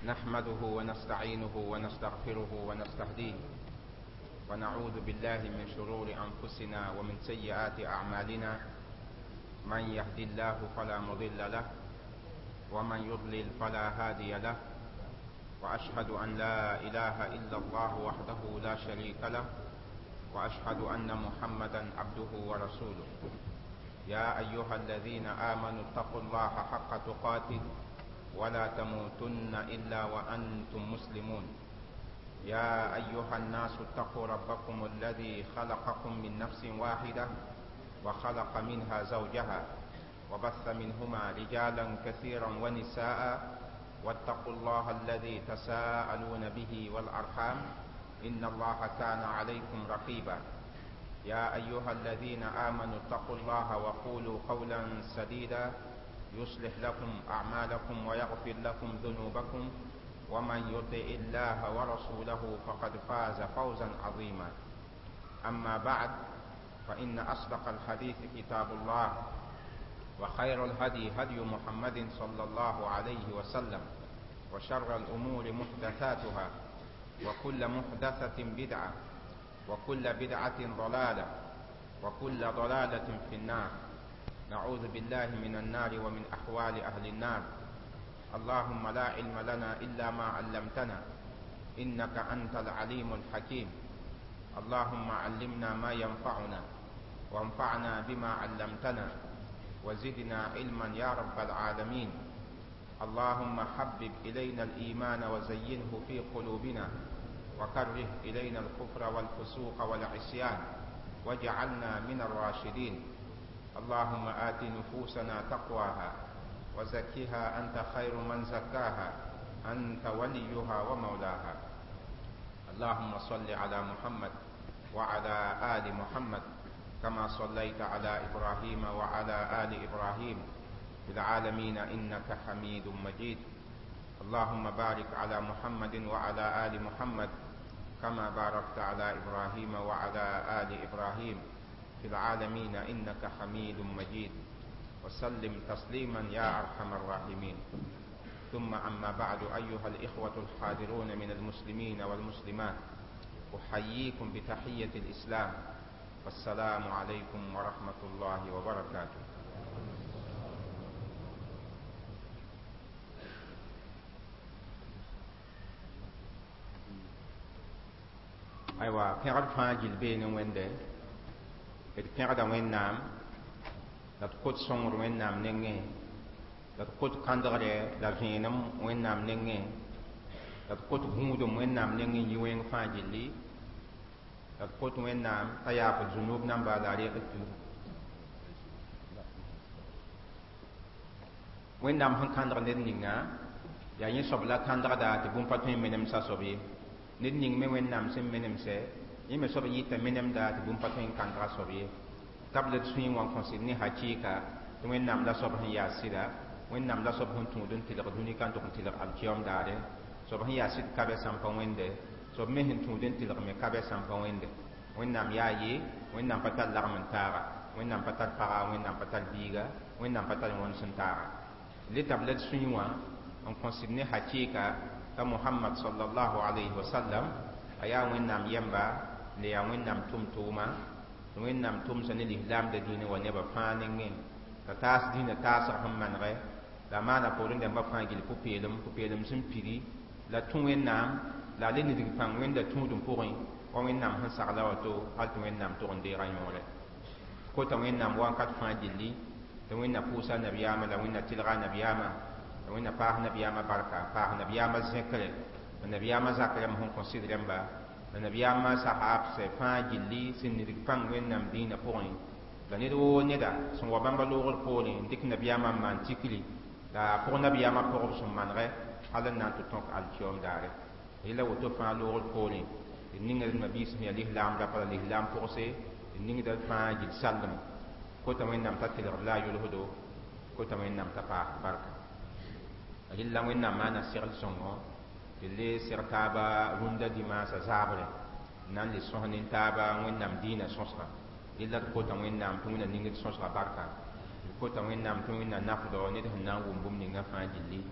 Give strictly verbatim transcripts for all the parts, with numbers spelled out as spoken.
نحمده ونستعينه ونستغفره ونستهديه ونعوذ بالله من شرور أنفسنا ومن سيئات أعمالنا. من يهد الله فلا مضل له ومن يضلل فلا هادي له، وأشهد أن لا إله إلا الله وحده لا شريك له، وأشهد أن محمدا عبده ورسوله. يا أيها الذين آمنوا اتقوا الله حق تقاته ولا تموتن إلا وأنتم مسلمون. يا أيها الناس اتقوا ربكم الذي خلقكم من نفس واحدة وخلق منها زوجها وبث منهما رجالا كثيرا ونساء، واتقوا الله الذي تساءلون به والأرحام إن الله كان عليكم رقيبا. يا أيها الذين آمنوا اتقوا الله وقولوا قولا سديدا يصلح لكم أعمالكم ويغفر لكم ذنوبكم، ومن يطع الله ورسوله فقد فاز فوزا عظيما. أما بعد، فإن أصدق الحديث كتاب الله، وخير الهدي هدي محمد صلى الله عليه وسلم، وشر الأمور محدثاتها، وكل محدثة بدعة، وكل بدعة ضلالة، وكل ضلالة في النار. نعوذ بالله من النار ومن أحوال أهل النار. اللهم لا علم لنا إلا ما علمتنا إنك أنت العليم الحكيم. اللهم علمنا ما ينفعنا وانفعنا بما علمتنا وزدنا علما يا رب العالمين. اللهم حبب إلينا الإيمان وزينه في قلوبنا، وكره إلينا الكفر والفسوق والعصيان واجعلنا من الراشدين. اللهم آت نفوسنا تقواها وزكها أنت خير من زكاها، أنت وليها ومولاها. اللهم صل على محمد وعلى آل محمد كما صليت على إبراهيم وعلى آل إبراهيم في العالمين إنك حميد مجيد. اللهم بارك على محمد وعلى آل محمد كما باركت على إبراهيم وعلى آل إبراهيم في العالمين إنك حميد مجيد. وسلم تسليما يا أرحم الراحمين. ثم أما بعد، أيها الإخوة الحاضرون من المسلمين والمسلمات، أحييكم بتحية الإسلام، والسلام عليكم ورحمة الله وبركاته. أيوة كيرد فاجل بين وينده كيرد وينام la kot sõngr wẽnnaam nengẽ, la kot kãndgre la vẽenem wẽnnaam nengẽ, la kot gũudum wẽnnaam nengẽ yɩ wẽng fãa gilli, la kot wẽnnaam t'a yaap d zunub namba la rẽg tɩ wẽnnaam sẽn kãndg ned ninga yaa yẽ soab la kãndgda tɩ bũmb pa tõe n menemsa soab ye. Ned ning me wẽnnaam sẽn menemsɛ, yẽ me soab yɩ t'a menemda tɩ bũmb pa tõe n kãndga soab ye. Tablet sũyẽ wã kõsd ne hakɩɩka tɩ wẽnnaam la soab sẽn yaa sɩda, wẽnnaam la soab sẽn tũud n tɩlg dũni kãn tʋg n tɩlg alkiyom daare. Soab sẽn yaa sɩd ka bɛ sãn pa wẽnde, soab me sẽn tũud n tɩlg me ka bɛ sãn pa wẽnde. Wẽnnaam yaa ye, wẽnnaam pa tar lagm n taaga, wẽnnaam pa tar paga, wẽnnaam pa tar biiga, wẽnnaam pa tar wõn sẽn taaga. Le tablet sũyẽ wã n kõsd ne hakɩɩka t'a Muhammad sallallahu alayhi wa sallam a yaa wẽnnaam yɛmba, le yaa wẽnnaam tʋm-tʋʋma, wẽnnaam tʋmsa ne lislaamda dĩinẽ wa nebã fãa nengẽ, t'a taas dĩinã taasg sẽn manegɛ, la maana poorẽ dãmbã fãa gill pʋ-peelem, pʋ-peelem sẽn pidi, la tũ wẽnnaam, la a le nidg pãng wẽnda tũudum pʋgẽ wa wẽnnaam sẽn sagla woto hal tɩ wẽnnaam tʋg n deegã yõore. Kota wẽnnaam wãnkat fãa gilli tɩ wẽnna pʋʋsa nabiyaamã, la wẽnna tɩlga nabiyaamã, la wẽnna paas nabiyaamã barka, paas nabiyaamã zẽkre, la nabiyaamã zak rãmb sẽn kõ sɩd rẽmba, la nabiyaamã sahaabsɛ fãa gilli sẽn nidg pãng wẽnnaam dĩinã pʋgẽ, la ned woo neda sẽn wa bãmba loogr poorẽ n dɩk nabiyaamã n maan tikri, la pʋg nabiyaamã pʋgb sẽn manegɛ hal n na n tɩ tõk alkiyom daare. Yela woto fãa loogr poorẽ d ninga d nabiis sẽn yaa lislaam rapa la lislaam pʋgse, d ningda fãa gill sallem. Kota wẽnnaam t'a tɩlgd la a yʋlsdo, kota wẽnnaam t'a paas barka. Rɩlla wẽnnaam maana segl sõngo tɩ le seg taaba rũndã dimaasa zaabre, nan le sõs ne taaba wẽnnaam dĩinã sõsga. Rɩlla d kota wẽnnaam tɩ wẽnna ning d sõsga barka. D kota wẽnnaam tɩ wẽnna nafdɔ ned sẽn na n wʋm bũmb ninga fãa gilli.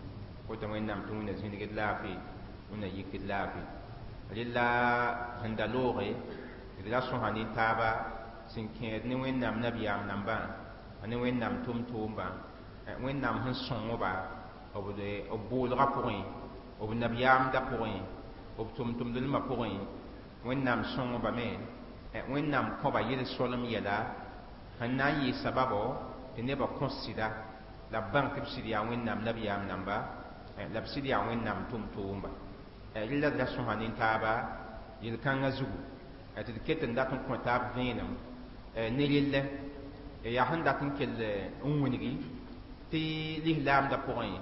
ko ta wẽnnaam tɩ wẽnna zĩnigd laafɩ wẽnna yikd laafɩ rɩla sẽn da looge d ra sõsa ne taaba sẽn kẽed ne wẽnnaam nabiyaam nambã ne wẽnnaam tʋm-tʋʋmbã wẽnnaam sẽn sõng-ba b boolgã pʋgẽ b nabiyaamdã pʋgẽ b tʋm-tʋmdlmã pʋgẽ wẽnnaam sõng-bame wẽnnaam kõba yel-solem yɛla sẽn na n yɩ sababo tɩ nebã kõs sɩda la b bãng tɩ b sɩd yaa wẽnnaam nabiyaam namba la b sɩd yaa wẽnnaam tʋm-tʋʋmba rɩla d ra sõsa ne taaba yel-kãngã zugu tɩ d ket n dat n kõ taab vẽenem ne rɩllɛ yaa sẽn dat n kell n wilgi tɩ lislaamdã pʋgẽ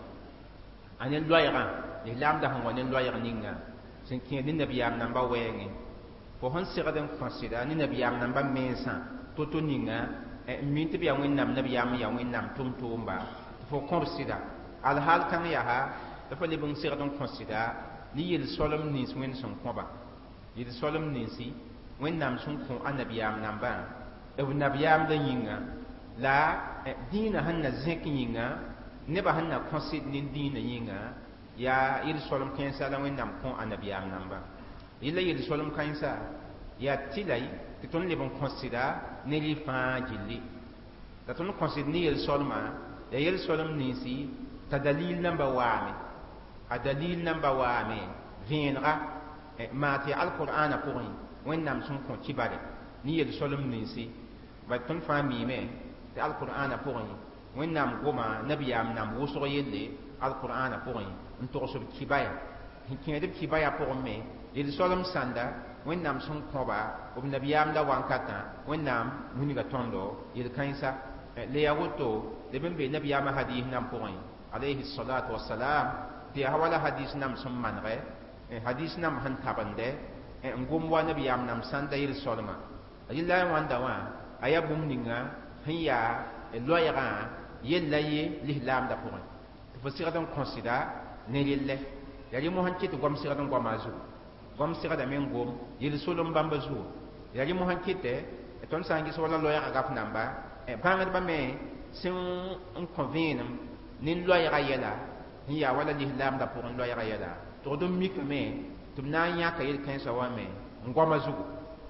a ne loɛɛgã lislaamdã sẽn wa ne loɛɛg ninga sẽn kẽed ne nabiyaam nambã wɛɛngẽ fo sẽn segd n kõ sɩda ne nabiyaam nambã mensã to-to ninga n mi tɩ b yaa wẽnnaam nabiyaam n yaa wẽnnaam tʋm-tʋʋmba tɩ fo kõb sɩda alhaal kãng yaa tɩ fo leb n segd n kõ sɩda ne yel-soalem nins wẽnd sẽn kõba yel-soalem ninsi wẽnnaam sẽn kõ a nabiyaam nambã b nabiyaamdã yĩnga la dĩinã sẽn na zẽk yĩnga nebã sẽn na kõ sɩd ne dĩinã yĩnga yaa yel-soalem kãensa la wẽnnaam kõ a nabiyaam nambã yella yel-soalem kãensa yaa tɩla tɩ tõnd leb n kõ sɩda ne rɩ fãa gilli la tõnd kõ sɩd ne yel-soalmã la yel-soalem ninsi t'a dalil namba waame a dalil namba waame vẽenega maa tɩ alqur'ana pʋgẽ wẽnnaam sẽn kõ kibare ne yel-soalem ninsi bad tõnd fãa miime tɩ alqur'ana pʋgẽ wẽnnaam goma nabiyaam nam wʋsg yelle alqur'ana pʋgẽ n togs b kibaya sẽn kẽed b kibaya pʋgẽ me yel-soalem sãnda wẽnnaam sẽn kõba b nabiyaamda wãnkatã wẽnnaam wilga tõndo yel-kãensa la yaa woto leb n be nabiyaamã hadiis nam pʋgẽ alayhi salatu wasalam tɩ yaa wala hadiis nam sẽn manegɛ hadiis nam sẽn tabende n gom wa nabiyaam nam sãnda yel-soalmã rɩla wãnda wã a yaa bũmb ninga sẽn yaa loɛɛgã yella ye lislaamdã pʋgẽ tɩ fo segd n kõ sɩda ne rɩllɛ yaa rɩ mosẽn kɩt gom segd n goma a zugu gom segdame n gom yel-solem bãmba zugu yaa rɩ mosẽn kɩtɛ tõnd sã n ges wala loɛɛgã gaf namba bãngdbã me sẽn n kõ vẽenem ne loɛɛgã yɛla sẽn yaa wala lislaamdã pʋgẽ loɛɛgã yɛla tʋgd n mikame tɩ b na n yãka yel-kãensã wã me n goma zugu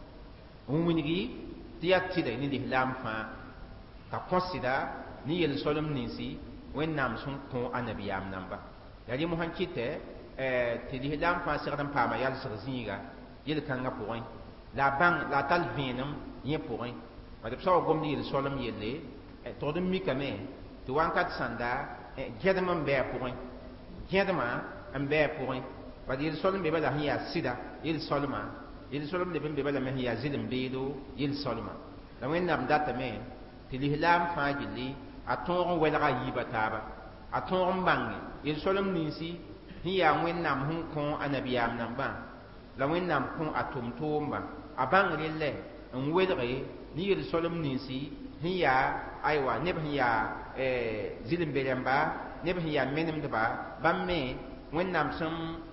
n wilgi tɩ yaa tɩda ne lislaam fãa t'a kõ sɩda ne yel-soalem ninsi wẽnnaam sẽn kõ a nabiyaam namba yaa rɩ mosẽn kɩtɛ tɩ lislaam fãa segd n paama yalsg zĩiga yel-kãngã pʋgẽ la a bãng la a tall vẽenem yẽ pʋgẽ bad b sa wa gomd yel-soalem yelle tʋgd n mikame tɩ wãnkat sãnda gẽdem n bɩ a pʋgẽ gẽdmã n bɩ a pʋgẽ bad yel-soalem be bala sẽn yaa sɩda yel-soalmã yel-soalem leb n be bala me sẽn yaa zɩlem-beedo yel-soalmã la wẽnnaam datame tɩ lislaam fãa gilli a tõog n welga a yiiba taaba a tõog n bãnge yel-soalem ninsi sẽn yaa wẽnnaam sẽn kõ a nabiyaam nambã la wẽnnaam kõ a tʋm-tʋʋmbã a bãng rɩllɛ n welge ne yel-soalem ninsi sẽn yaa aywa neb sẽn yaa zɩlem-be-rẽmba neb sẽn yaa menemdba bãmb me wẽnnaam sẽn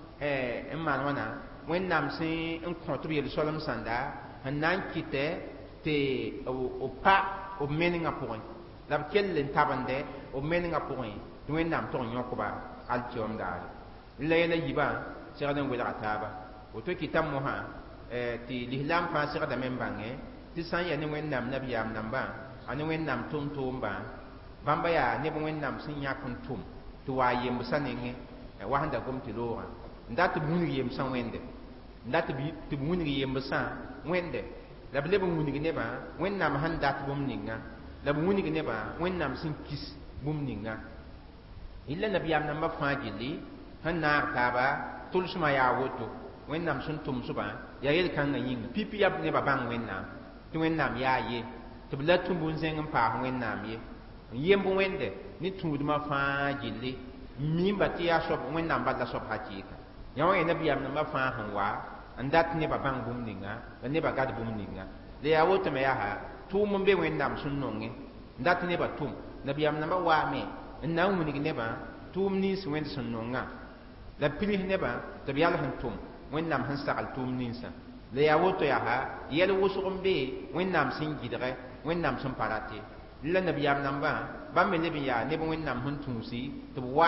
n maan wãna wẽnnaam sẽn n kõ tɩ b yel-soalem sãnda sẽn na n kɩtɛ tɩ b pa b meningã pʋgẽ la b kell n tabende b meningã pʋgẽ tɩ wẽnnaam tog n yõkba alkiom daare la yɛla yibã segd n welga taaba woto kɩta mosã tɩ lislaam fãa segdame n bãnge tɩ sã n yaa ne wẽnnaam nabiyaam nambã a ne wẽnnaam tʋm-tʋʋmbã bãmba yaa neb wẽnnaam sẽn yãk n tʋm tɩ waa yembsã nengẽ wa sẽn da gom tɩ loogã n dat tɩ b wilg yemsã wẽnde n dat tɩ b wilg yembsã wẽnde la b leb n wilg nebã wẽnnaam sẽn dat bũmb ninga la b wilg nebã wẽnnaam sẽn kis bũmb ninga yella nabiyaam nambã fãa gilli sẽn naag taaba tʋlsmã yaa woto wẽnnaam sẽn tʋmsbã yaa yel-kãngã yĩnga pipi yaa nebã bãng wẽnnaam tɩ wẽnnaam yaa ye tɩ b la tũmb n zẽng n paas wẽnnaam ye n yemb wẽnde ne tũudmã fãa gilli n miimba tɩ yaa soab wẽnnaam bala soab hakɩɩka yã wã yaa nabiyaam nambã fãa sẽn wa n dat nebã bãng bũmb ninga la nebã gad bũmb ninga la yaa wotame yaa tʋʋm n be wẽnnaam sẽn nongẽ n dat nebã tʋm nabiyaam nambã waame n na n wilg nebã tʋʋm nins wẽnd sẽn nongã la pilis nebã tɩ b yals n tʋm wẽnnaam sẽn sagl tʋʋm ninsã la yaa woto yaa yɛl wʋsg n be wẽnnaam sẽn gɩdgɛ wẽnnaam sẽn pa rate la nabiyaam nambã bãmb me leb n yaa neb wẽnnaam sẽn tũusi tɩ b wa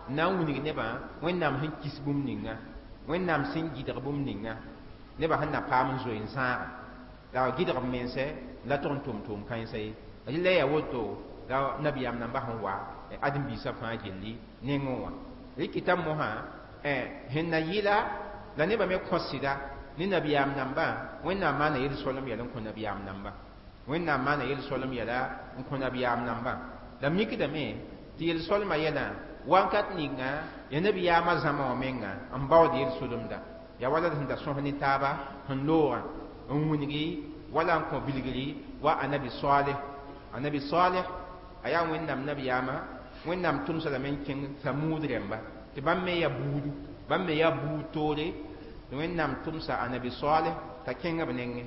na n wilg nebã wẽnnaam sẽn kis bũmb ninga wẽnnaam sẽn gɩdg bũmb ninga nebã sẽn na paam n zoe n zãaga la gɩdg b mense la tog n tʋm tʋʋm kãensa ye rɩla yaa woto la nabiyaam namba sẽn wa ãdem-biisã fãa gelli nengẽ wã rɩkɩtã mosã sẽn na yɩla la nebã me kõsɩda ne nabiyaam nambã wẽnnaam maana yel-soalem yɛl n kõ nabiyaam nambã wẽnnaam maana yel-soalem yɛla n kõ nabiyaam nambã la mikdame tɩ yel-soalmã yɛlã wãnkat ninga ya nabiyaamã zãma wã menga n baood yel-solemda ya wala sẽn da sõs ne taaba sẽn loogã n wilgi wala n kõ bilgri wa anabi salih anabi salih a yaa wẽnnaam nabiyaamã wẽnnaam tʋmsa lame n kẽng thamud rẽmba tɩ bãmb me ya buudu bãmb me ya buud toore tɩ wẽnnaam tʋmsa anabi salih t'a kẽng b nengẽ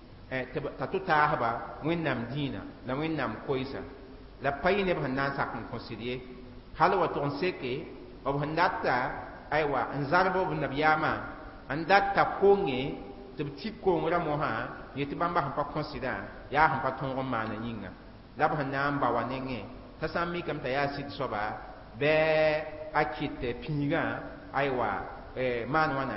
t'a tʋ taasba wẽnnaam dĩinã la wẽnnaam koɛɛsa la pa yɩ neb sẽn na n sak n kõsd ye hal wa tʋg n seke b sẽn data aywa n zarb b nabiyaamã n dat t'a konge tɩ b tik kongrã mosã yetɩ bãmba sẽn pa kõsdã yaa sẽn pa tõog n maana yĩnga la b sẽn na n ba wa nengẽ t'a sã n mikame t'a yaa sɩd soaba bɩ a kɩt pĩigã aywa maan wãna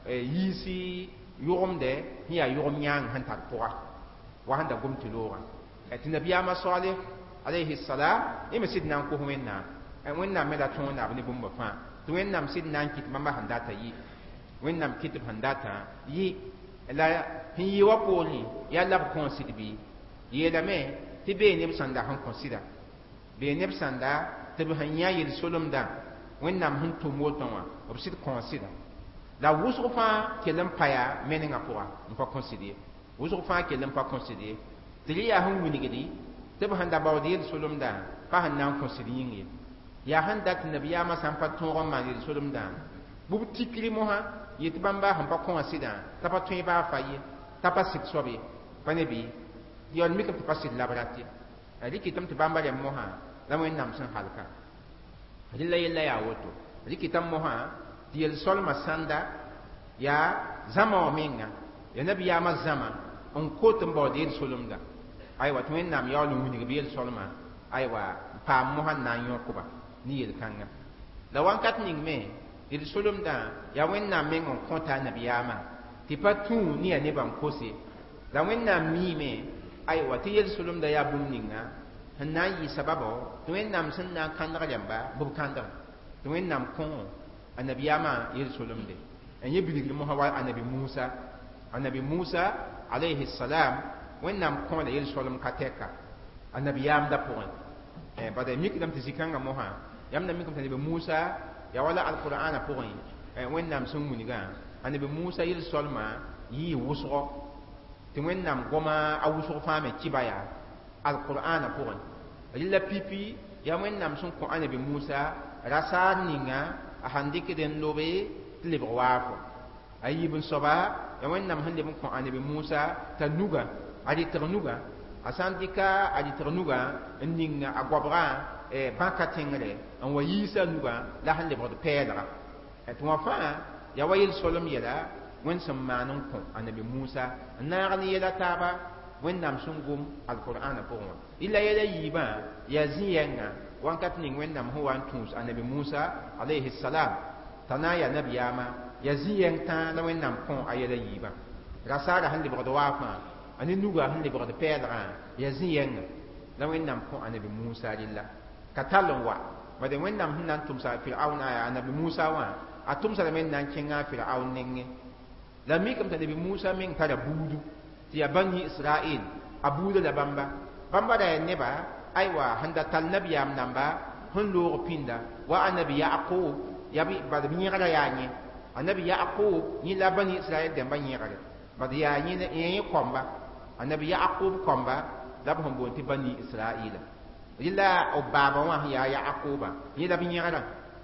yiisi yʋgemde sẽn yaa yʋgem yãang sẽn tar pʋga wa sẽn da gom tɩ loogã tɩ nabiyaamã salih alayhi salam yẽ me sɩd na n kos wẽnnaam wẽnnaam me la tõog naab ne bũmba fãa tɩ wẽnnaam sɩd na n kɩt bãmba sẽn data yɩ wẽnnaam kɩt b sẽn datã yɩ la sẽn yɩ wa poorẽ yaa la b kõo sɩd bɩ yeelame tɩ bee neb sãnda sẽn kõ sɩda bee neb sãnda tɩ b sẽn yã yel-solemdã wẽnnaam sẽn tʋm wotõ wã b sɩd kõo sɩda la wʋsg fãa kell n pa yaa menengã pʋga n pa kõ sɩd ye wʋsg fãa kell n pa kõ sɩd ye tɩ rɩ yaa sẽn wilgdi tɩ b sẽn da baood yel-solemdã pa sẽn na n kõ sɩd yĩng ye yaa sẽn dat nabiyaamã sã n pa tõog n maan yel-solemdã bʋ b tikri mosã yetɩ bãmba sẽn pa kõa sɩdã t'a pa tõe baa fa ye t'a pa sɩd soab ye pa ne bɩ yaool mikame tɩ pa sɩd la b rat ye rɩkɩtame tɩ bãmba rẽm mosã la wẽnnaam sẽn halka rɩla yella yaa woto rɩkɩtame mosã tɩ yel-soalmã sãnda yaa zãma wã menga ya nabiyaamã zãma n kot n baood yel-solemda aywa tɩ wẽnnaam yaool n wilg b yel-soalmã aywa paam mosã n na n yõkba ne yel-kãngã la wãnkat ning me yel-solemdã yaa wẽnnaam meng n kõta a nabiyaamã tɩ pa tũu ne yaa nebã n kose la wẽnnaam miime aywa tɩ yel-solemdã yaa bũmb ninga sẽn na n yɩ sababo tɩ wẽnnaam sẽn na n kãndg rẽmba b kãndg tɩ wẽnnaam kõ a nabiyaamã yel-solemde n yẽ bilgr mosã wa anabi musa anabi musa alayhi salam wẽnnaam kõ la yel-soalem ka tɛka a nabiyaamdã pʋgẽ bada mikdame tɩ zĩ-kãngã mosã yãmb na mikame tɩ anabi musa ya wala alqur'ana pʋgẽ wẽnnaam sẽn wilgã anabi musa yel-soalmã yɩɩ wʋsgɔ tɩ wẽnnaam goma a wʋsg fãa me kɩba yaa alqur'ana pʋgẽ rɩla pipi yaa wẽnnaam sẽn kõ anabi musa rasaar ninga a sãn dɩkd n lobe tɩ lebg waafo a yiib n soaba ya wẽnnaam sẽn leb n kõ anabi musa t'a nuga a rɩtg nuga a sã n dɩka a rɩtg nuga n ninga a goabgã bãka tẽngre n wa yiisa nuga la sẽn lebgd pɛɛlga tɩ wã fãa ya wa yel-soalem yɛla wẽnd sẽn maan n kõ anabi musa n naag ne yɛla taaba wẽnnaam sẽn gom alqur'ana pʋgẽ wã yɩla yɛla yiibã yaa zĩ-yɛngã wãnkat ning wẽnnaam sẽn wa n tũus anabi musa alayhi salam t'a na n yaa nabiyaamã yaa zĩ-yɛng tãa la wẽnnaam kõ a yɛla yiibã rasaara sẽn lebgd waa fãa a ne nuga sẽn lebgd pɛɛlgã yaa zĩ-yɛngã la wẽnnaam kõ anabi musa rɩlla ka tall n wa bade wẽnnaam sẽn na n tʋmsa firaun a anabi musa wã a tʋmsa lame n na n kẽngã a firaun nengẽ la mikame t'a anabi musa meng tara buudu tɩ yaa bani israɩl a buuda la bãmba bãmba ra yaa neba aywa sẽn da tall nabiyaam namba sẽn loog pĩnda wa anabi yaqub yaa bad b yẽgrã yaa yẽ anabi yaqub yẽ la bani israɩl dẽmba yẽgre bad yaa yẽ yẽ kõmba anabi yaqub kõmba la b sẽn boond tɩ bani israɩla rɩla b baaba wã sẽn yaa yaquba yẽ la b yẽgrã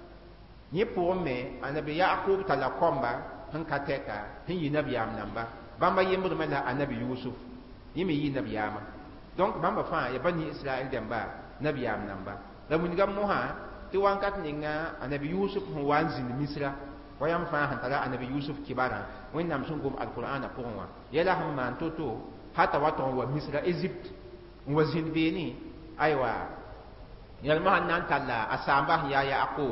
yẽ pʋgẽ me anabi yaqub talla kõmba sẽn ka tɛka sẽn yɩ nabiyaam namba bãmba yembdme la anabi yusuf yẽ me yɩ nabiyaamã donc bãmba fãa ya bani israɩl dẽmba nabiyaam namba la wingam mosã tɩ wãnkat ninga anabi yusuf sẽn wa n zĩnd misra wa yãmb fãa sẽn tara anabi yusuf kibarã wẽnnaam sẽn gom alqur'ana pʋgẽ wã yɛla sẽn maan to-to hata wa tog n wa misra ezipt n wa zĩnd beene aywa yɛlmã sẽn na n talla a saamba sẽn yaa yaqub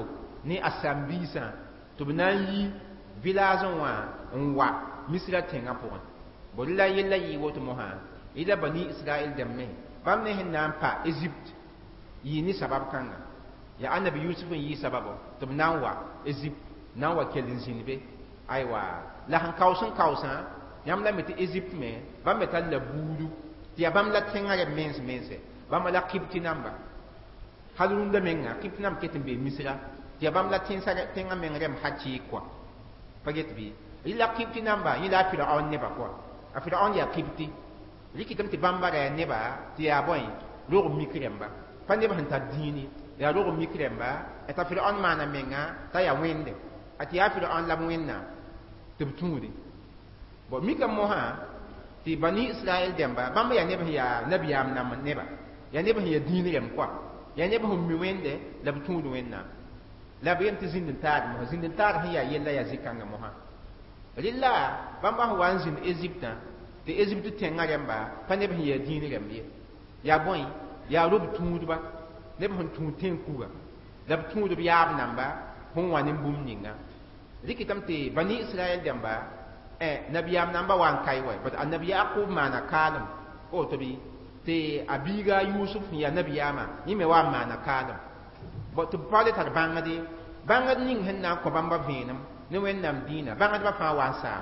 ne asambisa to binayi village wa wa misra tenga pour bolla yella yi woto moha ila bani israel demme bam ne hinna pa egypt yi ni sabab kanga ya annabi yusuf yi sababo to nan wa egypt nan wa kelin zinbe aiwa la han kausan kausan yam la meti egypt me bam metal la budu ti bam la tenga re mens mense bam la kipti namba halun da menga kipti nam ketin be misra ti bam la tensa tenga mengrem hachi kwa paget bi ila kipti namba ila fir'aun ne ba kwa a fir'aun ya kipti liki tam ti bamba re ne ba ti ya boy ro mikremba pa ne ba hanta dini ya ro mikremba eta fir'aun mana menga ta ya wende ati ya fir'aun la wenna tubtudi bo mika moha ti bani israel demba bamba ya ne ba ya nabiyam nam ne ba ya ne ba ya dini rem kwa ya ne ba hum mi wende la btudu wenna la biyam ti zindin taad mo zindin taad hiya yella ya zikanga moha lilla bamba ho wanzin egypta te egypte tenga remba pa ne hiya dini rembi ya boy ya rub tuud ba ne ba tuud ten kuga la tuud bi yab namba hon wanin bum ninga likitam te bani israel demba eh nabiyam namba wan kai wai but annabi yaqub mana kalam o to bi te abiga yusuf ya nabiyama ni me wa mana kalam but to pale tar bangadi bangad ning henna ko bamba venam ne wennam dina bangad ba fa wansa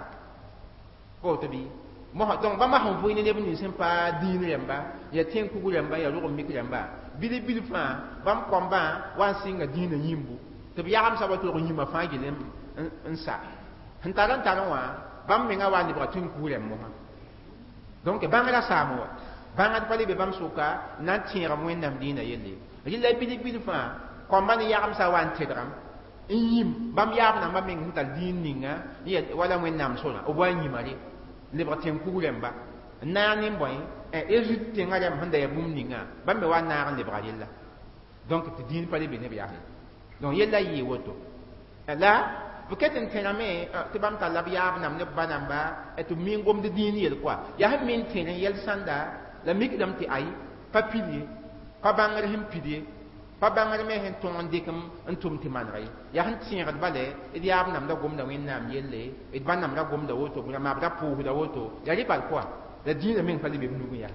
ko to bi mo donc bamba hon voine ne bni sem pa dina yamba ya ten ku yamba ya ro mi yamba bili bili fa bam komba wan singa dina yimbu to bi yam sabato ko yima fa gilem nsa hantaran tanwa bam menga wani ba tun ku yamba mo donc bangada samo bangad pale be bam suka nan tira mo wennam dina yelle rilla bili bili fa komba ni yam sa wan tedram yim bam yam na bam meng tal din ninga ni wala wennam sona o wani mari le ba ten ku lemba na ni boy e egypte tenga jam handa ya bum ninga bam me wa na le ba yella donc te din pale be ne biya donc yella yi woto la buketin tename te bam ta la biya nam ne banamba e to mingom de din yel kwa ya ha min tenen yel sanda la mikdam ti ay papili pa bangar him pidi pa bangar me hen ton dikam antum ti manray ya han tingat bale idi yab nam da gom da wen nam yelle id ban nam da gom da woto ma ma da pu da woto ya ri bal kwa da dina men fali be nugu ya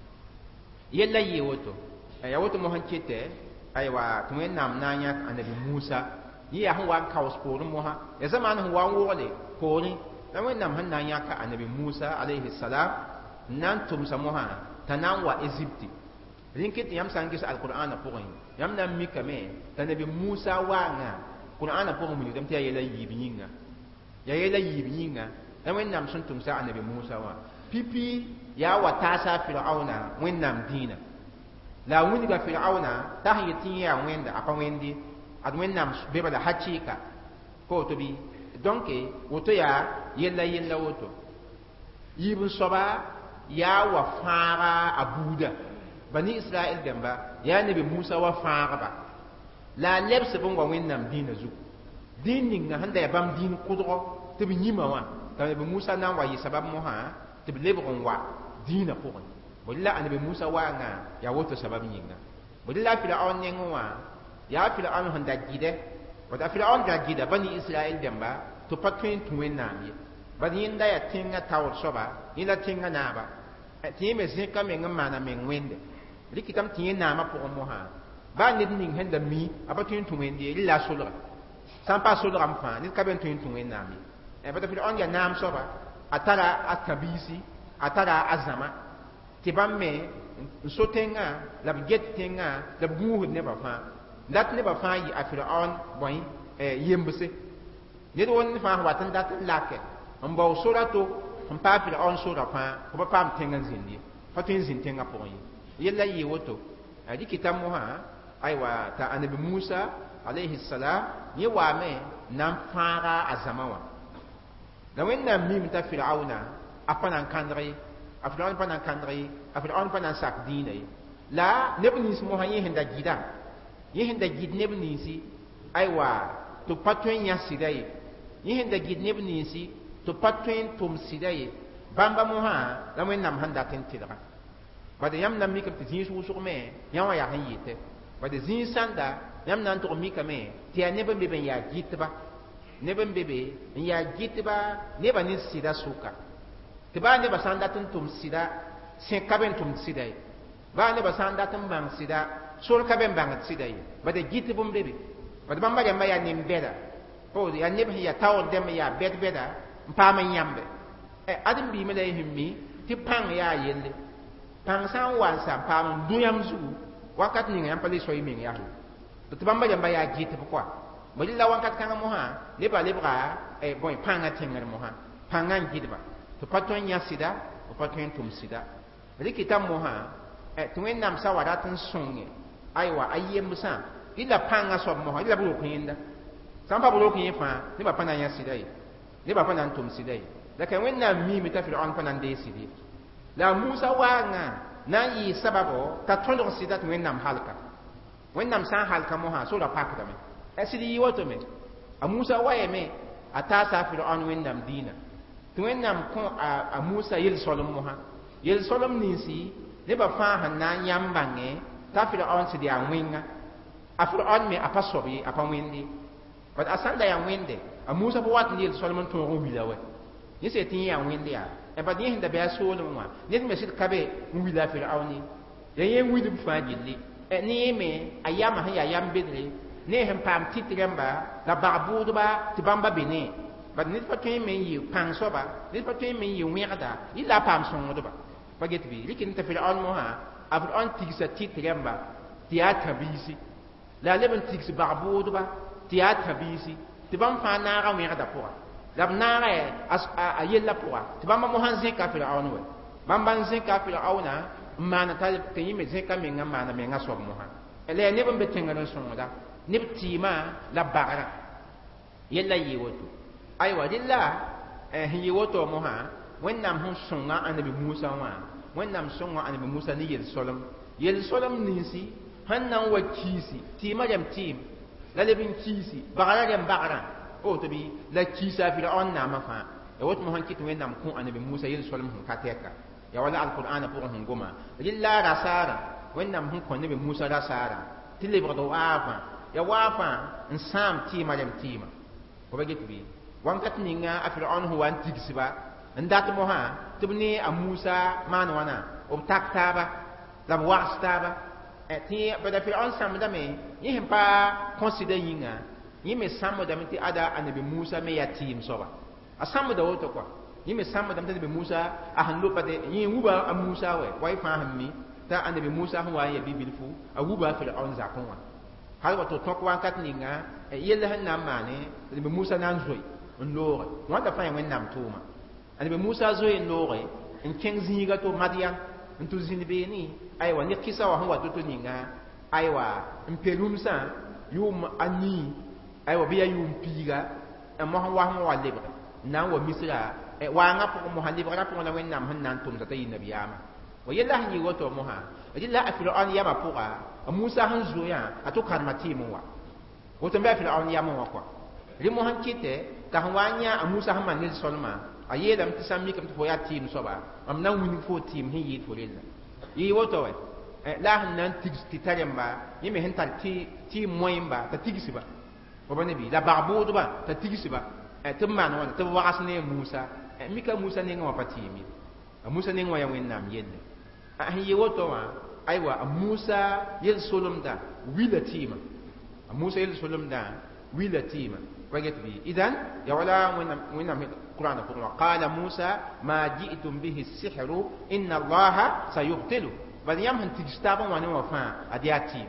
yella yi woto ya woto mo han chete ay wa to wen nam na nya anabi musa yi ya han wa kaus ko mo ha ya zaman han wa wole ko ni da wen nam han na nya ka anabi musa alaihi salam nan tum samoha tanan wa egypte rinkit yam sangis alquran pour yam nam mikame tanabi musa wanga qur'ana pour mu dam tiya yela yibinga ya yela yibinga da wen nam sun tum sa anabi musa wa pipi ya wa tasa fir'auna wen nam dina la wuni ga fir'auna tahiyati ya wenda apa wendi ad wen nam be bala hachika ko to bi donc woto ya yela yela woto yibun soba ya wa fara abuda bani israel demba ya nabi musa wa fara ba la lebse bon wa wennam dina zu din ninga handa ya bam din kudro to bi nyima wa nabi musa nan wa yi sabab mo ha to bi lebron wa dina ko wala nabi musa wa nga ya woto sabab nyinga wala fir'aun nenwa ya fir'aun handa gide wada fir'aun ga gida bani israel demba to patwen to wennam yi bani inda ya tinga tawr soba ila tinga naba ti me zeka me ngama na me ngwende likitam ti na ma pour mo ha ba ni ning henda mi abatun tu wende illa solra sam pa solra am fa ni ka ben tu tu wenda mi e ba ta fi on ya nam so ba atara atabisi atara azama ti bam me so tenga la get tenga la bu ne ba fa dat ne ba fa yi afira on boy e yembse ni do won fa wa tan dat lake on ba sura to on pa fi on sura fa ko ba pam tenga zindi fa tin zin tenga pour yi yella yi woto adi kitam mo ha aiwa ta anabi musa alayhi salam yi wa me nan fara azamawa da wenna mim ta fir'auna apana kandri afran pana kandri afran pana sak dinai la nebnis mo ha yi hinda gida yi hinda gid nebnisi aiwa to patwen ya sidai yi hinda gid nebnisi to patwen tum sidai bamba mo ha la wenna handa tin tidra bada yam nam mikam ti zin su su me yawa ya han yite bada zin sanda yam nan to mi kame ti ya neba be ben ya gitba neba bebe ya gitba neba ni sida suka ti ba neba sanda tun tum sida sen kaben tum sida ba neba sanda tun bang sida sur kaben bang sida ba de gitbum bebe ba de bamba ya ya nim beda o ya neba ya taw dem ya bed beda pa man yambe e adim bi mele himmi ti pang ya yelle pang san wan san pam duyam zu wakat ni ngam pali soy min ya to bamba ya ya gitb kwa mo la wakat kan mo ha le ba le bra e boy panga tengar mo ha pangan gitba to paton ya sida o paton tum sida ri kitam mo ha e to en nam sa wada tan songe aiwa ayem sa ila panga so mo ha ila bu kinda samba bu kin fa ni ba panan ya sida ni ba panan tum sida da kan wen na mi mi ta fi on panan de sidi la musa wa nga na yi sababo ta tondo sida to wen nam halka wen nam san halka mo ha so da pakda me asidi yi woto me a musa wa ye me ata sa fi on wen nam dina to wen nam ko a musa yel solom mo ha yel solom ni si ne ba fa han na yam bange ta fi on si dia winga a fi on me apa sobi apa windi but asanda ya winde a musa bo wat yel solom to ro wila we ni se tin ya windi ya e ba ni hinda be solom wa ni me sil kabe wila fi on ye ye widi fa jilli e ni me ayama ha ya yam bidri ne hem pam titremba la barbudu ba tibamba bene ba nit pa tin men yi pang so ba nit pa tin men yi wierda ila pam songo ba ba get bi likin ta fil on mo ha afur on tigsa titremba tiata bisi la leben tigsa barbudu ba tiata bisi tibam fa na ga wierda poa la na ga as a yella poa tibamba mo han zeka fil on we bamba zeka fil ona mana ta tin me zeka men ngama na men ngaso mo ha ele ne ban betenga no songo da nib tima la bagara yella yi woto ay wadilla eh yi woto mo ha wennam hun sunga anabi musa wa wennam sunga anabi musa ni yel solam yel solam ninsi hannan wa kisi tima jam tim la lebin kisi bagara jam bagara o to bi la kisa fi on na ma fa e woto mo han kitu wennam kun anabi musa yel solam hun kateka ya wala alquran pour hun goma lilla rasara wennam hun kon nabi musa rasara tilibre do ava ya wafa nsam tima jam tima ko bagit bi wankat ninga a fir'aun huwa antigsiba ndat mo ha tibni a musa man wana o taktaba la wastaba eti bada fir'aun sam da me yihim pa consider yinga yime sam da mti ada anabi musa me yatim soba asam da woto kwa yime sam da mti musa a hando pade yin wuba a musa we wai fa hammi ta anabi musa huwa ya bibilfu a wuba fir'aun zakonwa hal wato tok wankat ninga e yelle han nam mane be musa nan zoy on lore wanda fa yen nam tuma ani be musa zoy lore en ken zinga to madian ntu zin be ni aywa ni kisa wa han wato to ninga aywa impelum sa yum ani aywa biya yum piga e mo han wa han wa lebre nan wa misra e wa nga ko mo han lebre ko na wen nam han nan tum ta yin nabiyama wa yella han yi wato mo ha yella afiro an yama puga musa han zoya ato karma timu wa woto mbe fil on yamu wa kwa rimo han kite ka han wanya musa han manil solma ayeda mtisam mi kam to ya tim soba am nan wini fo tim hi yi torilla yi woto we la han nan tigs titaremba yime hen tar ti ti moyimba ta tigsiba o bane bi la barbudu ba ta tigsiba e tumman wona to wasne musa mi ka musa ne ngwa patimi musa ne ngwa ya wennam yelle a yi woto wa aywa musa yel solomda wila tima musa yel solomda wila tima waget bi idan ya wala wena wena qur'an ko qala musa ma ji'tum bihi as-sihru inna allaha sayubtilu bal yam han tijtaba wani wa fa adiati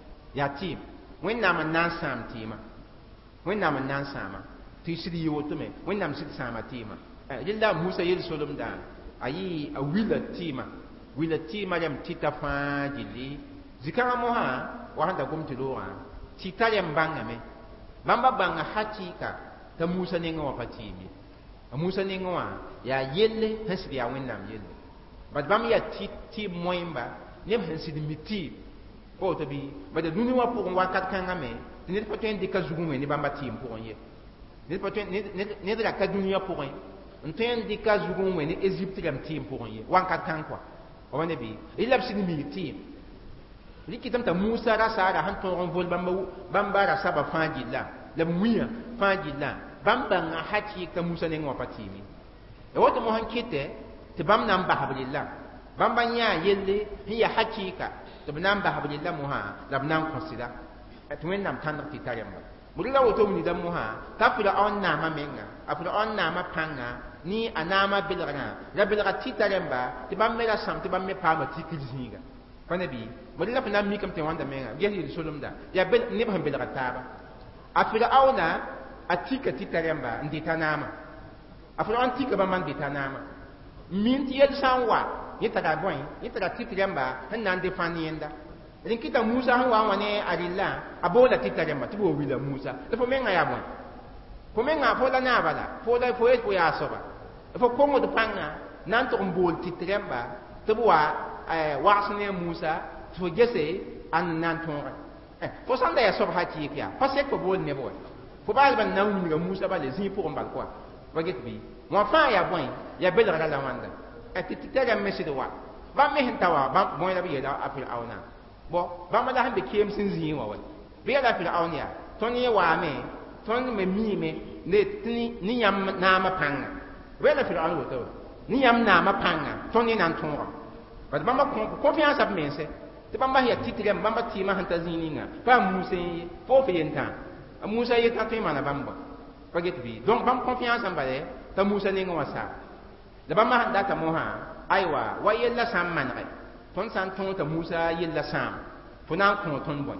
yatim wena man nan sam tima wena man nan sama tisidi yoto me wena man sit sama tima yilla musa yel solomda ayi a wila tima wila tima jam tita fa jili zikanga mo ha wa handa gum tilora tita jam banga me bamba banga hakika ta musa ne ngawa patimi musa ne ngawa ya yelle hasbi ya wennam yelle bad bam ya titi moimba nem hasidi miti o to bi bada duni wa pour wa kat kanga me ne pa ten de kazugume ni bamba tim pour ye ne pa ten ne ne de la kadunya pour ye ntен de kazugume ni Egypte jam tim pour ye wa kat kan quoi on est bi il a sini mi tim rikitam ta Musa ra sara han to on vol bamba bamba ra saba fangilla la muya fangilla bamba nga haki ta Musa ne ngwa patimi e woto mo han kite te bam nan bahabillah bamba nya yelle hiya hakika te bam bahabillah mo ha la bam consider et wen nam tan ti taremba murila woto ni dam mo ha ta fira on na ma menga afira on na ma panga ni anama bilgana la bilga ti taremba te bam mera sam te bam me pa ma ti kizinga fanabi murila fa nam mi kam te wanda menga gesi solumda ya bel ne ba bilga taba afira auna atika ti taremba ndi tanama afira on tika ba man ndi tanama min ti yel sanwa yita da boy yita da ti taremba hanan de fanienda rin kita Musa han wa wane arilla abola titaremba tibo wila Musa e fo menga ya bon fo menga fo la na bala fo la fo e fo ya soba e fo kongo de panga nan to mbol titaremba tibo wa eh wasne Musa fo gese an nan to eh fo sanda ya soba hati ya parce que bol ne boy fo bal ban nan mi ga Musa ba le zi pour mbal quoi waget bi mo fa ya bon ya bel ra la wanda e titaremba se de wa ba me hintawa ba mo ya bi ya afil auna bo ba ma da han be kem sin zi wa wa be da fil awniya ton ye wa me ton me mi me ne tini ni yam na ma panga be da fil awniya to ni yam na ma panga ton ni nan ton wa ba ba ma confiance ab me se te ba ma ya titire ba ma ti ma han ta zini nga pa Musa fo fe yenta Musa ye ta to ma na bamba ba get bi donc ba confiance am ba le ta Musa ni nga sa da ba ma han da ta mo ha aiwa wa yella sam man re ton san ton ta Musa yella sam funa ko ton boy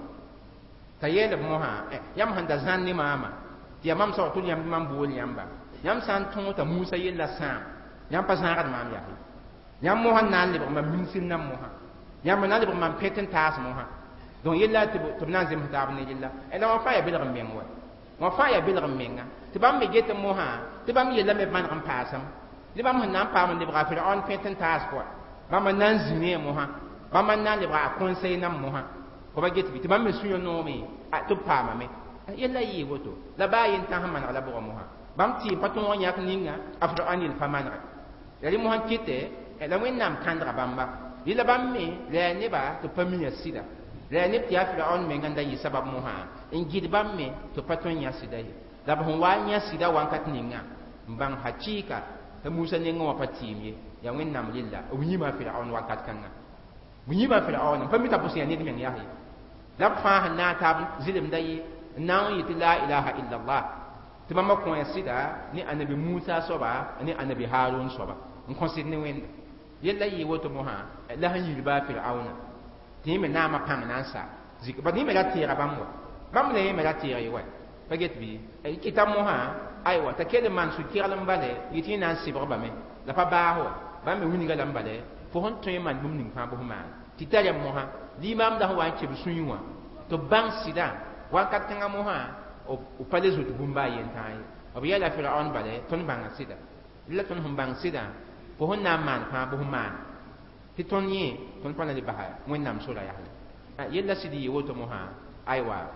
ta yele mo ha yam handa zan ni mama ti yam so to yam mam bol yamba yam san ton ta Musa yella sam yam pa san rat mam ya yam mo han nan le ba min sin nam mo ha yam nan le ba mam peten tas mo ha don yella ti to nan zem ta ne yella e la wa fa ya bil ram men wa wa fa ya bil ram men nga ti bam me gete mo ha ti bam yella me ban ram pasam li bam han nan pa man le ba fa on peten tas ko bama nan zine mo ha bama nan le ba conseil nam mo ha ko ba get bi te bama suyo no me a to pa ma me yella yi woto la ba yin tan man ala bo mo ha bam ti paton on yak ninga afro anil faman ra yali mo han kite e la wen nam kandra bamba yilla bam me le ne ba to pamiya sida le ne ti afro on me nganda yi sabab mo ha in gid bam me to paton ya sida yi la ba hon wa nya sida wan kat ninga mbang hakika ta Musa ne ngo patimi ya wen nam lilla o nyima fir'aun wakat kanga nyima fir'aun fa mita pusi ne men yahi la fa hanna ta zilim dai na yi la ilaha illa allah timama ko sida ni annabi Musa soba ni annabi Harun soba on consider ne wen yella yi woto mo ha la han yi ba fir'aun ti me na ma pam nan sa zik ba ni me la tira bamwa bam ne me la tira yi wa paget bi e kitam mo ha aywa ta kele man su kiralam bale yiti nan sibra ba me la pa ba ho ba me wuni ga lambale fo hon to man bum ning fa bo ma ti tare mo ha di mam da wa ke bu sunywa to bang sida wa kat kanga mo ha o pale zo to bumba yen tai o bi yala fir'aun bale ton bang sida illa ton hum bang sida fo hon na man fa bo ma ti ton yi ton pa na li ba mo nam so la ya ha yella sidi woto mo ha aywa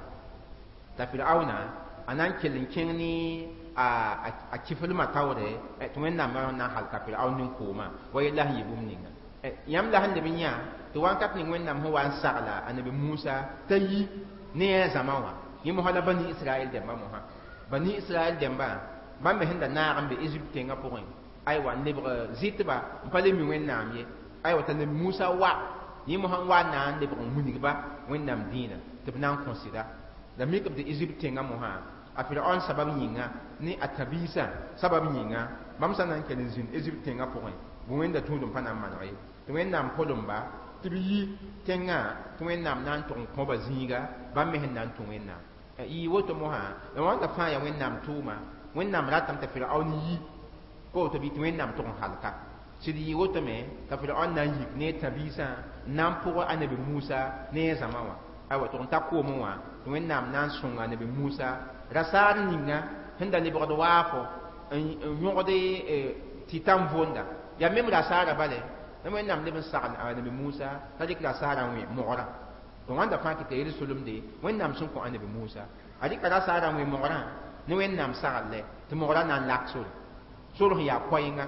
ta fir'auna anan kelin kenni a a kifil matawre to wen nam na halka fir'aun nin kuma wa yalla yi bum ninga yam la hande binya to wan kap ni wen nam ho wan sagla anabi Musa tayi ne zamawa yi mo hala bani Israel de ma mo ha bani Israel de ba ba me hinda na ambe Egypt nga poin ay wan libre zitba mpale mi wen nam ye ay wa tan Musa wa yi mo han wa na libre munig ba wen nam dina to nan consider la mi kap de Egypt nga mo ha a fir'aun sabab yinga ni atabisa sabab yinga bam sanan ken zin Egypt nga poin bu wen da tudum panam man ray to wen nam polumba tibi tenga to wen nam nan ton ko ba zinga bam me hen nan to wen nam yi woto mo ha e wanda fa ya wen nam tuma wen nam ratam ta fir'aun yi ko to bi to wen nam ton halka sidi yi woto me ta fir'aun nan yi ne tabisa nam pour anabi Musa ne zamawa ay wato ta ko mo wa to wen nam nan sunga anabi Musa rasar ninga henda li bodo wafo en yongode titam vonda ya mem rasara bale na men nam leben sagal anabi Musa tadik rasara wi moora to wanda fa ki tayri sulum de wen nam sun ko anabi Musa adik rasara wi moora ni wen nam sagal le to moora nan laksul suru ya koyinga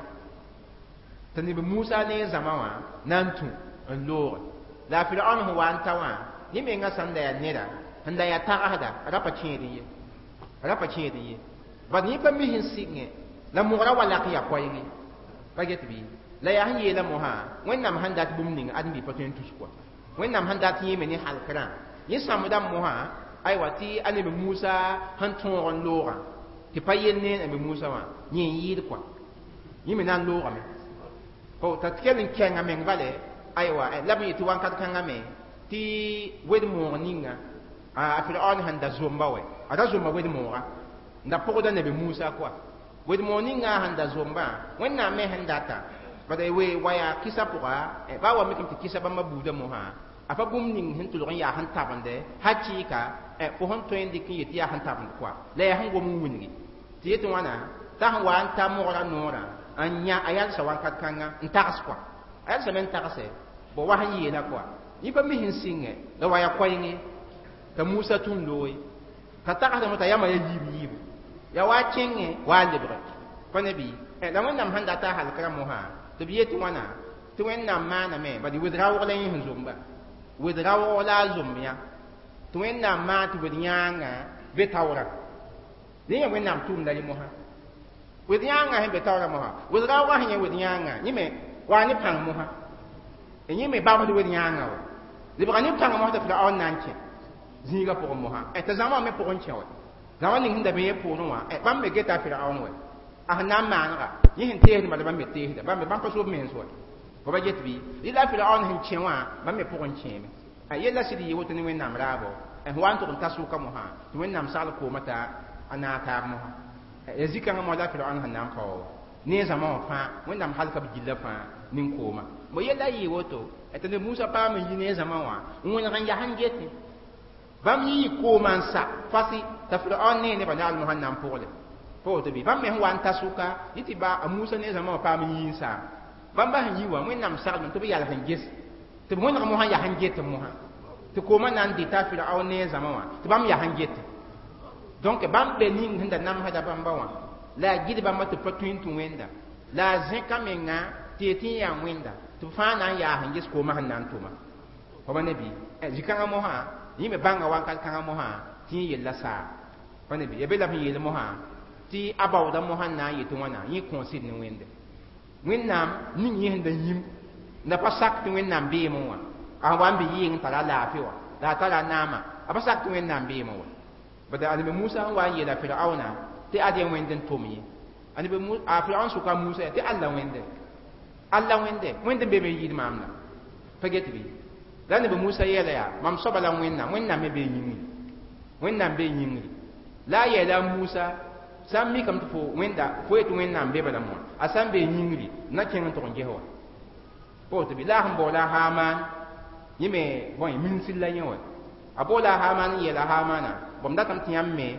tanibi Musa ne zamawa nan tu en lor la fir'aun huwa antawa ni me nga sanda ya neda handa ya ta'ada rapa chiri rapa chiri ba ni pa mi hin singe la mura wala ya koyni paget bi la ya hanye la moha wennam handat bumning admi paten tuskwa wennam handat yeme ni halkran yi samudam moha ay wati anabi Musa han ton lora ti payenne anabi Musa wa yin yid kwa yimi nan lora me ko tatkelin kenga men vale aywa labi ti wankat kanga me ti wed mo ninga a fir'aun handa zomba we ada zomba wed mo ga nda pokoda nabi Musa kwa wed mo ninga handa zomba wenna me handa ta bada we waya kisa puga e ba wa mikim ti kisa ba mabuda mo ha afa bum ning hin tulon ya han tabande hakika e ko hon to indi ki yeti ya han tabande kwa le han go mu wungi ti yeti wana ta han wa anta mo ra nora anya ayal sa wan kat kanga ntakas kwa ayal sa men takase bo wa han yela kwa ni ba mi hin singe la waya koyingi ta Musa tun loyi ka takase mo ta yama ya yibi yibi ya wa chinge wa libre ko ne bi e da wannan handa ta halkara mo ha to bi yeti wana to wannan mana me ba di widrawo la yin zumba widrawo la zumya to wannan ma to widnyanga betawra ni wannan tum da mo ha widnyanga he betawra mo ha widrawo ha he widnyanga ni me wa ni pang mo ha e ni me ba mo widnyanga wa di ba ni pang mo ha ta on nanche zinga pour mo ha e ta zama me pour on chewa zama ni hinda be pour no wa e bam me geta fira on wa ah na manga yi hin te ma ba me te da ba me ban ko so men so ko ba jet bi li la fira on hin chewa ba me pour on cheme a yella sidi yi woto ni wen nam rabo e wan to ta su ka mo ha to wen nam sal ko mata ana ta mo ha e zika mo la fira on han nam ko ni zama fa wen nam halka bi gilla fa nin ko ma mo yella yi woto e to ne Musa pa me yi ne zama wa won ran ya han geti bam yi ko man sa fasi ta fira on ne ne ba na muhannam pole po to bi bam me wan tasuka yiti ba Musa ne zama pa mi yin sa bam ba han yi wa mun nam sa to bi yala han ges to mun ga mo han ya han get mo ha to ko man nan di ta fira on ne zama wa to bam ya han get donc bam be ning hinda nam hada bam ba wa la gidi bam to patwin tu wenda la zeka menga teti ya wenda to fa na ya han ges ko ma han nan to ma ko ba ne bi e jikanga mo ha yi me banga wan kan kan mo ha ti yella sa ko ne bi e be la bi yella mo ha ti abaw da mo han na yi to wana yi consider ni wende winnam ni yi handa yim na pasak ti winnam be mo wa a wan bi yin tara la fi wa la tara nama a pasak ti winnam be mo wa bada ali be Musa wa yi la fir'auna ti ade wenden to mi ani be mu a fir'aun su ka Musa ti Allah wende Allah wende wende be be yi mamna paget bi dan be Musa yela ya mam sobala wenna wenna me be yimi wenna be yimi la yela Musa sam mi kam to fo wenda fo etu wenna be bala mo asam be yimi na ken to nge ho o to bi la ham bola Haman yime boy min silla nyawa abola Haman yela Hamana bom da kam tiyam me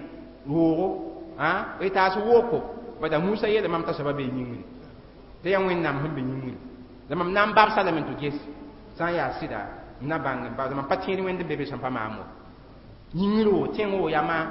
roro ha eta su woko bada Musa yela mam ta sababe yimi te yan wenna ham be yimi da mam nam bar salamen to ges san ya sida na bang ba ma patini wende bebe sampa mamo yingiro tengo yama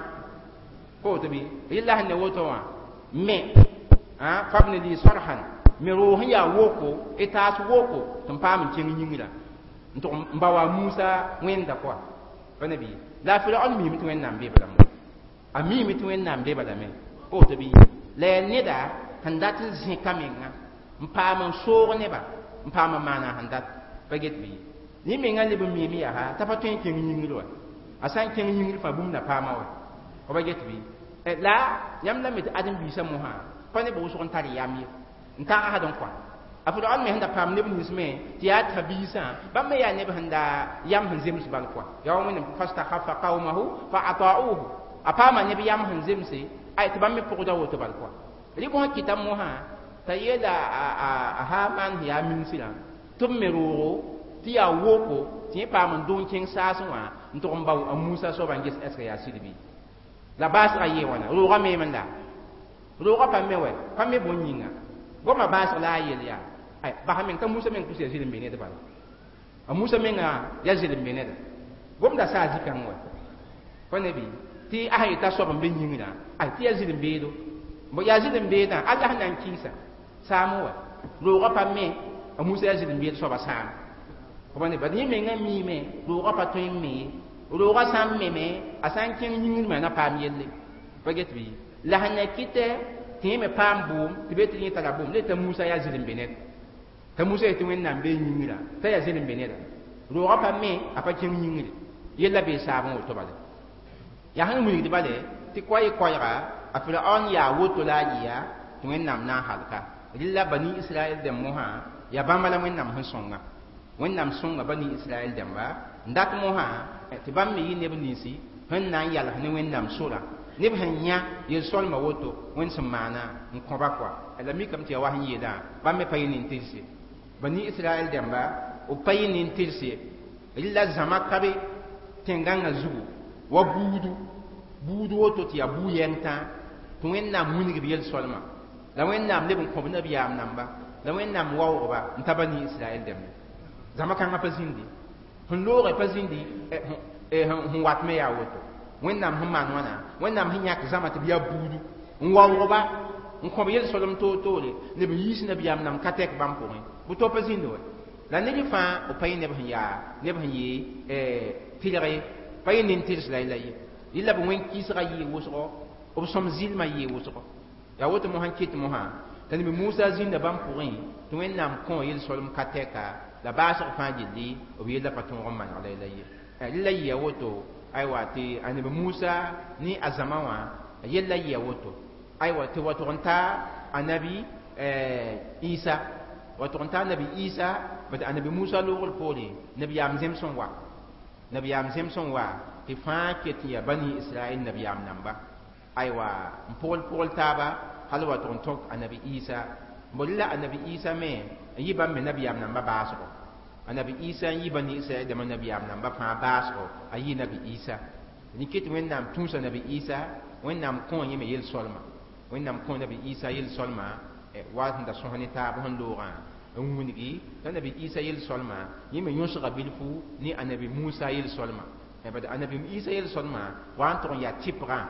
ko to bi illa ne woto wa me ha fabne di sarhan me ro ya woko etas woko tum pam tin yingira nto mbawa Musa wenda kwa bane bi la fi on mi mitu wenda be bala mo ami mitu wenda be bala me ko to bi le neda handatin zin kamenga mpam so ne ba mpam mana handat baget bi ni me ngali bu mi mi ya ha ta patwen ken yingiro asan ken yingiro fa bum na pa ma wa ko ba get bi e la yam la mit adam bi sa mo ha pa ne bo so kon tari yam yi nta ha don kwa afu an me handa pam ne bu ni sme ti ya tabisa ba me ya ne ba handa yam han zim sbal kwa ya wa min fasta khafa qaumahu fa ata'uhu apa ma ne bi yam han zim se ay to ba me ko da wo to bal kwa ri bo kitam mo ha ta yeda a ha man ya min sila tum me ro ti ya woko ti pa man don king sasu wa nto mba a Musa so ban gis eska ya sidibi la bas ra ye wana ro ga me manda ro ga pa me we pa me bon yinga go ma bas la ye ya ai ba ha men ka Musa men ku se sidibi ne de ba a Musa men ga ya sidibi ne de go mda sa zikan wa ko ne bi ti a ha ta so ban ben yinga ai ti ya sidibi do bo ya sidibi da Allah nan kisa samu wa ro ga pa me a Musa ya sidibi so ba samu ko bane ba ni me ngami me do ga pa toy me do ga sam me me asan kin yin me na pam yelle baget bi la hanna kite ti me pam boom ti beti ni taga boom le ta Musa ya zilim benet ta Musa ti wen nam be nyingira ta ya zilim benet do ga pa me apa kin nyingiri yella be sabon to bale ya han mu di bale ti koy koy ga afira on ya woto la ya ti wen nam na halka lilla bani Israel dem moha ya bamala wen nam han songa wen nam songa bani Israel dem ba ndat moha ti bam mi ne bani si han nan yalla ne wen nam sura ne ba nya ye sol ma woto wen samana n ko ba kwa ala mi kam ti wa han yeda bam me payin intilsi bani Israel dem ba o payin intilsi lilla zama kabe tenganga zugu wa budu budu woto ti ya bu yenta to wen nam muni gi yel solma la wen nam le bon ko na biyam namba la wen nam wawo ba ntabani Israel dem zama kan pa zindi hun lore pa zindi e hun wat me ya woto wen nam hun man wana wen nam hin yak zama ti biya budu wawo ba n ko yel solom to to le le bi yis na biyam nam katek bam ko bu to pa zindo la ne fa o payin ne ba ya ne ba yi e tilare payin nin tirs la la yi illa bu wen kisra yi woso o som zilma yi woso ya woto mo han kit mo ha tani bi Musa zinda bam pourri to wen nam kon yel solom kateka la basa fa jilli o bi la patun romman ala la yi illa yi ya woto ay wati ani bi Musa ni azamawa yella yi ya woto ay wati woto onta anabi eh Isa woto onta nabi Isa bada anabi Musa logol poli nabi am zemson wa nabi am zemson wa ti fa ketiya bani Israel nabi am namba aywa pol pol taba halwa ton tok anabi Isa bolla anabi Isa me yi bam me nabi am namba baso anabi Isa yi bani Israel da nabi am namba fa baso ayi nabi Isa ni kit wen nam tunsa nabi Isa wen nam kon yi me yel solma wen nam kon nabi Isa yel solma e wa nda sohani taba hon lora ngunigi tan nabi Isa yel solma yi me yusra bilfu ni anabi Musa yel solma e bada anabi Isa yel solma wa anton ya tipra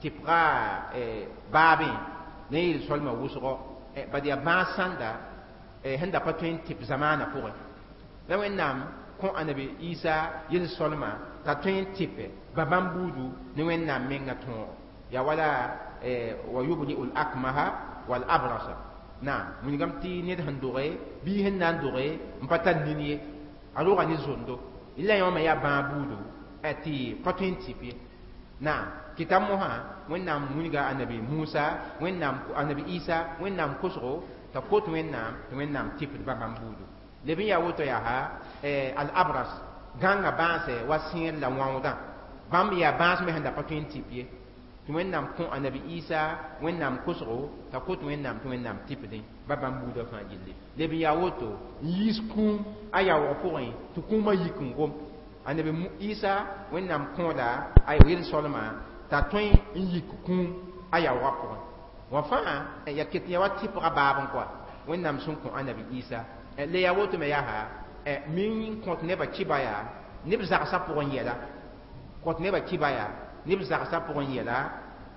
tipra e babe ne yel solma wusro e bada ya basanda e handa patwen tip zamana pour la wennam kon anabi Isa yel solma ta twen tipe babam budu ne wennam menga ton ya wala e wa yubni al akmaha wal abrasa na mun gam ti ne han dore bi hen nan dore mpatan nini alo ga ni zondo illa yoma ya ba budu ati patwen tipe na kitam moha wennam mun ga anabi Musa wennam anabi Isa wennam kusro ta kot wennam wennam tipe babam budu le bi ya woto ya ha eh al abras ganga base wasin la wawda bam ya bas me handa patwen tipe to wennam kon anabi Isa wennam kusro ta kot wennam to wennam tipe din babam budu fa jilli le bi ya woto yiskum aya wa poin to kuma yikun gom anabi Isa wennam kon da ay wil solma ta twen yikun aya wa poin wa fa ya kitiya wa tipe babam kwa wennam sun kon anabi Isa le ya woto me ya ha e min kont ne ba kibaya ne bi zakasa pour yela kont ne ba kibaya ne bi zakasa pour yela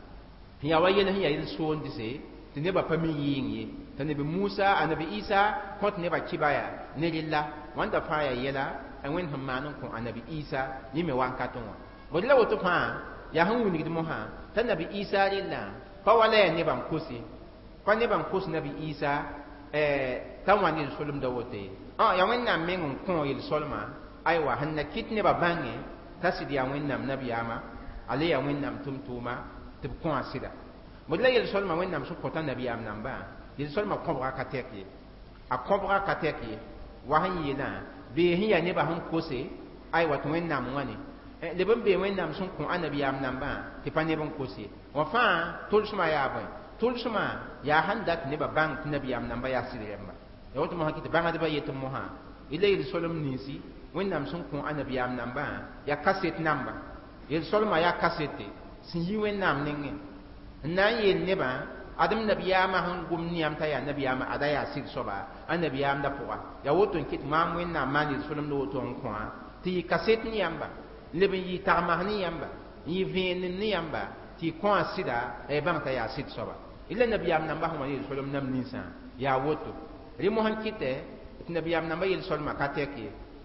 ya wa yela ya yel so ndise te ne ba pami yingi te ne bi Musa anabi Isa kont ne ba kibaya ne lilla wanda fa ya yela en wen hamman ko anabi Isa ni me wan katon wa la woto fa ya han wuni mo ha te nabi Isa lilla fa wala ne ban kusi fa ne ban kusi nabi Isa eh tan wani solum da wote ah ya wannan men kon yel solma aiwa hanna kitne ba bange tasidi ya wannan nabiyama ali ya wannan tumtuma tib kon asida modla yel solma wannan su kota nabiyam nan ba yel solma kobra kateki a kobra kateki wa han yina be hiya ne ba han kose aiwa to wannan wani le ban be wannan sun kon anabiyam nan ba ti pa ne ban kose wa fa tul suma ya ba tul suma ya handat ne ba bang nabiyam nan ba ya siremba ya wato mo hakita banga ba yetum mo ha ile il solom nisi wennam sun kun anabiyam namba ya kaset namba il solma ya kasete sin yi wennam ninge nan yen ne ba adam nabiyama han gum niyam ta ya nabiyama ada ya sig soba anabiyam da puwa ya wato kit mam wennam man il solom do to kwa ti kaset niyamba lebe yi tarma niyamba yi ven niyamba ti kwa sida e bang ta ya sig soba ile nabiyam namba ho il solom nam nisa ya wato rimo han kite nabiyam namba yel solma kateke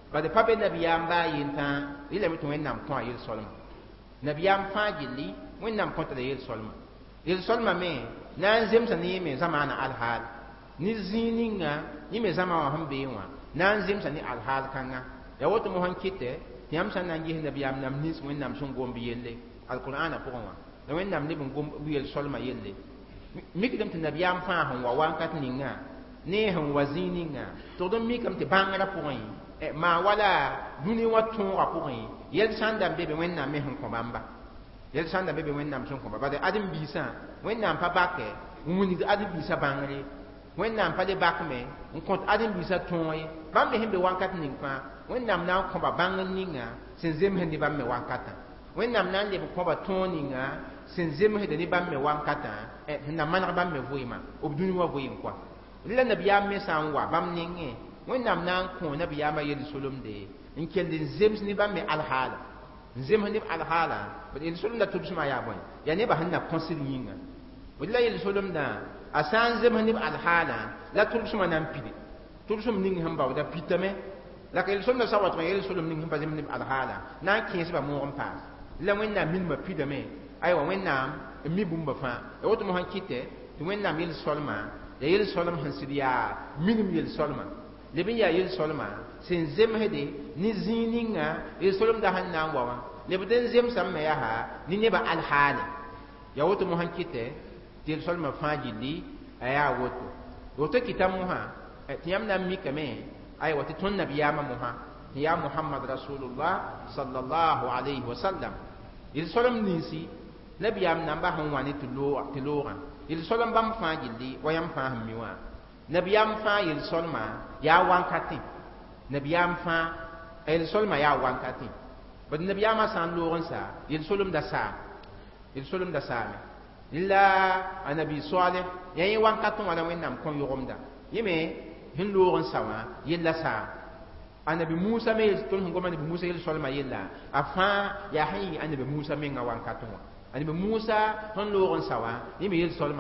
ba de pabe nabiyam ba yinta ila mi to wẽnnaam kõ a yel solma nabiyam fãa gilli wẽnnaam kõta la yel solma yel solma me na n zemsa ne me zamaana alhaal ni zĩininga yẽ me zãma wã sẽn bee wã na n zemsa ne alhaal kãnga ya woto mo sẽn kɩtɛ tɩ yãmb sã n na n ges nabiyam nam nins wẽnnaam sẽn gomb yelle alqur'ana pʋgẽ wã la wẽnnaam leb n gomb yel solma yelle mikdame tɩ nabiyam fãa sẽn wa wãnkat ninga ne sẽn wa zĩig ninga tʋgd n mikame tɩ bãngrã pʋgẽ maa wala dũni wã tõogã pʋgẽ yɛl sãn da n be be wẽnnaam me sẽn kõ bãmba yɛl sãn da be be wẽnnaam sẽn kõ bãmba bad ãdem-biisã wẽnnaam pa bakɛ n wilgd ãdem-biisã bãngre wẽnnaam pa le bakme n kõt ãdem-biisã tõog ye bãmb me sẽn be wãnkat ning fãa wẽnnaam na n kõba bãngr ninga sẽn zemsd ne bãmb me wãnkatã wẽnnaam na n leb kõba tõog ninga sẽn zemsd ne bãmb me wãnkatã sẽn na maneg bãmb me vɩɩmã b dũni wã vɩɩm koa la nabiyaam me sã n wa bãmb nengẽ wẽnnaam na n kõ nabiyaamã yel-solemde n kell n zems ne bãmb me alhaala n zems neb alhaala bd yel-solemda tʋbsmã yaa bõe yaa nebã sẽn na kõsd yĩnga bd la yel-solemdã a sã n zems neb alhaala la tʋbsmã na n pide tʋbsm ning sẽn baooda pitame la ka yel-solemda sa wa tɩ yel-solem ning sẽn pa zems neb alhaala na n kẽesba moog n paas la wẽnnaam minmã pidame aywa wẽnnaam n mi bũmba fãa ya woto mo sẽn kɩtɛ tɩ wẽnnaam yel-solmã ya yel-solem sẽn sɩd yaa minim yel-solmã leb n yaa yel-solmã sẽn zemsde ne zĩig ninga yel-solemda sẽn na n wa wã lebd n zemsame me yaa ne nebã alhaale ya woto mo sẽn kɩtɛ tɩ yel-solmã fãa gilli a yaa woto woto kɩta mosã tɩ yãmb na n mikame aywa tɩ tõnd nabiyaamã mosã tɩ yaa mohamad rasulullah sallallahu alayhi wa sallam yel-solem ninsi nabiyaam namba sẽn wa ne tɩ loogã yel-solem bãmb fãa gilli wa yãmb fãa sẽn mi wã nabiyaam fãa yel-solmã yaa wãnkatẽ nabiyaam fãa yel-solmã yaa wãnkatẽ bad nabiyaamã sã n loog n sa yel-solemda saam yel-solemda saame la a nabi soaleh ya yẽ wãnkatẽ wã la wẽnnaam kõ yʋgemda yẽ me sẽn loog n sa wã yella saam a nabi musa me tõnd sẽn gom a nabi musa yel-solmã yella a fãa yaa sẽn yɩ a nabi musa menga wãnkatẽ wã a nabi musa sẽn loog n sa wã yẽ me yel-solmã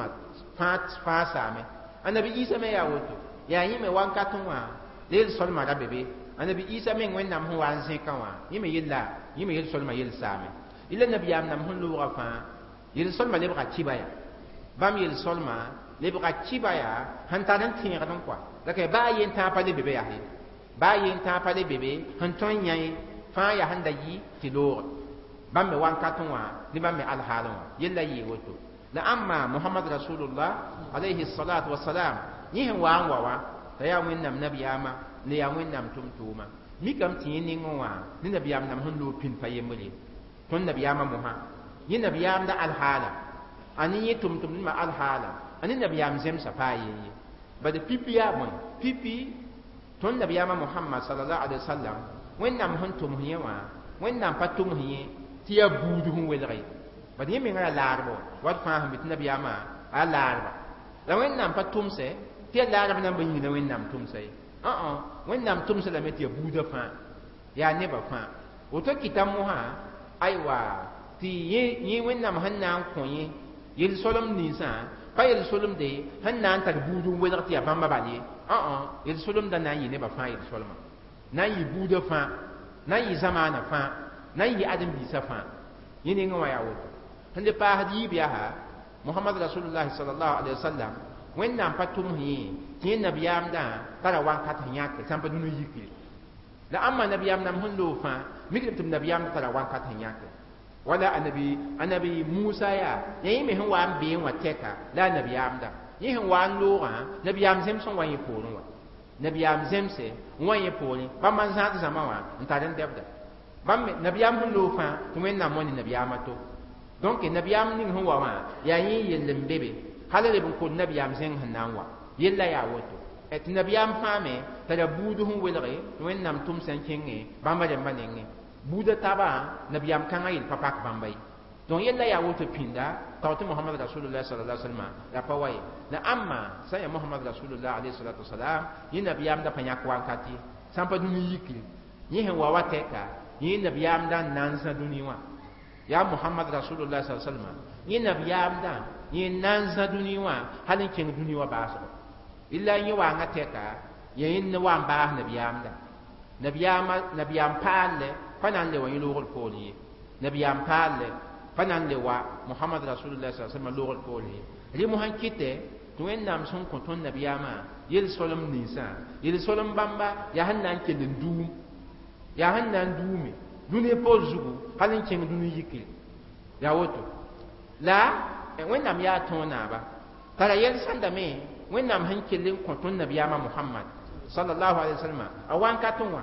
fãa saame a nabi isa me yaa woto yaa yẽ me wãnkatẽ wã la yel-solmã ra be be a nabi isa meng wẽnnaam sẽn wa n zẽkã wã yẽ me yella yẽ me yel-solmã yel saame ila nabiyaam nam sẽn loogã fãa yel-solmã lebga kiba ya bãmb yel-solmã lebga kiba ya sẽn tar n tẽegd n koa la ka baa yen tãag pa le be be yaa ye baa yen tãag pa le be be sẽn tõe n yãe fãa yaa sẽn da yɩ tɩ loogd bãmb me wãnkatẽ wã ne bãmb me alhaalẽ wã yella yɩɩ woto la amma muhammad rasulullah alayhi salatu wasalam yẽ sẽn wa n wa wã t'a yaa wẽnnaam nabiyaamã ne yaa wẽnnaam tʋm-tʋʋma mikame tɩ yẽ nengẽ wã ne nabiyaam nam sẽn loog pĩnd pa yembre tõnd nabiyaamã mosã yẽ nabiyaamda alhaala a ne yẽ tʋm-tʋm nima alhaala a ne nabiyaam zemsã paa yen ye bad pipi yaa bõe pipi tõnd nabiyaamã mohamad sallallahu alaihi wasallam wẽnnaam sẽn tʋms yẽ wã wẽnnaam pa tʋms yẽ tɩ yaa buud sẽn welge bad yẽ mengã yaa laarbã wat fãa sẽn be tɩ nabiyaamã a laarba la wẽnnaam pa tʋmsɛ tɩ yaa laarb namba yĩngda wẽnnaam tʋmsa ye ã wẽnnaam tʋmsa lame tɩ yaa buudã fãa yaa nebã fãa woto kɩta mosã aywa tɩ yẽ wẽnnaam sẽn na n kõ yẽ yel-solem ninsã pa yel-solemde sẽn na n tar buud n welg tɩ yaa bãmba bal ye ã yel-solemda na n yɩ nebã fãa yel-solmã na n yɩ buudã fãa na n yɩ zamaana fãa na n yɩ ãdem-biisã fãa yẽ nengẽ wã yaa woto sẽn le paasd yiib yaa mohamad rasulullahi sallallahu alaihi wasallam wẽnnaam pa tʋms yẽ tɩ yẽ nabiyaamdã tara wãnkat sẽn yãke sãn pa dũni yikre la ãmma nabiyaam nam sẽn loog fãa mikdame tɩ nabiyaamdã tara wãnkat sẽn yãke wala anabi anabi musa yaa ya yẽ me sẽn wa n bee wã tɛka la a nabiyaamda yẽ sẽn wa n loogã nabiyaam zems n wa yẽ poorẽ wã nabiyaam zemse n wa yẽ poorẽ bãmb n zãad zãma wã n tar n dɛbda bãmb nabiyaam sẽn loog fãa tɩ wẽnnaam wa ne nabiyaamã to donc nabiyaam ning sẽn wa wã yaa yẽ yell n be be hal leb n kod nabiyaam zẽng sẽn na n wa yella yaa woto tɩ nabiyaam fãa me tara buud sẽn welge tɩ wẽnnaam tʋm sẽn kẽngẽ bãmba rẽmba nengẽ buudã tabã nabiyaam kãngã yel pa pak bãmba ye donc yella yaa woto pĩnda tao tɩ mohamad rasulullah sallallahu alaihi wasallam la pa wa ye la amma sã ya mohamad rasulullah alayhi salatu wasalam yẽ nabiyaamda pa yãk wãnkat ye sãn pa dũni yikre yẽ sẽn wa wa tɛka yẽ nabiyaamda n na n zã dũni wã yaa mohamad rasulullah sallallahu alaihi wasallam yẽ nabiyaamda yẽ na n zã dũni wã hal n kẽng dũni wã baasgɔ illa yẽ waangã tɛka ya yẽ wa n baas nabiyaamda nabiyama nabiyam paale fanan le wa yulugul poli nabiyam paale fanan le wa muhammad rasulullah sallallahu alaihi wasallam lugul poli ri mo han kite to en nam son ko ton nabiyama yel solom nisa yel solom bamba ya han nan ke ndu ya han nan dume duni po zugu halin ken duni yiki ya woto la wen nam ya ton na ba tara yel sanda me wen nam han ke len ko ton nabiyama muhammad sallallahu alaihi wasallam awan katonwa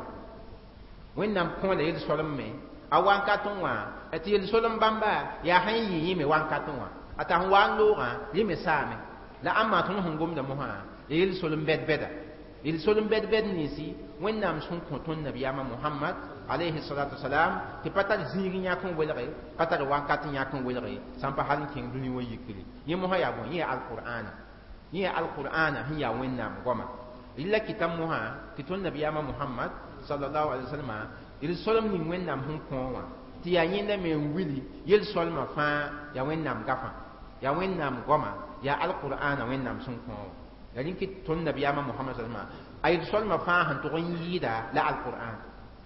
wen nam ko le yel solom me awan katonwa ati yel solom bamba ya han yi yi me wan katonwa ata han wan lo ga yi me same la amma ton hon gom da mo ha yel solom bed beda yel solom bed bed ni si wen nam son ko ton nabiyama muhammad alayhi salatu wasalam ti patal zigi nya kan welre patal wan katin nya kan welre sampa halin king duni wo yikili yi mo ha ya bon yi alquran yi alquran hiya wen nam goma illa kitam mo ha kiton nabiyama muhammad sallallahu alaihi wasallam il solom ni wen nam hun ko wa ti ya yinda me wili yel solma fa ya wen nam gafa ya wen nam goma ya alquran wen nam sun ko ya rin kiton nabiyama muhammad sallallahu alaihi wasallam ay solma fa han to yida la alquran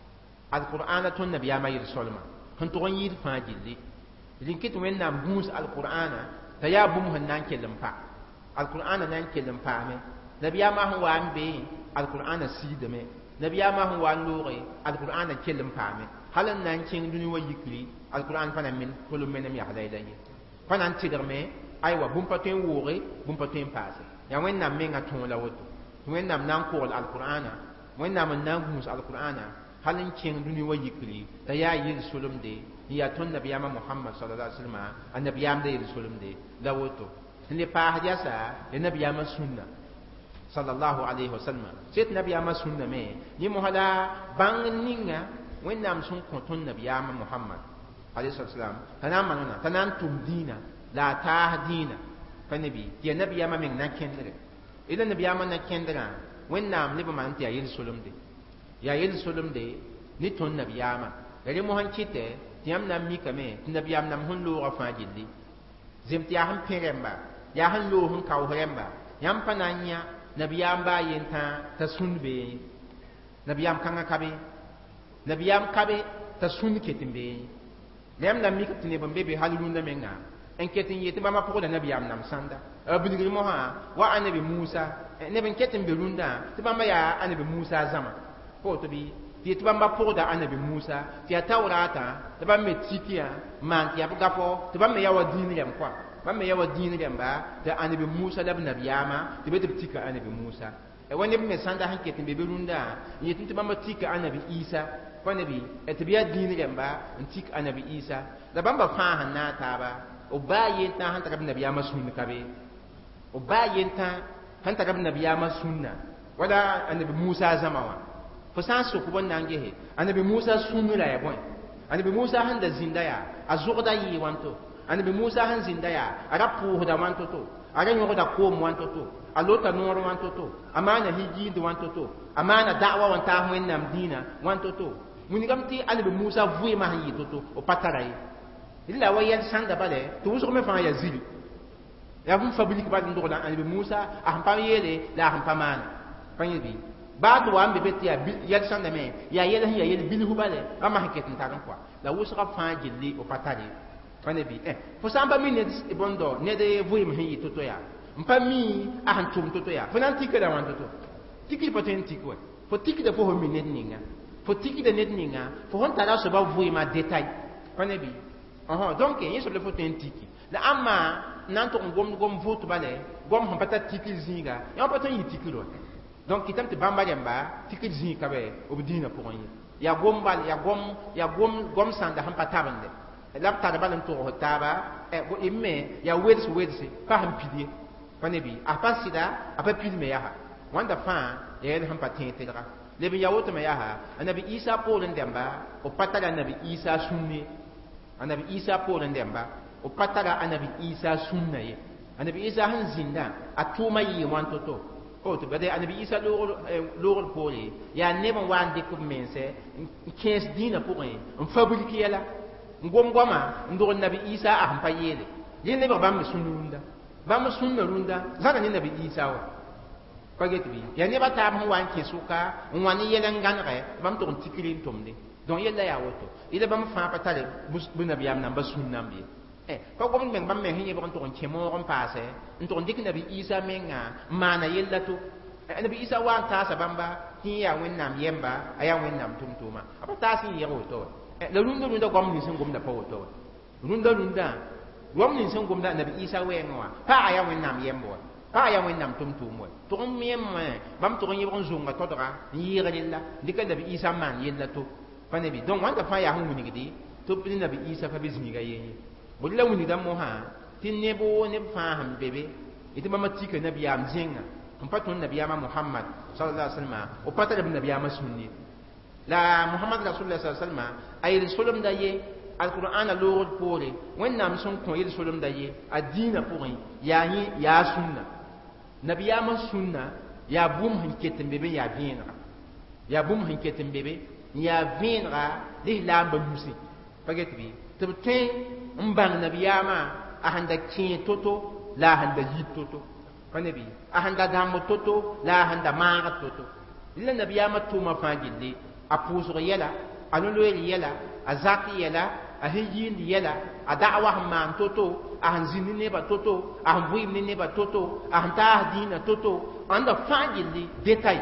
alquran ton nabiyama yel solma han to yid fa jilli rin kit wen nam bus alquran ta ya bum han nan kelim fa alquran nan kelim fa me nabiyama hu wa ambe alquran sidame nabiyama hu wa lore alquran kelim fa me halan nan king duni wa yikri alquran fa min kulum menem ya halayda yi fa nan tiderme aywa bum paten wore bum paten passe ya wen nam menga ton la woto wen nam nan ko alquran wen nam nan gus alquran halin king duni wa yikri ta ya yil sulum de ya ton nabiyama muhammad sallallahu alaihi wasallam annabiyam de yil sulum de la woto le pa hadiasa le nabiyama sunna sallallahu alaihi wasallam set nabiyama sunna me ni mo hala bang ninga wen nam sun ko ton nabiyama muhammad alaihi wasallam tanan manona tanan tum dina la ta dina fa nabi ya nabiyama men na kendere ila nabiyama na kendera wen nam le ba man ti ayil sulum de ya yel sulum de ni ton nabiyama gari mo han kite tiam nam mi kame nabiyam nam hun lo rafa jilli zim ti han peremba ya han lo hun kaw heremba yam pananya nabiyam ba yenta ta sunbe nabiyam kanga kabe nabiyam kabe ta sun ketimbe lem nam mi kitine bambe be halun da menga en ketin yete ba ma poko da nabiyam nam sanda abulgir mo ha wa anabi musa ne ben ketin be runda ti ba ma ya anabi musa zama ko to bi ti ti ba ma poko da anabi musa ti ya tawrata ti ba me tikia man ti ya ga fo ti ba me ya wa dini yam kwa ba me ya wa dini yam ba da anabi musa da nabiyama ti be ti tika anabi musa e wani me sanda han ketin be be runda yete ti ba ma tika anabi isa ko nabi e ti biya dini yam ba tik anabi isa da ba ba fa han na ta ba o ba yenta han ta nabiyama sunna kabe o ba yenta han ta nabiyama sunna wala anabi musa zamawa fo san so ko bon nange he anabi musa sunna la ya bon anabi musa han da zinda ya azugda yi wanto anabi musa han zinda ya ara pu da wanto to ara nyogo da ko mo wanto to alota noro wanto to amana hiji do wanto to amana da'wa wanta ho nam dina wanto to muni gamti anabi musa vuye ma han yi to to o patarai illa wayan sanda bale to uso me fa ya zili ya vum fabrik ba ndo la anabi musa a pam yele la ham pamana fanyibi ba to am be betia ya sanda me ya yele ya yele bilhu bale ama haketin taran kwa la uso ka fa jilli o patari fanyibi eh fo samba minutes e bondo ne de vuye me yi to to ya mpami a han tum to to ya fo nan tikira wan to to tikiri paten tikwa fo tikida fo ho minute ninga fo tikida net ninga fo hon tara so ba vuye ma detail fanyibi aha donc il sur le faut un tiki la amma nan to gom gom vote balé gom han pata tiki zinga ya pata yi tiki lo donc kitam te bamba yamba tiki zinga be obdina pour yi ya gom bal ya gom ya gom gom sanda han pata bande la pata balan to hotaba e bo imme ya weds weds pa han pidie panebi a pasida a pa pidme ya ha wanda fa ya han patin tedra le bi ya woto me ya ha anabi isa pour ndemba o pata la nabi isa sunni anabi isa po ndemba o patara anabi isa sunna ye anabi isa han zinda atuma yi wanto to o to bade anabi isa lo lo po ye ya neba wan de kum mense quinze dina pour en on fabrique yela ngom goma ndo nabi isa a hampa yele yele ba bam sunnunda bam sunna runda zaka ni nabi isa wa paget bi ya ne ba ta mu wan ke suka wani yelan ganre bam to tikilin tomde don yella ya woto ida bam fa patale bu nabiyam nan ba sunnam bi eh ko gom men bam men hinye bon to ke mo on passe to dik nabi isa menga mana yella to nabi isa wan ta sa bamba ti ya wennam yemba aya wennam tumtuma apa ta si ya woto la runda runda gom ni sun gom da pa woto runda runda gom ni sun gom da nabi isa wenwa pa aya wennam yembo pa ya wennam tumtum wa to mem bam to ngi bon zunga to dara yira lilla dika nabi isa man yella to pa nabi donc wanda fa ya hu ni gidi to bin nabi isa fa bizni ga yeyi bulla wuni dan mo ha tin ne bo ne fa ham bebe ita mama tika nabi am zinga on patun nabi ama muhammad sallallahu alaihi wasallam o pata da nabi ama sunni la muhammad rasulullah sallallahu alaihi wasallam ay rasulum da ye alquran lorod pore wennam sun ko yel rasulum da ye adina pore ya yi ya sunna nabi ama sunna ya bum hin ketin bebe ya bina ya bum hin ketin bebe ya bina li lamba musi paget bi tebte mbang nabi ama ahanda kin toto la handa yit toto panabi ahanda gamu toto la handa maga toto illa nabi ama tuma fangilli apuso yela anulo yela azaki yela ahiyin yela adawa man toto ahan zinne ba toto ahan buimne ne ba toto ahan tahdina toto anda fangilli detail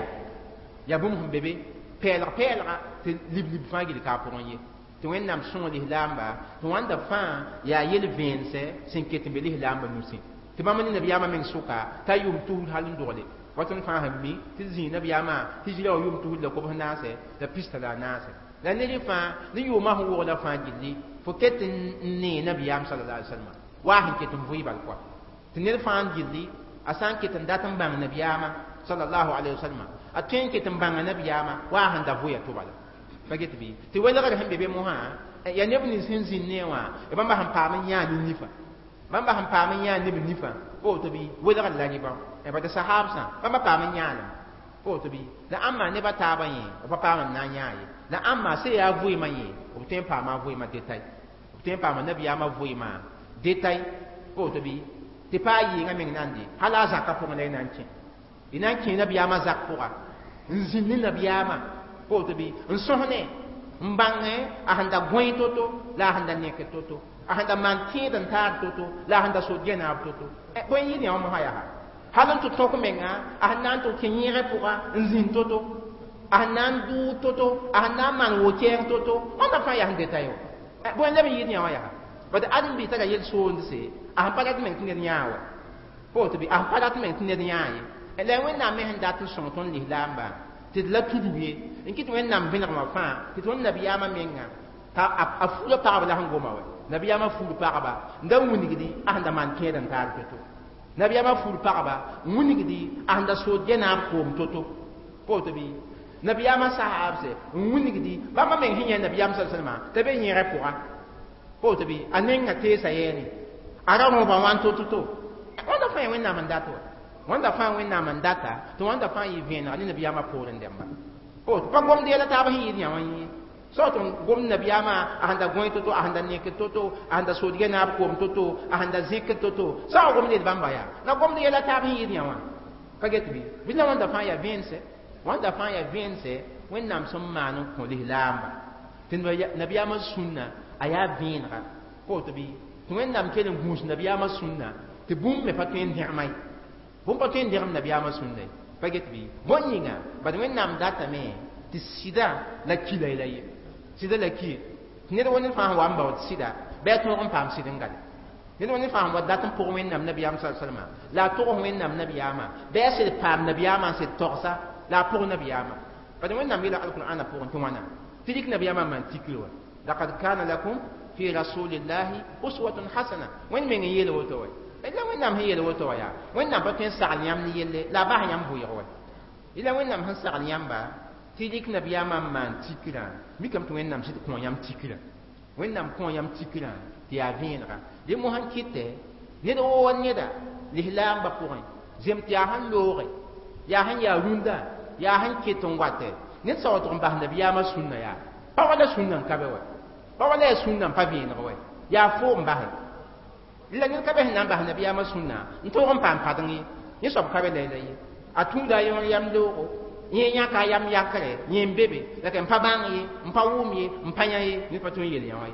ya bum hum bebe pelra pelra te lib lib fangilli ka poronye to wennam sõo lislaamba tɩ wãnda fãa yaa yel vẽense sẽn ket n be lislaamba nusi tɩ bãmb ne nabiyaamã meng sʋka t'a yʋʋm tuusd hal n dogle wat n fãa sẽn mi tɩ zĩig nabiyaamã tɩ zira wa yʋʋm tuusd la kobs naase la pista la a naase la ned fãa ne yʋʋmã sẽn wogla fãa gilli fo ket n nee nabiyaam sala la salma waa sẽn ket n vɩɩ bal koa tɩ ned fãa n gilli a sã n ket n dat n bãng nabiyaamã sallallahu alaihi wasallam a tõe n ket n bãnga nabiyaamã waa sẽn da vʋya tʋ bala paget bi ti wala ga han bebe mo ha ya ne bni sin sin ne wa e bamba han pa man ya ni nifa bamba han pa man ya ni bi nifa o to bi wala ga la ni ba e ba da sahab sa bamba pa man ya na o to bi la amma ne ba ta ban yi o pa pa man na ya yi la amma sai ya vui man yi o tem pa ma vui ma detai o tem pa ma nabi ya ma vui ma detai o to bi ti pa yi nga men nandi hala zakka fo ngale nan kin ina kin nabi ya ma zakko ga nzin ni nabi ya ma ko to bi n sõsne n bãnge a sẽn da gõe to-to la a sẽn da neke to-to a sẽn da maan tẽed n taar to-to la a sẽn da sod gẽnaab to-to bõe yɩ ne wã mosã yaa hal n tɩ tõk menga a sẽn na n tɩ kẽ yẽgẽ pʋga n zĩnd to-to a sẽn na n dʋʋ to-to a sẽn na n maan wo-kɛɛng to-to wãnda fãa yaa sẽn deta yo bõe leb n yɩ ne wã yaa bad adem bɩ tara yel soondse a sẽn pa dat meng tɩ ned yãa wa po tɩ bɩ a sẽn pa dat meng tɩ ned yãa ye la wẽnnaam me sẽn dat n sõng tõnd lislaamba tɩ d la tudg ye n kɩt wẽnnaam vẽnegmã fãa tɩ tõnd nabiyaamã menga t'a a fuula pagb la sẽn goma wa nabiyaamã fuul pagba n da wingdi a sẽn da maan kẽed n taar to-to nabiyaamã fuul pagba n wingdi a sẽn da sood gẽnaab koom to-to po tɩ bɩ nabiyaamã sahaabse n wingdi bãmba meng sẽn yã nabiyaam sa sãlma t'a be yẽgẽ pʋga po tɩ bɩ a nenga teesa yɛɛne a ra rõba wãn to-to-to wãnda fãa ya wẽnnaam n dat wa wanda fa wẽnnaam n data tɩ wãnda fãa yɩ vẽenega ne nabiyaamã poorẽ dẽmba o tɩ pa gomd yɛla taab sẽn yɩɩd yã wã yẽ so tɩ gomd nabiyaamã a sẽn da gõe to-to a sẽn da nek to-to a sẽn da soodgẽ naab koom to-to a sẽn da zẽk to-to sa wa gomd ned bãmba yaa la gomd yɛla taab sẽn yɩɩd yã wã pa get bɩ bɩ la wãnda fãa yaa vẽense wãnda fãa yaa vẽense wẽnnaam sẽn maan n kõ lislaamba tɩ nabiyaamã sũnna a yaa vẽenega po tɩ bɩ tɩ wẽnnaam kell n gũus nabiyaamã sũnna tɩ bũmb me pa tõe n dẽgma ye bõmb pa tõe n dẽgem nabiyaamã sũnda ye pa get bɩ bõn yĩnga bad wẽnnaam datame tɩ sɩda la kila la ye sɩda la ki ned wa ned fãa sẽn wa n baood sɩda bɩ a tõog n paam sɩd n gale ned wa ned fãa sẽn wa dat n pʋg wẽnnaam nabiyaam sa salma la a togs wẽnnaam nabiyaamã bɩ a sɩd paam nabiyaamã n sɩd togsa la a pʋg nabiyaamã bad wẽnnaam yeela alqur'ana pʋgẽ tɩ wãna tɩ dɩk nabiyaamã n maan tikr wa laqad kana lakum fi rasulillahi uswatun hasana wẽnd meng n yeel woto wa la wẽnnaam sẽn yeel woto wã yaa wẽnnaam pa tõe n sagl yãmb ne yelle la a bas yãmb vʋɩg wa la wẽnnaam sẽn sagl yãmba tɩ dɩk nabiyaamã n maan tikrã mikame tɩ wẽnnaam sɩd kõ yãmb tikrã wẽnnaam kõ yãmb tikrã tɩ yaa vẽenega dẽ mo sãn kɩtɛ ned woo wa neda lislaamba pʋgẽ zem tɩ yaa sẽn looge yaa sẽn yaa rũndã yaa sẽn ket n watɛ ned sao tɩg n bas nabiyaamã sũnna yaa pa wa la sũnna n ka be wa pa wa la yaa sũnna n pa vẽeneg wa yaa foog n basẽ la ned ka be sẽn na n bas nabiyaamã sũnna n tʋʋg n paam padeng ye yẽ soab ka be la la ye atunda yon yam do yin ya ka yam yakare yin bebe la kan pa bangi mpa wumi mpanya yi ni patun yele yan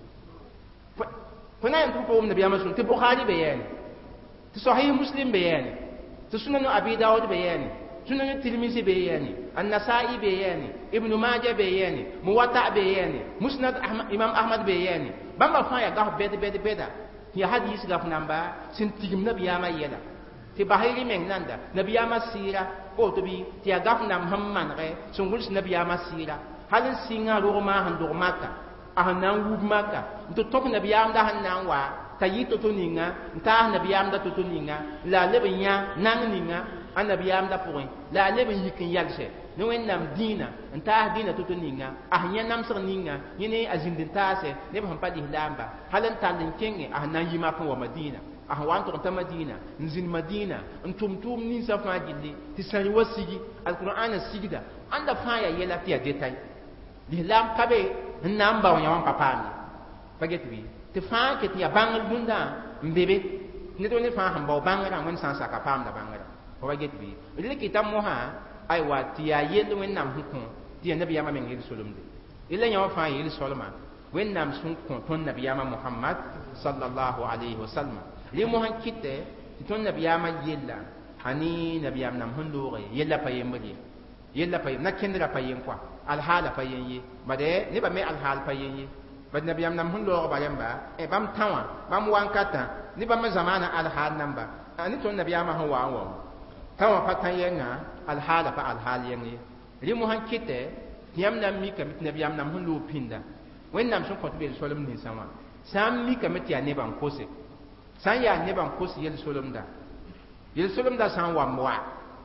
yi fona yan tupo nabi ya masul ti bukhari bayan ti sahih muslim bayan ti sunan abi daud bayan sunan tirmizi bayan an-nasa'i bayan ibn majah bayan muwatta bayan musnad ahmad imam ahmad bayan bamba fa ya ga bede bede beda ya hadis ga namba sin tigim nabi ya ma yela ti bahiri meng nanda nabi ya masira o to bi ti ya gaf nam hamman re sungul nabi ya masira halin singa ro ma han do maka ahnan wub maka to tok nabi ya amda hanan wa tayi to to ninga nta nabi ya amda to to ninga la lebnya nang ninga annabi ya amda point la lebin yikin yalse no wen nam dina nta dina to to ninga ahnya nam sir ninga yini azindin tase ne ba hampa di lamba halan talin kenge ahnan yima fa wa madina ahwan to ta madina nzin madina ntum tum ni safa gilli tisari wasigi alquran sigida anda fa ya yela tiya detai di lam kabe namba wa yawan papani paget bi te fa ke tiya bangal bunda mbebe ne to ne fa hamba bangara wen san saka pam da bangara paget bi ile kitam mo ha ai wa tiya yelu wen nam hukun tiya nabi yama men yel solumde ile yawan fa yel soluma wen nam sun kon ton nabi yama muhammad sallallahu alaihi wasallam li mo han kitte ton nabiyama yella hani nabiyam nam hundore yella payem bari yella payem nakendra payem kwa al hala payem yi bade ne ba me al hal payem yi bad nabiyam nam hundore ba yamba e bam tawa bam wankata ni ba ma zamana al hal namba ani ton nabiyama han wa wa tawa patan yenga al hala pa al hal yengi li mo han kitte yam nam mi kam nabiyam nam hundo pinda wen nam sun ko be solum ni sama sam mi kam ti ane ban kose san ya ne ban kos yel solomda yel solomda san wa mwa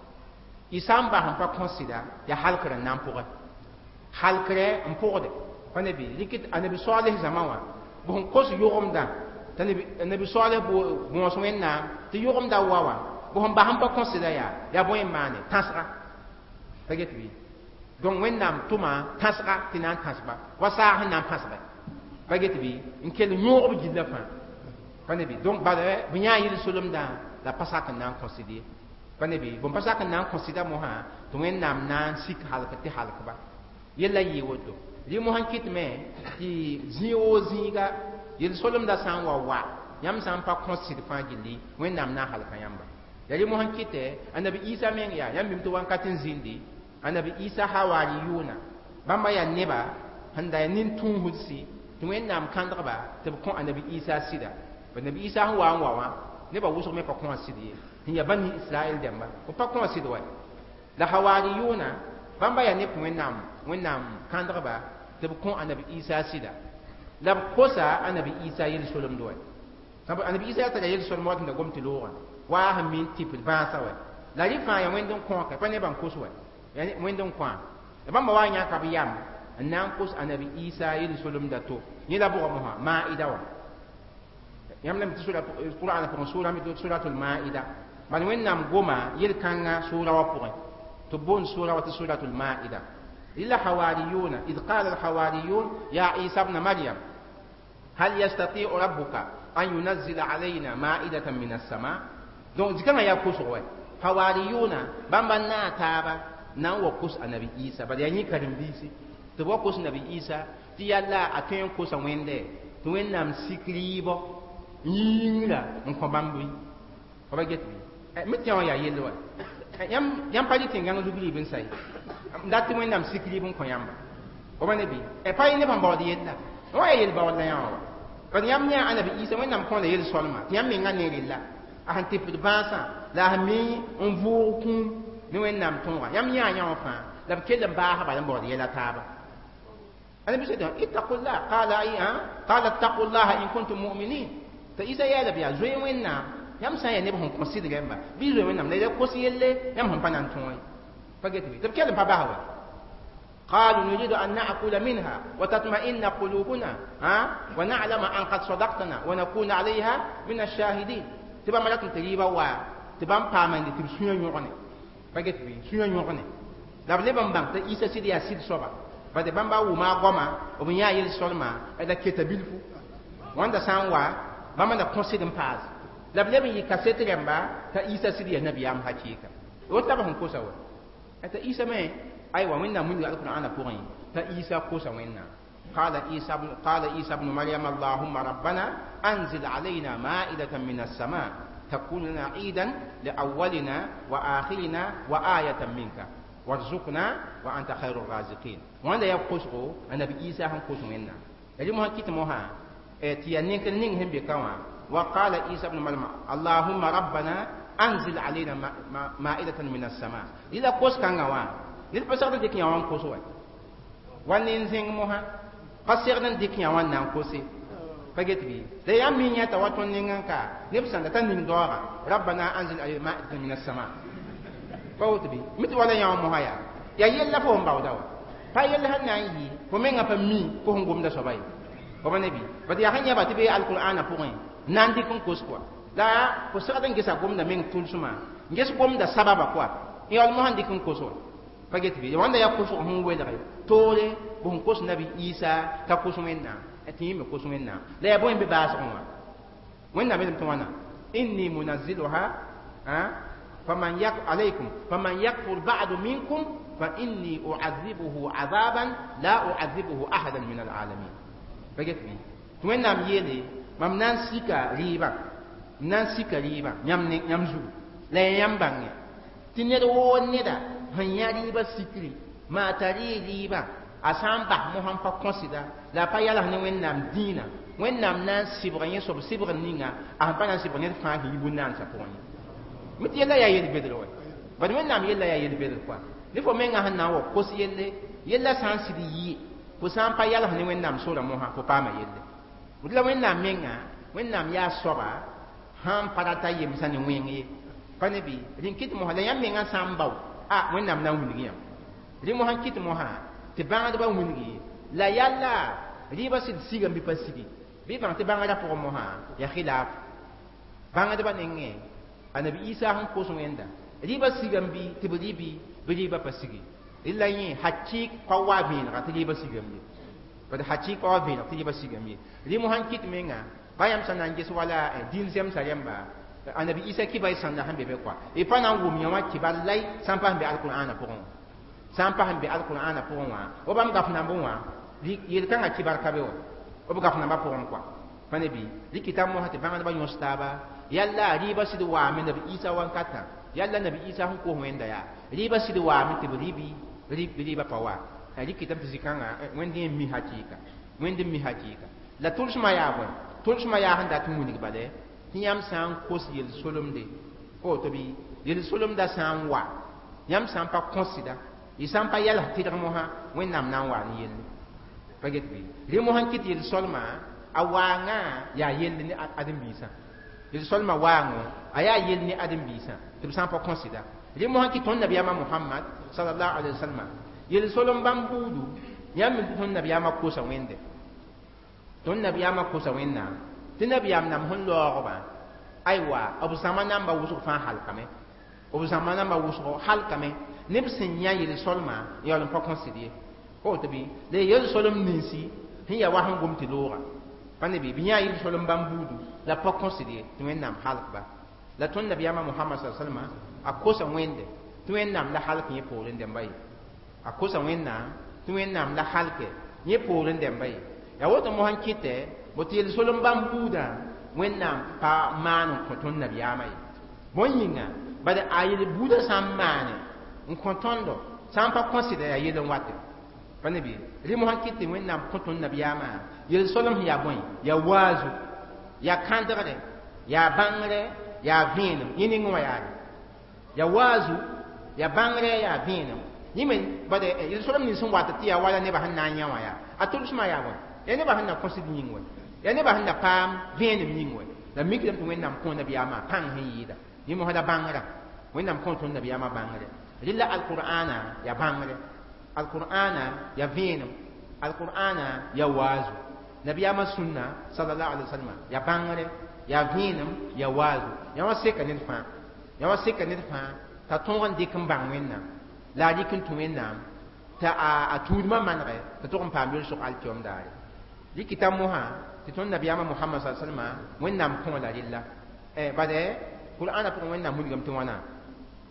isam ba han pa consider ya halkara nan pour halkare en pour de panabi likit anabi salih zamawa bon kos yoromda tanabi anabi salih bo bon so enna ti yoromda wawa bon ba han pa consider ya ya bon mane tasra taget bi donc wennam tuma tasra tinan tasba wasa han nan tasba taget bi in kel nyob jidda fa panabi donc bale bunya yil solom da la pasaka nan considérer panabi bon pasaka nan considérer mo ha to wen nam nan sik halka ti halka ba yella yi wodo li mo han kitme ti zio zinga yil solom da san wa wa yam san pa considérer fa gili wen nam na halka yamba yali mo han kite anabi isa men ya yam bim to wan katin zindi anabi isa hawari yuna bamba ya neba handa nin tun hudsi to wen nam kandra ba te ko anabi isa sida nabi isa wa wa wa ne ba wuso me pa kon asidi hiya bani israel demba o pa kon asidi wa la hawariyuna bamba ya ne wenam wenam kandra ba te kon anabi isa sida la kosa anabi isa yel solom do sabu anabi isa ta yel solom wat na gomti lo wa ha min tip ba sa wa la ri fa ya wendon kon ka pa ne ban koso wa ya ne wendon kon e bamba wa nya ka bi yam nan kos anabi isa yel solom da to ni la bo mo ha ma idawa yamlam sura Qur'an pour sura mi suratul maida man wennam goma yel kanga sura wa pour to bon sura wa suratul maida illa hawariyuna id qala al hawariyun ya isa ibn maryam hal yastati'u rabbuka an yunzila alaina ma'idatan minas sama donc dikanga ya kuso wa hawariyuna bamba na taba nan wa kus annabi isa ba yanyi karim bisi to wa kus nabi isa ti yalla aten kusa wende to wennam sikribo yinga en ko bambu ko ba get bi mi tiya ya yelo yam yam pali tinga no dubli bin sai ndati mo ndam sikri bun ko yamba ko ba ne bi e pay ne ban bawdi yella o ya yel bawla ya ko yam nya anabi isa mo ndam ko le yel solma yam mi ngane lilla a han tipu de basa la mi on vu kun ni wen nam tonwa yam nya nya fa la ke le ba ha ba bawdi yella taba anabi sai ittaqullah qala ai ha qala ittaqullaha in kuntum mu'minin ta isa ya da biya zoe wenna yam sa ya ne bon consider ba bi zoe wenna le ko si yelle yam hon panan ton paget bi tab kele pa ba hawa qalu nuridu an na'kula minha wa tatma'inna qulubuna ha wa na'lama an qad sadaqtana wa nakuna 'alayha min ash-shahidin tiba malatu tiriba wa tiba pa man di tib sunya nyokone paget bi sunya nyokone da le bam bam ta isa sidi ya sid soba ba de bamba wu ma goma o binya yel solma ada ketabilfu wanda sanwa bama na consider pas la blebe yi kasete gamba ta isa sidi ya nabi am hakika wata ba hon ko sa wa ata isa me ay wa wẽnnaam mun alqur'ana pʋgẽ t'a isa kosa wẽnnaam qala isa ibn qala isa ibn maryam allahumma rabbana anzil alayna ma'idatan minas sama' takun lana 'idan li awwalina wa akhirina wa ayatan minka warzuqna wa anta khairur raziqin wanda ya koso annabi isa han koso wẽnnaam yali mo hakita mo ha e ti ya nin kan nin hembe kawa wa qala isa ibn maryam allahumma rabbana anzil alayna ma'idatan minas sama' ila kos kanga wa nit pa sakta dik yawan koso wa wanin zing mo ha pasir nan dik yawan nan kosi paget bi da yam min ya tawaton ningan ka nib san da tan ning dora rabbana anzil alayna ma'idatan minas sama' bawt bi mit wala yawan mo haya ya yella fo mbawda wa pa yella han nan yi fo menga pa mi ko ngum da sobai ko banabi ba ya hanya ba tibe alqur'ana pour nan dik kon kos quoi la ko sakata ngisa gomda men tulsuma nges gomda sababa kwa yal mo handi kun koso paget bi wanda ya koso hon wela tore bo hon koso nabi isa ta koso menna ati me koso menna la ya bo be bas onwa wanda be to wana inni munazziluha ha faman yak alaykum faman yakfur ba'du minkum fa inni u'adhibuhu 'adaban la u'adhibuhu ahadan min al'alamin paget bi to wanda am yele mamnan sika riba nan sika riba nyam ne nyam zu la yam bange tinne do wonne da han ya riba sikri ma tari riba asamba mo han pa consider la pa yala ne wennam dina wennam nan sibra yen so sibra ninga a pa nan sibra ne fa hi bunan sa poni mit yalla ya yel bedro ba wennam yalla ya yel bedro kwa ni fo menga han na wo ko si yelle yalla san sidi yi ko san pa yala ne wennam so da mo ha ko pa ma yelle mutla wennam menga wennam ya soba han parata yem sani wengi pane bi rin kit mo hala yam menga sambaw a wennam na wungi yam rin mo han kit mo ha te banga ba wungi la yalla riba sid siga bi pasidi bi bang te banga da pour mo ha ya khilaf banga da ba nenge anabi isa han ko so wenda riba siga bi te bi bi riba pasigi illa yi hakki qawa bi na te riba siga bi ba hakki qawa bi na te riba siga bi rin mo han kit menga bayam sanan ges wala din zem sayamba anabi isa ki bay sanna hambe be kwa e pana wum yawa ki balai sampa hambe alqur'ana pour on sampa hambe alqur'ana pour on wa bam gafna bonwa yel kanga ki barka be o bu gafna ba pour on kwa panabi likitam mo hati banga ba yostaba yalla riba sidu wa min nabi isa wan kata yalla nabi isa hun ko wenda ya riba sidu wa min tibribi ribi riba pawa likitam tizikanga wendi mi hakika wendi mi hakika la tulsma ya bon tulsma ya handa tumuni bale yam san kos yel solomde o to bi yel solomda san wa yam san pa consider yam pa yalla tidar mo ha wennam nan wa ni yel paget bi le mo han kit yel solma awanga ya yel ni adam bisa yel solma wango aya yel ni adam bisa to san pa consider le mo han kit ton nabiyama muhammad sallallahu alaihi wasallam yel solom bambudu yam ton nabiyama ko sa wende ton nabiyama ko sa wenna tin nabiyam nam hon logoba aywa abu zamana ba wusu fa halkame abu zamana ba wusu halkame nib sin ya yil solma ya lon pa consider ko to bi le yel solom ninsi hiya wa han gum ti lora pane bi biya yil solom bambudu la pa consider to men nam halkba la ton nabiyama muhammad sallallahu alaihi wasallam akosa wende to men nam la halke ye polen dem bay akosa wenna to men nam la halke ye polen dem bay ya woto mo han kite botil solom bambuda wennam pa manu ko ton nabiyama bonyinga bada ayil buda sammane on kontondo sampa consider ayil watte panabi rimo hakite wennam ko ton nabiyama yel solom ya boy ya wazu ya kandare ya bangre ya vino yini ngwa ya ya wazu ya bangre ya vino yimen bada yel solom ni sun watte ya wala ne ba hanna nyawa ya atul sma ya boy ya ne ba hanna consider nyingwa ya ne ba handa pam venem ningwe la mikram to wennam ko nabiyama pang hiyida yimo hada bangara wennam ko to nabiyama bangare lilla alqur'ana ya bangare alqur'ana ya venem alqur'ana ya wazu nabiyama sunna sallallahu alaihi wasallam ya bangare ya venem ya wazu ya waseka ne fa ya waseka ne fa ta tongan dikin bang wennam la dikin to wennam ta a tudma manre ta to ko pambil so altiom dare dikitam mo ha ton nabiyama muhammad sallallahu alaihi wasallam wennam ko la lilla e bade qur'ana ko wennam mulgam to wana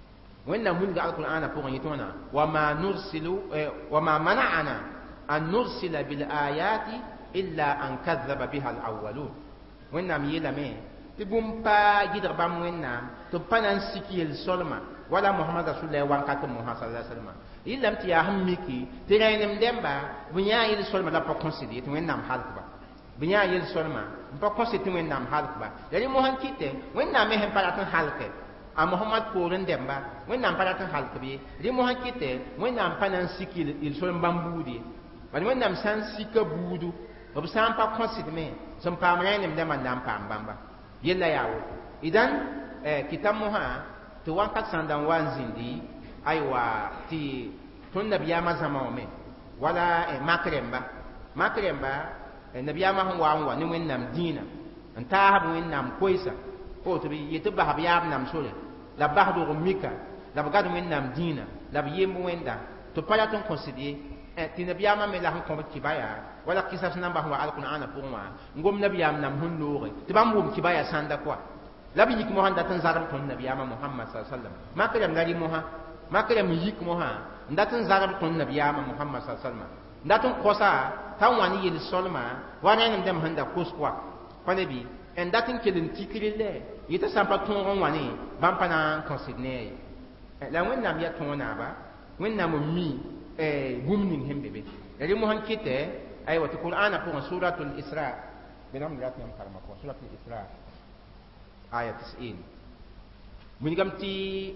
wẽnnaam wilga alqur'ana pʋgẽ yɩtõna wa ma nursilu wa ma mana'ana an nursila bil ayati illa an kadhaba biha al awwalun wẽnnaam yeelame tɩ bũmb pa gɩdg bãmb wẽnnaam tɩ b pa na n sik yel-solma wala mohamad rasulullah wãnkat mosa sallallahu alaihi wasallam yɩlame tɩ yaa sẽn miki tɩ rẽenem dẽmba b yãa yel-solma la pa kõsd tɩ wẽnnaam halkba b yãa yel-solma n pa kõsd tɩ wẽnnaam halkba la rẽ mosã kɩtɛ wẽnnaam me sẽn pa rat n halke a mohamad poorẽ dẽmba wẽnnaam pa rat n halk b ye rẽ mosã kɩtɛ wẽnnaam pa na n sik yel-solm bãmb buud ye bal wẽnnaam sã n sika buudu b sã n pa kõsdme sẽn paam rẽenem dẽmba n na n paam bãmba yella yaa woto idan kɩta mosã tɩ wãnkat sã n da n wa n zĩndi aywa tɩ tõnd nabiyaamã zãma wã me wala mak rẽmba mak rẽmba nabiyaamã sẽn wa n wa ne wẽnnaam dĩinã n taasb wẽnnaam koɛɛsa fo tɩ b yetɩ basb yaab nam sore la b basdg mika la b gad wẽnnaam dĩinã la b yemb wẽnda tɩ pa rat n kõsd ye tɩ nabiyaamã me la sẽn kõ b kɩbaya wala kɩsas sẽn na n bas n wa alqur'ana pʋgẽ wã n gom nabiyaam nam sẽn looge tɩ bãmb wʋm kɩbaya sãnda koa la b yik mosã n dat n zarb tõnd nabiyaamã mohamad sa sallam mak rem la rɩ mosã mak rem n yik mosã n dat n zarb tõnd nabiyaamã mohamad sa sallam n dat n kõsa t'a n wa ne yel-solma wa rẽenem dãmb sẽn da kos koa pa le bɩ n dat n kell n tikr lɛ yetɩ sã n pa tõog n wa ne bãmb pa na n kõsd ne a ye la wẽnnaam ya tõog naaba wẽnnaam n mi bũmb ning sẽn be be la rẽ mosã kɩtɛ aywa tɩ qur'ana pʋgẽ suratul isra belam rat yãmb karema pʋgẽ suratul isra aya tis'in wingame tɩ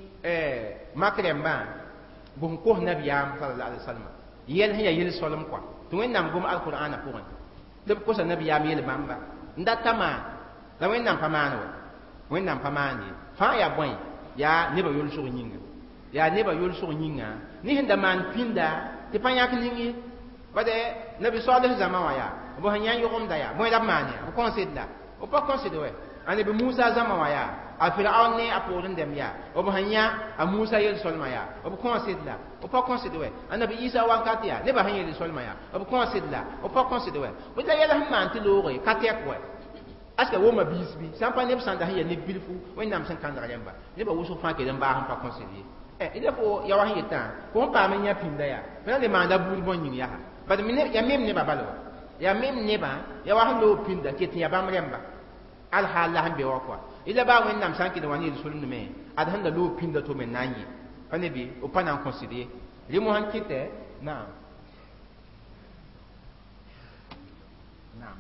mak rẽmbã b sẽn kos nabiyaam sallallahu alaihi wasallam yɛl sẽn ya yel-solem koa tɩ wẽnnaam gom alqur'ana pʋgẽ tɩ b kosa nabiyaam yel bãmba n dat ta maan la wẽnnaam pa maan wa wẽnnaam pa maan ye fãa yaa bõe yaa nebã yʋlsg yĩnga yaa nebã yʋlsg yĩnga ne sẽn da maan pĩnda tɩ pa yãk ning ye bade nabi salih zãma wã yaa b sẽn yã yʋgemda yaa bõe la b maan ya b kõsd la b pa kõsd wɛ a nabi musa zãma wã yaa a firaun ne a poorẽ dẽm yaa b sẽn yã a musa yel-solmã yaa b kõsd la b pa kõsd wɛ a nabi isa wãnkat yaa nebã sẽn yel-solmã yaa b kõsd la b pa kõsd wɛ bɩ la yɛl sẽn maan tɩ looge ka tɛk wɛ aska woma biis bɩ sã n pa neb sãn da sẽn ya neb bilfu wẽnnaam sẽn kãndg rẽmba nebã wʋsg fãa kell n baas n pa kõsd ye ila fo ya wa sẽn yetã fo sẽn paam n yã pĩnda yaa fo na le maanda buud bõn yĩng yaa bad ya mem nebã bala wa ya mem nebã ya wa sẽn loog pĩnda ket n ya bãmb rẽmba alhaal la sẽn be wa koa ila baa wẽnnaam sã n kell wa ne yel-solmdme ad sẽn da loog pĩnda to me n na n yɩ pa ne bɩ b pa na n kõsd ye rẽ mosã kɩtɛ naam naam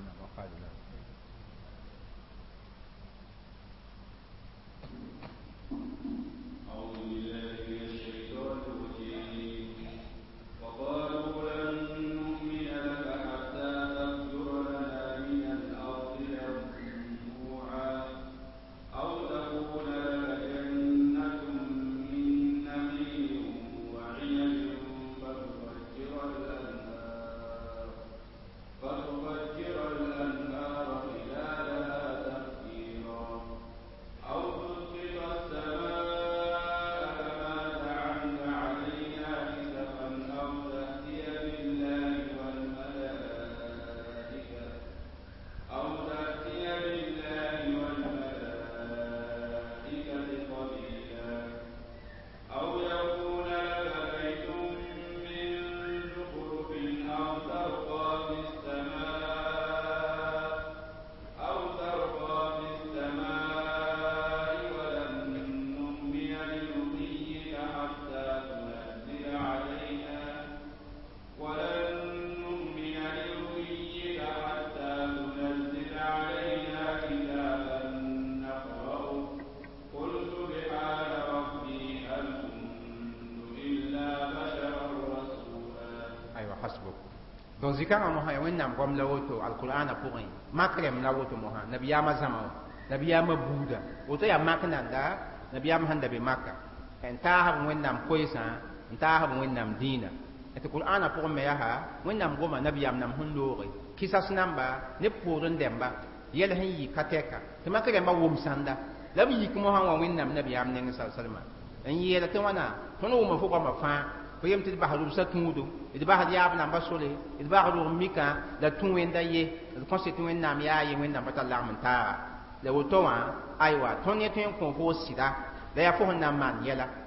donc zikãngã mosã ya wẽnnaam gom la woto alqur'ana pʋgẽ mak rẽm la woto mosã nabiyaamã zãma wã nabiyaamã buuda woto yaa mak nanda nabiyaam sẽn da be maka n taasb wẽnnaam koɛɛsã n taasb wẽnnaam dĩinã tɩ qur'ana pʋgẽ me yaa wẽnnaam goma nabiyaam nam sẽn looge kɩsas namba ne poorẽ dẽmba yɛl sẽn yɩ ka tɛka tɩ mak rẽmbã wʋm sãnda la b yik mosã wã wẽnnaam nabiyaam neng sa salma n yeela tɩ wãna tõnd wʋma fo goamã fãa fo yem tɩ d basd rʋbsa tũudu d basd yaab namba sore d basd rʋg mikã la tũ wẽnda ye d kõs tɩ wẽnnaam yaa ye wẽnnaam pa tar lagm n taaga la woto wã aywa tõnd yẽ tõe n kõ fo sɩda la yaa fo sẽn na n maan yɛla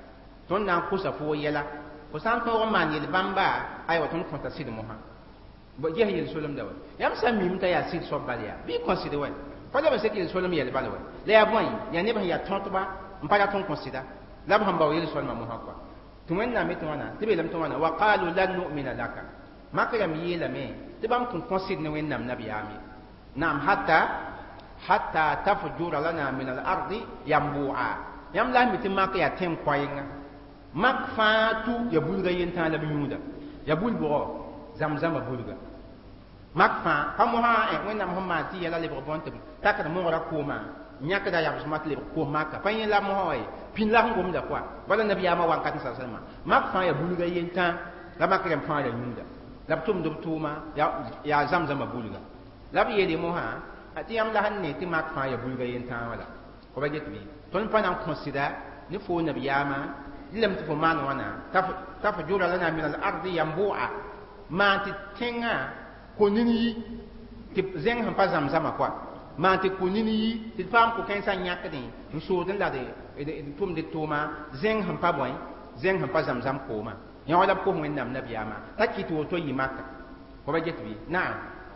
ton nan kusa fo yela ko san ko man yel bamba ay wa ton konta sid mo ha bo je yel solom da wa yam sam mi mta ya sid so balia bi consider wa fa da ba se yel solom yel balwa le ya boy ya ne ba ya tontoba mpaka ton consider la ba hamba yel solom mo ha kwa tumen na mi to wana tibe lam to wana wa qalu lan nu'mina laka makram yela me tibam kun consider ne wen nam nabiyami nam hatta hatta tafjura lana min al-ardi yambu'a yam la mi timma ka ya tem kwayinga mak fatu ya bulga yenta la bimuda ya bulbo zamzama bulga mak fa pamu ha e wena muhammad ti yala le bonte takata mo ra koma nyaka da ya smat le ko maka pa yin la mo hoy pin la ngom da kwa bala nabiya ma wan katin sallallahu mak fa ya bulga yenta la makrem fa ya yunda la tum dum tuma ya ya zamzama bulga la bi yede mo ha ati yam la hanne ti mak fa ya bulga yenta wala ko ba get bi ton pa nan consider ni fo nabiyama lam tu man wana taf taf jura lana min al ardi yambu'a ma ti tenga konini ti zeng han pa zamzama kwa ma ti konini ti fam ko kan san yakade so den la de tum de toma zeng han pa boy zeng han pa zamzam ko ma ya wala ko mun nam nabiyama takki to to yi makka ko ba get bi na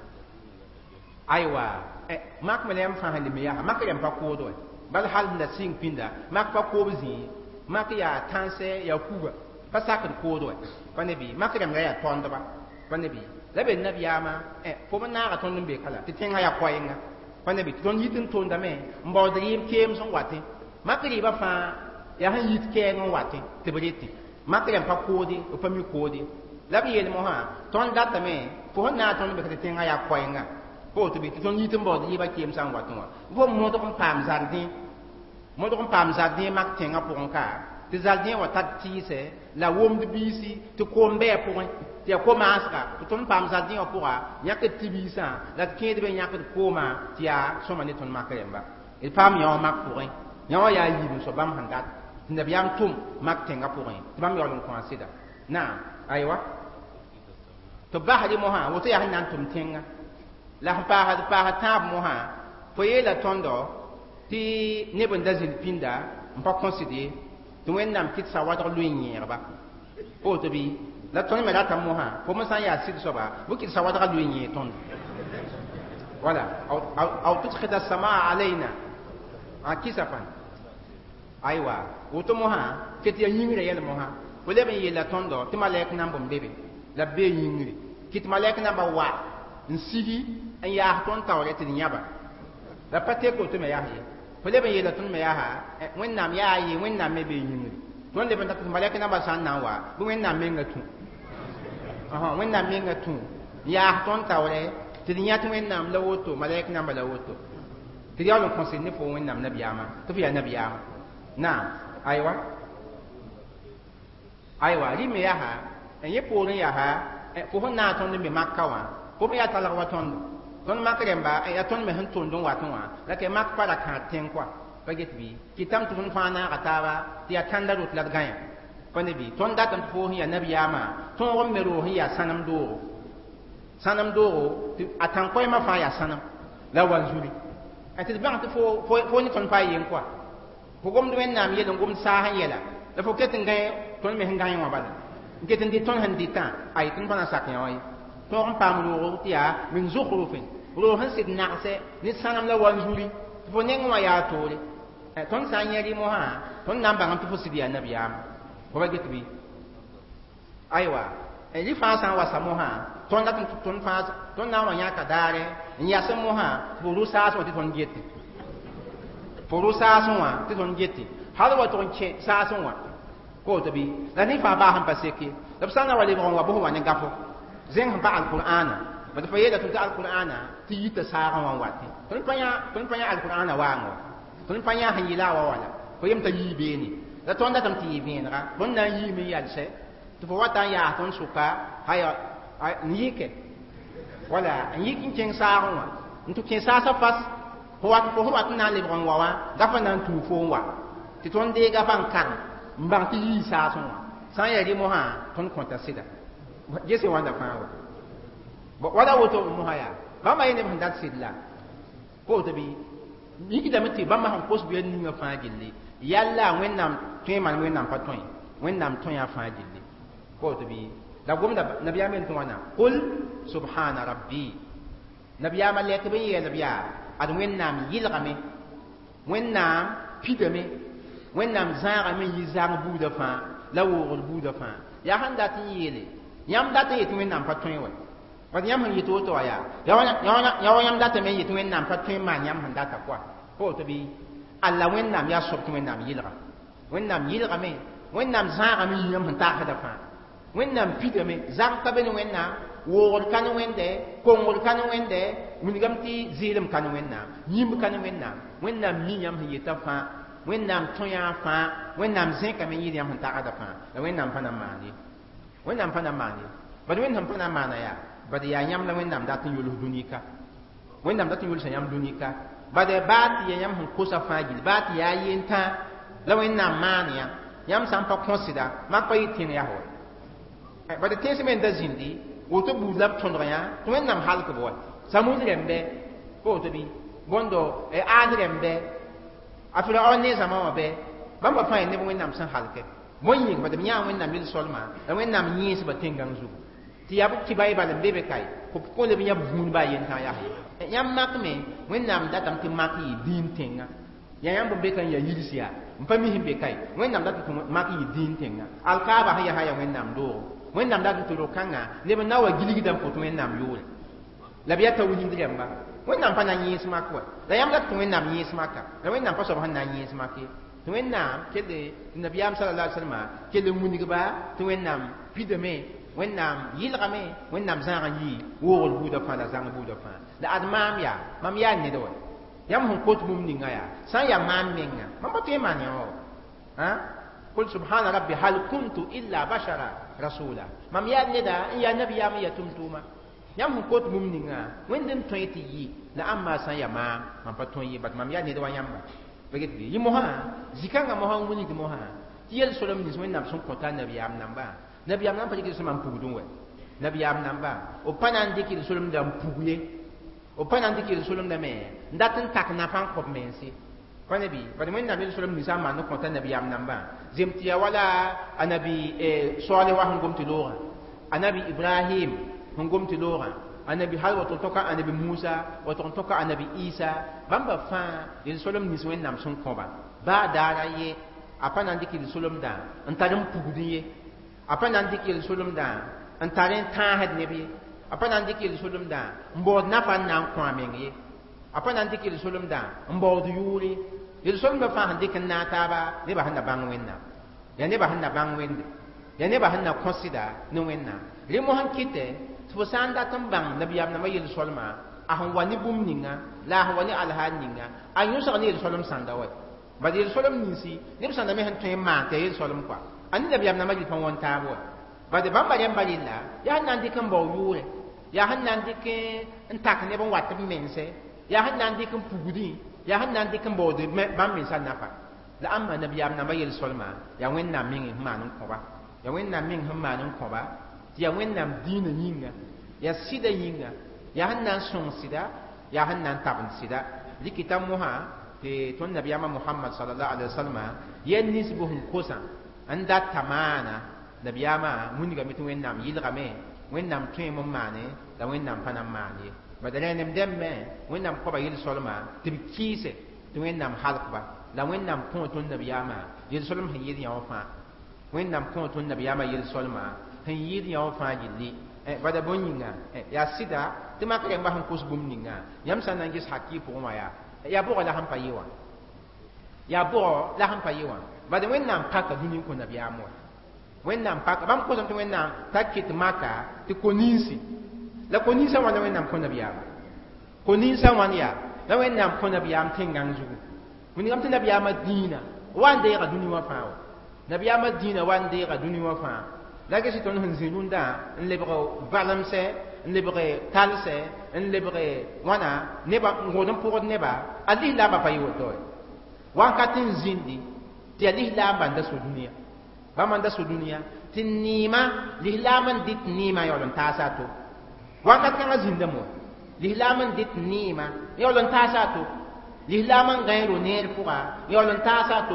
aywa eh mak malem fa hande mi ya makka yam pa ko do bal hal na sing pinda mak pa ko zi mak ya tanse ya kuba pa sakon ko do pa ne bi mak yam ga ya tonda ba pa ne bi la be nabiyama eh fo man na ga ton be kala ti tenga ya koyenga pa ne bi ton yitin tonda me mbo de yim kem son wate mak ri ba fa ya han yit ke ngon wate te breti mak yam pa ko di o pa mi ko di la bi yel mo ha ton data me fo na ton be ka tenga ya koyenga ko to bi ton yitin bo di ba kem san wate wa fo mo to kon pam zardi mo to kon pam zardi mak tenga pour ka ti zaldien wa tat ti se la wom de bisi to kombe pour ti ko maska to ton pam zaldien pour a yak ti bisa la ti de ben yak ko ma ti a so mane ton makremba il pam yo mak pour ya ya yi so bam handat ne biam tum mak tenga pour ti bam yo lon consider na aywa to ba hadi mo ha wo to ya nan tum tenga la pa ha pa ha tab mo ha fo ye la tondo ti ne bon dazil pinda mpa consider to wen nam kit sa wadro lu nyerba o to bi la ton me data mo ha fo mo san ya sid so ba bu kit sa wadro lu nyer ton voilà au au tout khida sama alaina a kisafan aywa o to mo ha kit ya nyingre yel mo ha fo le be ye la tondo ti malek nam bom bebe la be nyingre kit malek nam ba wa nsigi an ya ton tawre ti nyaba la pate ko to me ya he fo le ben yela tun me ya ha wen nam ya yi wen nam me be yingi ton le ben ta tun malaka na ba san nan wa bu wen nam me ngatu aha wen nam me ngatu ya ton tawre ti nya tun wen nam la woto malaka na ba la woto ti ya lo conseil ne fo wen nam nabiyama to fi ya nabiyama na aywa aywa ri me ya ha en ye po ya ha fo hon na ton me makka wa ko me ya tala wa ton ton makremba ya ton me hon ton don wa ton wa la ke mak para ka ten kwa paget bi kitam ton fana ataba ti atanda rut la ganya pane bi ton datam fo hiya nabiyama ton rom me ro hiya sanam do sanam do ti atan koy ma fa ya sanam la wal juri ati ba ta fo fo ni ton pa yen kwa ko gom do en nam yelo gom sa han yela la fo ketin gay ton me hangay wa bala ketin di ton han di ta ay ton bana sak nyaay ton pam ro ti ya min zukhrufin ro han sid naqse ni sanam la wal juri fo ne ngwa ya tole e ton sa nyari mo ha ton nam ba ngam fo sidia nabiyam ko ba getbi aywa e li fa san wa samo ha ton da ton fa ton na wa nya ka dare nya se mo ha fo ru sa so ti ton geti fo ru sa so wa ti ton geti hal wa ton che sa so wa ko to bi la ni fa ba han paseki da sana wa le ron wa bo wa ne gafo zeng ba al-qur'ana ba fa yeda tun al-qur'ana ti yita sa ran wati tun panya tun panya al-qur'ana wa ngo tun panya hanila wa wala ko yim ta yibe ni da ton da tam ti yibe ra bon na yi mi yal se to fo wata ya ton suka haya nike wala yikin ken sa ran wa ntu ken sa sa fas ho wat fo ho wat na le ron wa wa da fa nan tu fo wa ti ton de ga ban kan mbang ti yi sa so wa san ya ri mo ha ton konta sida jese wanda fa wa wala woto mu haya ba ma yene handat sidla ko to bi yiki da miti ba ma han pos bi ni nga fa gilli yalla wennam tuman wennam paton wẽnnaam tõe yã fãa gilli ko tɩ bɩ la gomda nabiyaam n tɩ wãna qul subhana rabbi nabiyaamã lɛk bɩ n yeel b yaa ad wẽnnaam yɩlgame wẽnnaam pidame wẽnnaam zãagame n yɩ zãng buudã fãa la woogr buudã fãa yaa sãn dat n yeele yãmb dat n yetɩ wẽnnaam pa tõe wa bad yãmb sẽn yet woto wã yaa ya wa yãmb datame n yetɩ wẽnnaam pa tõe n maan yãmb sẽn data koa ko tɩ bɩ alla wẽnnaam yaa sob tɩ wẽnnaam yɩlga wẽnnaam yɩlgame wẽnnaam zãagame n yɩ yãmb sẽn tagsda fãa wẽnnaam pidame zag ka be ne wẽnnaam woogr ka ne wẽnde kongr ka ne wẽnde wilgame tɩ zɩɩlem ka ne wẽnnaam yĩmb ka ne wẽnnaam wẽnnaam mi yãmb sẽn yeta fãa wẽnnaam tõyã fãa wẽnnaam zẽkame n yɩɩd yãmb sẽn tagsda fãa la wẽnnaam pa na n maan ye wẽnnaam pa na n maan ye bad wẽnnaam pa na n maana yaa bad yaa yãmb la wẽnnaam dat n yols dũnika wẽnnaam dat n yolsa yãmb dũnika bad baa tɩ ya yãmb sẽn kosa fãa gill baa tɩ yaa yentã la wẽnnaam maan yã yãmb sã n pa kõsda mak pa yɩ tẽng yaa wa bad tẽes me n da zĩndi woto buud la b tõdg yã tɩ wẽnnaam halk b wa samud rẽmbe pa woto bɩ bõndo aad rẽmbe a firaon ne zãma wã bɛ bãmba fãa neb wẽnnaam sẽn halke bõe yĩng bad b yãa wẽnnaam yel-solmã la wẽnnaam yẽesba tẽngãng zugu tɩ yaa b tɩ ba y bal n be be kae b kõle b yã b vũud baa yentã yaa yãmb makme wẽnnaam datame tɩ mak yɩ dĩin tẽngã ya yãmb n be ka n ya yirs yaa n pa mi sẽn be kae wẽnnaam dat tɩ mak yɩ dĩin tẽngã alkaaba sẽn yaa ya wẽnnaam doogo wẽnnaam dat tɩ ro-kãngã leb n na wa gilgdã n pʋt wẽnnaam yoole la b yaa tawhiid rẽmba wẽnnaam pa na n yẽes mak wa la yãmb dat tɩ wẽnnaam yẽes maka la wẽnnaam pa soab sẽn na n yẽes mak ye tɩ wẽnnaam kelde tɩ nabiyaam sala la salma kell n wilgba tɩ wẽnnaam pidame wẽnnaam yɩlgame wẽnnaam zãag n yɩ woogr buudã fãa la zãng buudã fãa la ad maam yaa mam yaa ned wa yãmb sẽn kot bũmb ninga yaa sã n yaa maam menga mam pa tõe n maan yã wa qul subhana rabbi hal kuntu illa bashara rasula mam yaa neda n yaa nabiyaam n ya tʋm-tʋʋma yãmb sẽn kot bũmb ninga wẽnd n tõe tɩ yɩ la ãmba sã n yaa maam mam pa tõe yɩ bat mam yaa ned wa yãmba baget bɩ yɩ mosã zĩ-kãngã mosã n wilg mosã tɩ yel-solem nins wẽnnaam sẽn kõta nabiyaam namba nabiyaam nan pa dɩk yel-solmã n pugd n wɛ nabiyaam namba b pa na n dɩk yel-solem da n pug ye b pa na n dɩk yel-solem dame n dat n tak nafã n kõb mense pa ne bɩ bad wẽnnaam yel-solem ninsã n maan n kõta nabiyaam nambã zem tɩ ya wala a nabi soale wa sẽn gom tɩ loogã a nabi ibrahim sẽn gom tɩ loogã a nabi hal wa tʋg tõka a nabi musa wa tʋg n tõka a nabi isa bãmba fãa yel-solem nins wẽnnaam sẽn kõba baa daara ye a pa na n dɩk yel-solem dã n tar n pugd ye a pa na n dɩk yel-solem dã n tar n tãasd neb ye a pa na n dɩk yel-solem dã n baood nafã n na n kõ a meng ye a pa na n dɩk yel-solem dã n baood yʋʋre yel-solemdã fãa sẽn dɩk n na taaba nebã sẽn na bãng wẽnnaam ya nebã sẽn na bãng wẽnde ya nebã sẽn na kõsda ne wẽnnaam rẽ mosẽn kɩtɛ tɩ fo sã n dat n bãng nabiyaam nambã yel-solmã a sẽn wa ne bũmb ninga la a sẽn wa ne alhaal ninga a yõsg ne yel-solem sãnda wa bad yel-solem ninsi neb sãnda me sẽn tõe n maan tɩ ya yel-solem koa a ne nabiyaam nambã yel pa wõn taab wa bad bãmba rẽmba rella yaa sẽn na n dɩk n bao yʋʋre yaa sẽn na n dɩk n tak neb n wat b mense yaa sẽn na n dɩk n pugdẽ yaa sẽn na n dɩk n baood bãmb mensã nafa la ãmba nabiyaam nambã yel-solmã yaa wẽnnaam meng sẽn maan n kõba yaa wẽnnaam meng sẽn maan n kõba tɩ yaa wẽnnaam dĩinã yĩnga yaa sɩda yĩnga yaa sẽn na n sõng sɩda yaa sẽn na n tabn sɩda rɩkɩta mosã tɩ tõnd nabiyaamã mohamad sallallahu alaihi wasallam yɛl nins bʋ sẽn kosã n dat ta maana nabiyaamã wingame tɩ wẽnnaam yɩlgame wẽnnaam tõeem n maane la wẽnnaam pa na n maan ye bad rẽenem dẽmbẽ wẽnnaam kõba yel-solmã tɩ b kɩɩse tɩ wẽnnaam halkba la wẽnnaam kõ tõnd nabiyaamã yel-solm sẽn yɩɩd yã wã fãa wẽnnaam kõ tõnd nabiyaamã yel-solmã sẽn yɩɩd yã wã fãa gilli bada bõn yĩnga yaa sɩda tɩ mak rẽmba sẽn kos bũmb ninga yãmb sã n na n ges hakɩɩ pʋgẽ wã yaa yaa bʋgã la sẽn pa yɩ wã yaa bʋgɔ la sẽn pa yɩ wã bad wẽnnaam paka dũni n kõ nabiyaam wã wẽnnaam paka bãmb kosame tɩ wẽnnaam t'a kɩt maka tɩ ko-ninsi la ko-ninsã wã la wẽnnaam kõ nabiyaamã ko-ninsã wãn yaa la wẽnnaam kõ nabiyaam tẽngãng zugu wingame tɩ nabiyaamã dĩinã wa n deega dũni wã fãa wa nabiyaamã dĩinã wa n deega dũni wã fãa la ges tõnd sẽn zĩ rũndã n lebg valemsɛ n lebg talsɛ n lebg wãna neba n gõod n pʋgd neba a lislaambã pa yɩ woto wãnkat n zĩndi tɩ yaa lislaambã n da so dũniyã bãmb n da so dũniyã tɩ niimã lislaam n dɩt niimã yaool n taasa a to wãnkat kãngã zĩndame wa lislaam n dɩt niimã yaool n taasa a to lislaam n gãe ro neer pʋga yaool n taasa a to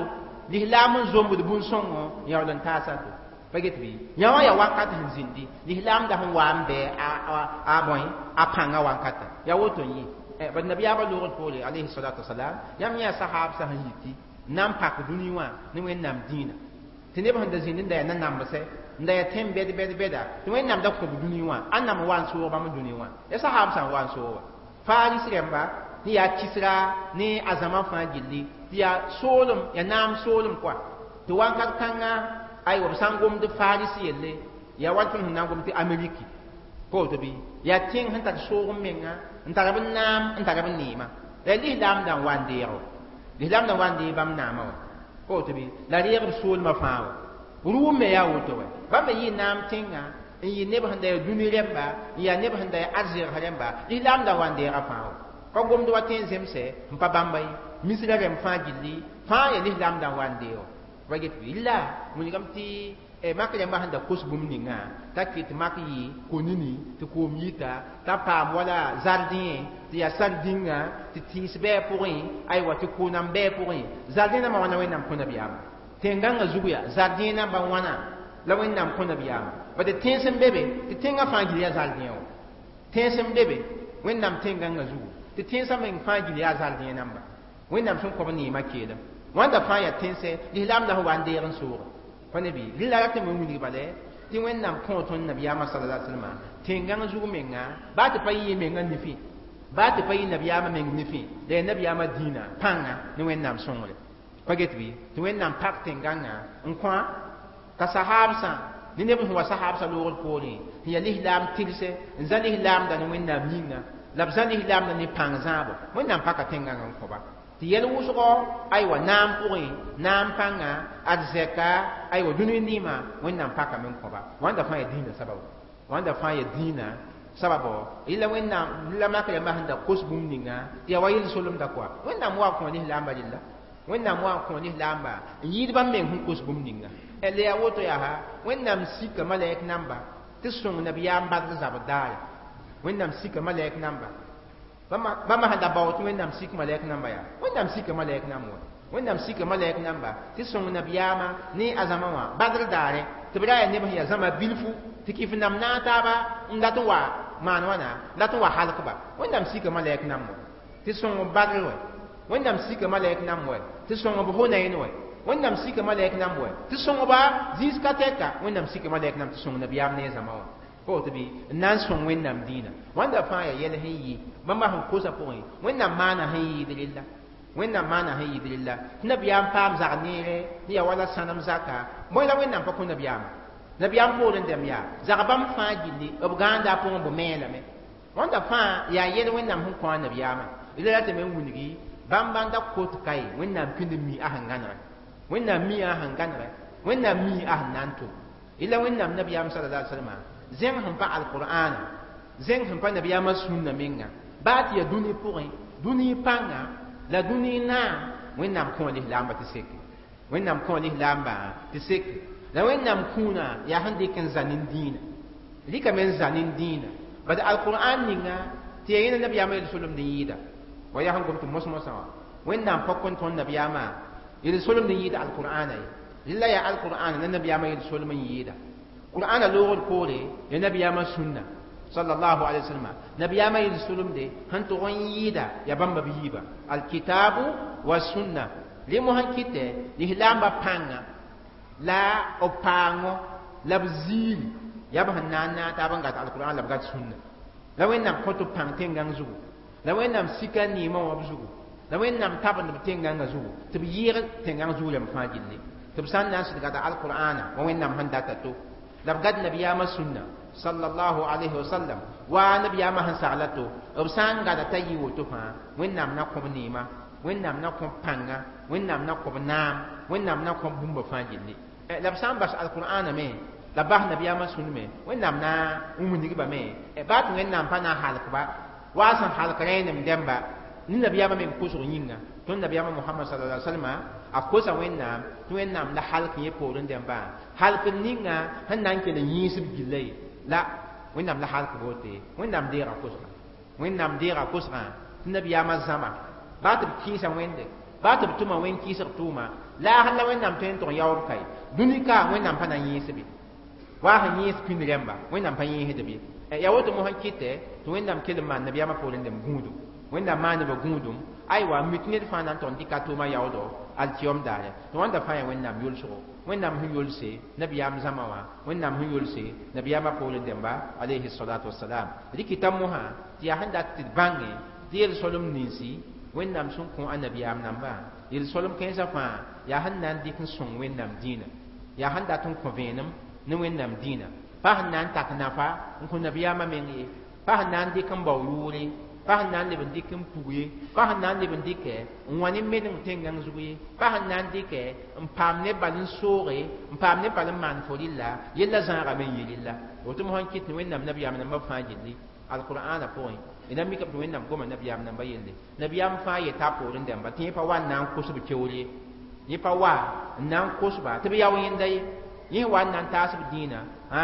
lihlam zombu bun songo ya lan tasa to paget bi yawa ya wakat hin zindi lihlam da han wambe a a boy a panga wakata ya woto yi e ba nabiya ba lo ko le alayhi salatu wassalam yam ya sahab sa han yiti nam pak duniwa ni wen nam dina tene ba handa zindi da nan nam ba sai nda ya tem bed bed beda ni wen nam da ko duniwa annam wan so ba mu duniwa ya sahab sa wan so faris remba ni ya kisra ni azama fa gilli ya solum ya nam solum kwa to wankat kanga ay wa sangum de farisi yelle ya watun nangum ti ameriki ko to bi ya ting han tak sogum menga ntaka bin nam ntaka bin nima la li dam dan wandero li dam dan wandi bam nama ko to bi la ri yeb sol ma faawo rume ya woto we ba me yi nam tinga yi ne ba handa duni remba ya ne ba handa azir haremba li dam dan wandera faawo ko gom do watin zemse mpa bambay misira rem fa gilli fa ya li dam dan wandero wagit illa mun gam ti e makale ma handa kus bum ninga takit maki konini to ko mita ta pa wala jardin ti ya sardinga ti tisbe pourri ay wati ko nam be pourri jardin ma wana wenam ko nabiyam tenganga zuguya jardin na ba wana la wenam ko nabiyam ba de tensem bebe ti tenga fa gilli ya jardin o tensem bebe wenam tenganga zugu ti tensam men fa gilli ya jardin namba wenam sun ko ni makeda wanda fa ya tense lihlam da wande ran sura fa nabi lilla ta mun ni bale ti wen nam ko ton nabi ya sallallahu alaihi wasallam tengan zugu menga ba ta fayi menga nifi ba ta fayi nabi ya menga nifi da nabi ya madina panga ni wen nam songole paget bi ti wen nam pak tenganga en kwa ka sahabsa ni ne bu wa sahabsa lo ko ni ya lihlam tilse zali lihlam da ni wen nam ninga labzali lihlam da ni pangzabo wen nam pak tenganga ko ba ti yel wusgo ay wa nam puri nam panga adzeka ay wa dunu ndima wennam paka men ko ba wanda fa ya dina sababu wanda fa ya dina sababu illa wennam illa ma kala ma handa kusbum ninga ya wayil solum da kwa wennam wa ko ni lamba lilla wennam wa ko ni lamba yid ba men hu kusbum ninga ele ya woto ya ha wennam sika malaik namba tisung nabiyam bad zabadai wennam sika malaik namba bama bama hada bawt wennam sik malaik namba ya wennam sik malaik namba wennam sik malaik namba ti song nabiyama ni azama wa badr dare tibra ne ba ya zama bilfu tikif nam na taba ndatu wa man wana ndatu wa halqa wennam sik malaik namba ti song badr wa wennam sik malaik namba ti song bu hunayn wa wennam sik malaik namba ti song ba ziskateka wennam sik malaik namba ti song nabiyam ne zama wa ko to bi nan son wennam dina wanda fa ya yele hiyi mama han kosa point wennam mana hiyi dililla wennam mana hiyi dililla nabiyam pam zagnere ni ya wala sanam zaka moy la wennam pa ko nabiyam nabiyam ko den dem ya zakabam fa gilli obganda po bo mela me wanda fa ya yele wennam hun ko nabiyam ila ta men wunigi bamba da ko to kai wennam pindi mi ahangana wennam mi ahangana wennam mi ahnanto ila wennam nabiyam sallallahu alaihi wasallam zeng han pa alquran zeng han pa nabiya ma sunna minga ba ti ya duni pourri duni panga la duni na wennam ko li lamba ti sek wennam ko li lamba ti sek la wennam kuna ya hande kan zanin dina lika men zanin dina ba alquran ninga ti yana nabiya ma sulum din yida wa ya han gumtu mos mos wennam pa kon ton nabiya ma yida sulum din yida alquran ay lilla ya alquran na nabiya ma sulum yida Quran lugol kore ya nabiyama sunna sallallahu alaihi wasallam nabiyama yusulum de hanto on yida ya bamba biyiba alkitabu was sunna limu hankite li lamba panga la opango labzil ya bahanna ta banga alquran labgat sunna la wenam koto pangtengang zugu la wenam sikani ma wabzugu la wenam taban tengang zugu tibiyir tengang zugu lam fajilli tibsan nas daga alquran wa wenam handata to labgad nabiyama sunna sallallahu alaihi wasallam wa nabiyama han salatu obsan gada tayi woto fa wennam na ko nima wennam na ko panga wennam na ko nam wennam na ko bumba fajilli labsan bas alqur'ana me labah nabiyama sunna me wennam na umuni ba me e bat wennam pa na halka ba wasan halkare ne demba ni nabiyama me ko so yinga ton nabiyama muhammad sallallahu alaihi wasallam akosa wennam to wennam la halka ye porin demba halkin ninga hannan ke da yisib gilai la wennam la halka bote wennam dira kusra wennam dira kusra nabiya ma zama ba ta kisa wende ba ta tuma wen kisa tuma la halla wẽnnaam tõe n tʋg yaoor ka ye dũnika wẽnnaam pa na yẽes be wa sẽn yẽes pĩnd rẽmba wẽnnaam pa yẽesd be ya woto mosã kɩtɛ tɩ wẽnnaam kell n maan nabiyaamã poorẽ lem gũudum wẽnnaam maanebã gũudum aywa mit ned fãa na n tʋg n dɩka tʋʋmã yaoodo altɩyom daare tɩ wãnda fãa ya wẽnnaam yolsgo wẽnnaam sẽn yolse nabiyaam zãma wã wẽnnaam sẽn yolse nabiyaamã poorẽ dẽmba alayhi salatu wasalam rɩkɩta mosã tɩ yaa sẽn dat tɩ d bãnge tɩ yel-solem ninsi wẽnnaam sẽn kõ a nabiyaam nambã yel-solem kãensã fãa yaa sẽn na n dɩk n sõng wẽnnaam dĩinã yaa sẽn dat n kõ vẽenem ne wẽnnaam dĩinã pa sẽn na n tak nafa n kõ nabiyaamã meng ye pa sẽn na n dɩk n bao yʋʋre pa sẽn na n leb n dɩk n pug ye pa sẽn na n leb n dɩkɛ n wa ne medeng tẽngãng zug ye pa sẽn na n dɩkɛ n paam ne bal n sooge n paam ne bal n maan fo rɩlla yella zãagame n yɩ rɩlla woto mosã n kɩt ne wẽnnaam nabiyaam nambã fãa gilli alqur'ana pʋgẽ ina mi ka wẽnnaam goma nabiyaam nambã yelle nabiyaam fãa yeta a poorẽ dẽmba tɩ yẽ pa wa n na n kosb keoor ye yẽ pa wa n na n kosba tɩ b yao yẽnda ye yẽ wa n na n taasb dĩinã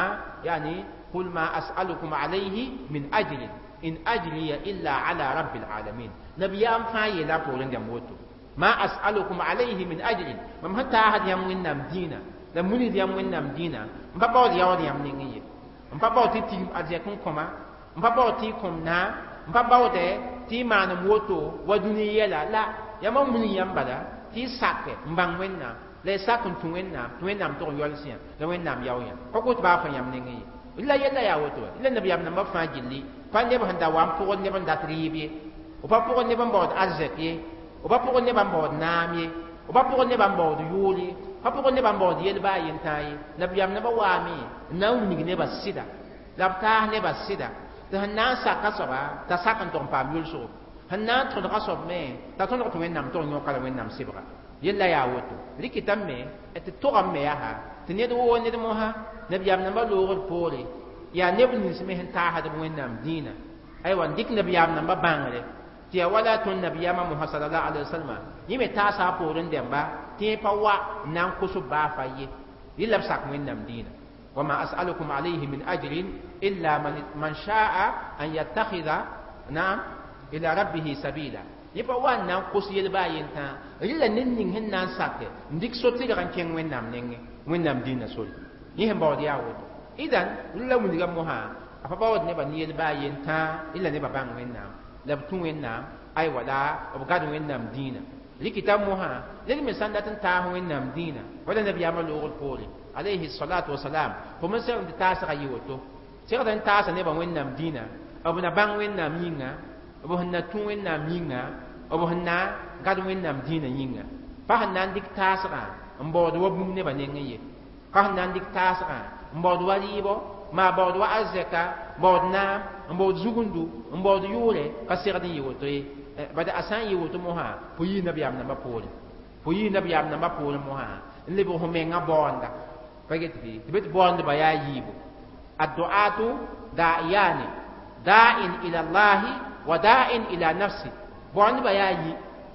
yani qul ma as'alukum alayhi min ajrin in ajriya illa ala rabbil alamin nabiyaam fãa yeela a poorẽ dẽmb woto ma as'alukum alayhi min ajrin mam sẽn taasd yãmb wẽnnaam dĩinã la munid yãmb wẽnnaam dĩinã n pa baood yaood yãmb ning ye n pa baood tɩ tigm arzɛk n kõma n pa baood tɩ y kõm na n pa baoodɛ tɩ y maanem woto wa dũni yɛla la yãmba munig yãmb bala tɩ y sakɛ n bãng wẽnnaam la y sak n tũ wẽnnaam tɩ wẽnnaam tʋg n yɔlsẽ la wẽnnaam yao yã pa kot baa fã yãmb ning ye la yella yaa woto la nabiyaam nambã fãa gilli pa neb sẽn da wa n pʋgd neb n dat rɩɩb ye o pa pʋgd neb n baood arzɛk ye o pa pʋgd neb n baood naam ye o pa pʋgd neb n baood yʋʋr ye pa pʋgd neb n baood yel-baa yentã ye nabiyaam nambã waame n na n wing nebã sɩda la b taas nebã sɩda tɩ sẽn na n saka soaba t'a sak n tʋg n paam yʋlsgo sẽn na n tõdga soab me t'a tõdg tɩ wẽnnaam tʋg n yõka la wẽnnaam sɩbga yella yaa woto rɩkɩtame tɩ tʋgame me yaa tɩ ned woo ned mosã nabiyaam nambã loogd poore yaa neb nins me sẽn taasd b wẽnnaam dĩinã aywa n dɩk nabiyaam nambã bãngre tɩ ya wala tõnd nabiyaamã mosã sallallahu alaihi wasallam yẽ me taasa a poorẽ dẽmba tɩ yẽ pa wa n na n kosb baa fa ye yella b sak wẽnnaam dĩinã وما أسألكم عليه من أجر إلا من, من شاء أن يتخذ نعم إلى ربه سبيلا يبقى وانا قصي الباين تا إلا ننين هنان ساكي نديك سوتي لغان كين وين نام نيني وين نام دينا سوري يهم باود ياود إذن للا من يغموها أفباود نبا نيل باين تا إلا نبا بان وين نام لبتون وين نام أي ولا أبقاد وين نام دينا لكتاب موها للي مسان داتن تاه وين نام دينا ولا نبي يعمل لغل بولي عليه الصلاة والسلام فمن سيرم تاسع يوتو سيرم تاسع نبا وين نام دينا أبو نبان وين نام ينغا أبو هنا تون وين نام ينغا أبو هنا قاد وين نام دينا ينغا فهنا نديك تاسع مبود وبوم نبا نينغي فهنا نديك تاسع مبود وليبو ما بود وأزكا بود نام مبود زغندو مبود يوري كسيردي يوتو bada asan yi woto moha po yi nabiyam namba pole po yi nabiyam namba pole moha le bo homenga bonda paget bi tibet bonda ba ya yibo addu'atu da'iyani da'in ila Allah wa da'in ila nafsi bonda ba ya yi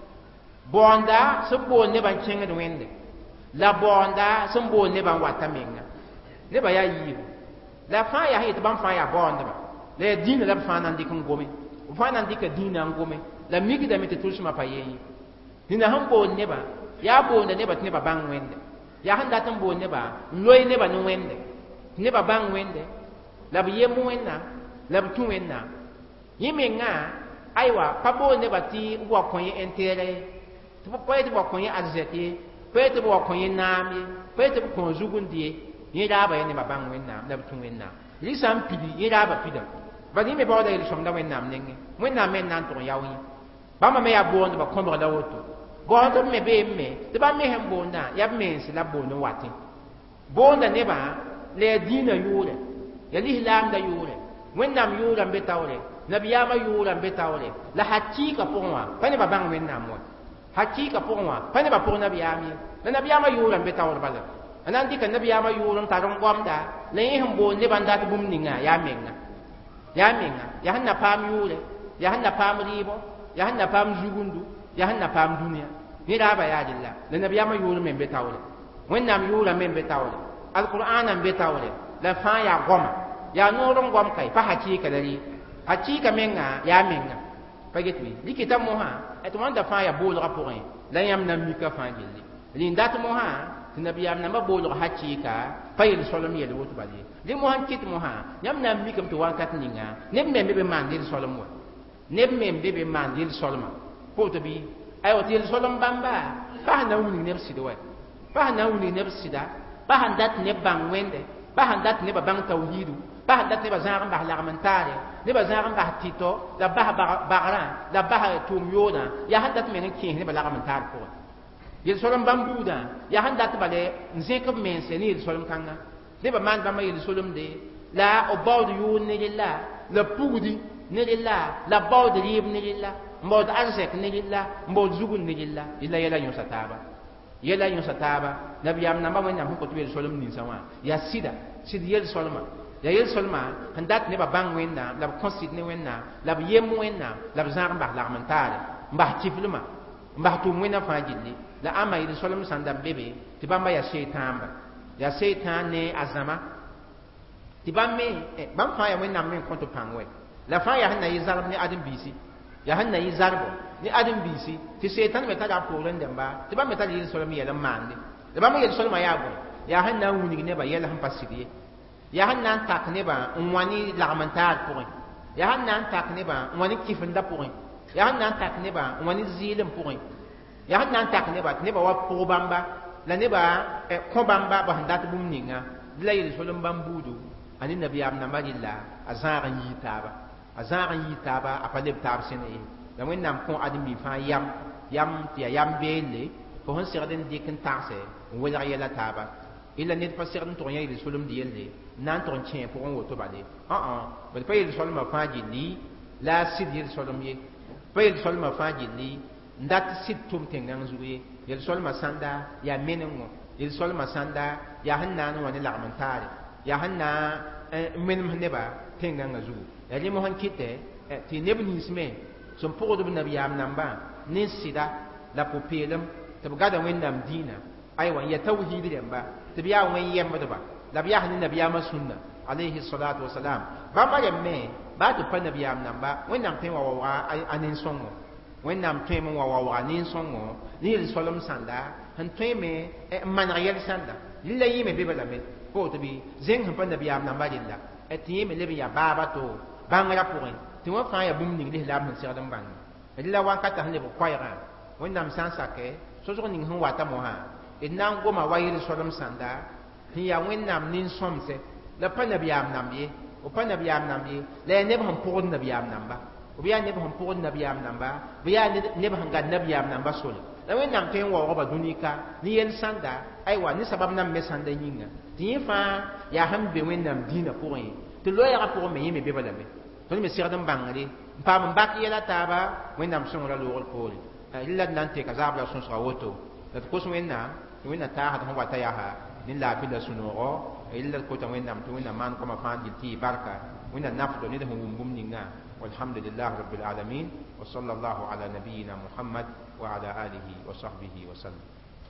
bonda so bo ne ban kenga wende la bonda so bo ne ban wata menga le ba ya yibo la fa ya hit ban fa ya bonda ba le din la fa nan dikon gome fa nan dikka dinan gome la migi da mete tulsuma pa yeyi dina han bo neba ya bo neba neba bang wende ya han datan bo neba loy neba no wende neba bang wende la biye mu wenna la bitu wenna yimenga aiwa pa bo neba ti wa konye entere to po poete wa konye arzeti poete wa konye nami poete ko konzugundi yi da ba neba bang wenna la bitu wenna lisam pidi yi da ba pida ba ni me ba da ilsom da wenna mnenge wenna men nan to yawi bama me ya bondo ba komba da woto bondo me be me de ba me hem bonda ya me si la bondo wati bonda ne ba le dina yure ya lihlam da yure wennam yure be tawle nabiyama yure be tawle la hakika ponwa pani ba bang wennam mo hakika ponwa pani ba pon nabiyami la nabiyama yure be tawle bala anan dika nabiyama yure ta ron gomda le hem bonde banda ta bumninga ya menga ya menga ya hanna pam yure ya hanna pam ribo ya hanna pam zugundu ya hanna pam duniya ni da ba ya dilla la nabiyama yuru men be tawle wennam yura men be tawle alqur'ana be tawle la fa ya goma ya nurun gom kai fa hakika dari hakika menga ya menga pagetwi likita moha et wanda fa ya bol raporin la yam nam mika fa gilli lindat mo ha ti nabiyam na mabolo hakika payil solom yel wotu bali li mo han kit mo ha yam na mi kam to wakat ninga ne me be man dil solom wa ne me be be man dil solom ko to bi ay wotil solom bamba pa na wuni ne sida wa pa na wuni ne sida pa han dat ne bang wende pa han dat ne ba bang tawhidu pa han dat ne ba zaram ba lagmentare ne ba zaram ba tito la ba bagara la ba tum yoda ya han dat me ne kin ne ba lagmentare ko yel solom bambuda ya han dat bale nzek men se ni solom kanga de ba man ba ma yel solom de la o bawd yu ne lilla la pugdi ne lilla la bawd rib ne lilla mbod arzek ne lilla mbod zugun ne lilla illa yela yon sataba yela yon sataba nabiyam namba wen nam ko tuyel solom ni sama ya sida sid yel soloma ya yel solma han dat ne ba bang wen na la konsit ne wen na la yem wen na la zar ba la mentale mba tifluma mba tu wen na fa jilli la ama yel solom sanda bebe ti bamba ya shaytan ba ya shaytan ne azama ti bamme bam fa ya wen nam men konto pangwe la fa ya na yizar ne adam bisi ya han na yizarbo ni adam bisi ti shaytan me ta da ko ren demba ti bamme ta yel solom yel mande la bamme yel solom ya go ya han na wuni ne ba yel han pasidi ya han nan tak ne ba wani lagmantar pour ya han nan tak ne ba wani kifenda pour ya han nan tak ne ba wani zilim pour ya han nan tak ne ba ne ba wa pour bamba la ne ba ko bamba ba handat bum ninga la yel solom bambudu ani nabiyam na madilla azara yitaba azara yitaba apale tab sene la wen nam ko admi fa yam yam ti yam bele ko hon sirden dikin tase wala yela taba illa net pa sirden to yel solom dielde nan ton tien pour on to balé ah ah ba pa yel solma fa jili la sid yel solom ye pa yel solma fa jili ndat sid tum tengang zuye yel solma sanda ya menengo yel solma sanda ya hanna no wani lagmentare ya hanna menem neba tengang zu ya li mo han kite ti nebni isme som pour de nabiyam namba nin sida la popelem te gada wendam dina aywa ya tawhid demba te biya wen yemba ba la biya ni nabiyama sunna alayhi salatu wassalam ba ma yemme ba to pa nabiyam namba wendam ten wa wa anin songo wendam ten mo wa wa anin songo ni solom sanda han ten me man riyal sanda lilla yime be bala me ko to bi zeng han pa nabiyam namba dilla etiye me lebe ya baba to banga pour ti wa fa ya bum ning le lam han sirdam bang lilla wan kata han le ko kwayra wendam san sake so so ning han wata mo ha innan goma wayir solom sanda hiya wennam nin somse la pa nabiyam nambi o pa nabiyam nambi la ne ban pour nabiyam namba o biya ne ban pour nabiyam namba biya ne ban ga nabiyam namba sol la wennam ten wa roba dunika ni yel sanda ay wa ni sabab nam me sanda yinga ti fa ya ham be wennam dina pour yi to lo ya pour me yime be bala me to me sirdam bangari pa man bak yela taba wennam songra lo rol pour illa nan te kazabla son sra woto la ko so wenna wenna ta ha wa ta ya ha nin la fi da sunoro illa ko ta wenna to wenna man ko ma fan ti barka wenna nafdo ni da hum bum ninga walhamdulillah rabbil alamin wa sallallahu ala nabiyyina muhammad wa ala alihi wa sahbihi wa sallam.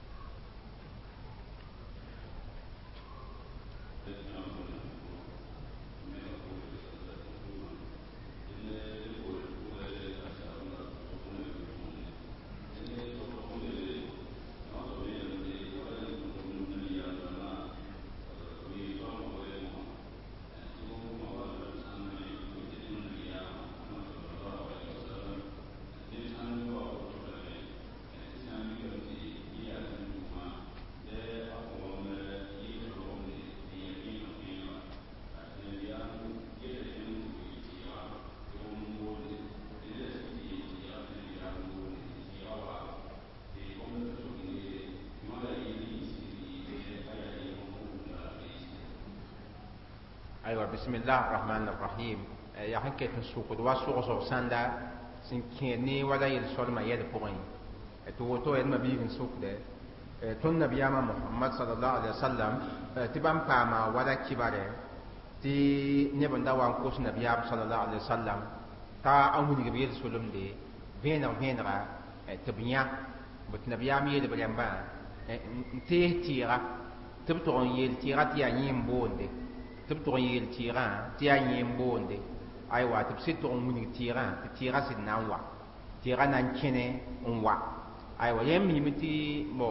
aywa bismillahir rahmanir rahim ya hakke tin suku do wasu so sanda sin kene wala yel solma yel poin to woto en mabi bin suku de ton nabiyama muhammad sallallahu alaihi wasallam tibam pama wala kibare ti ne banda wan ko nabiyam sallallahu alaihi wasallam ta amuni ge yel solum de bena bena tabiya but nabiyam yel balamba te tira tibto yel tira ti anyim bonde tib to yel tira ti anye mbonde ay wa tib sit to muni tira tira sin nan wa tira nan kene on wa ay wa yem mi miti mo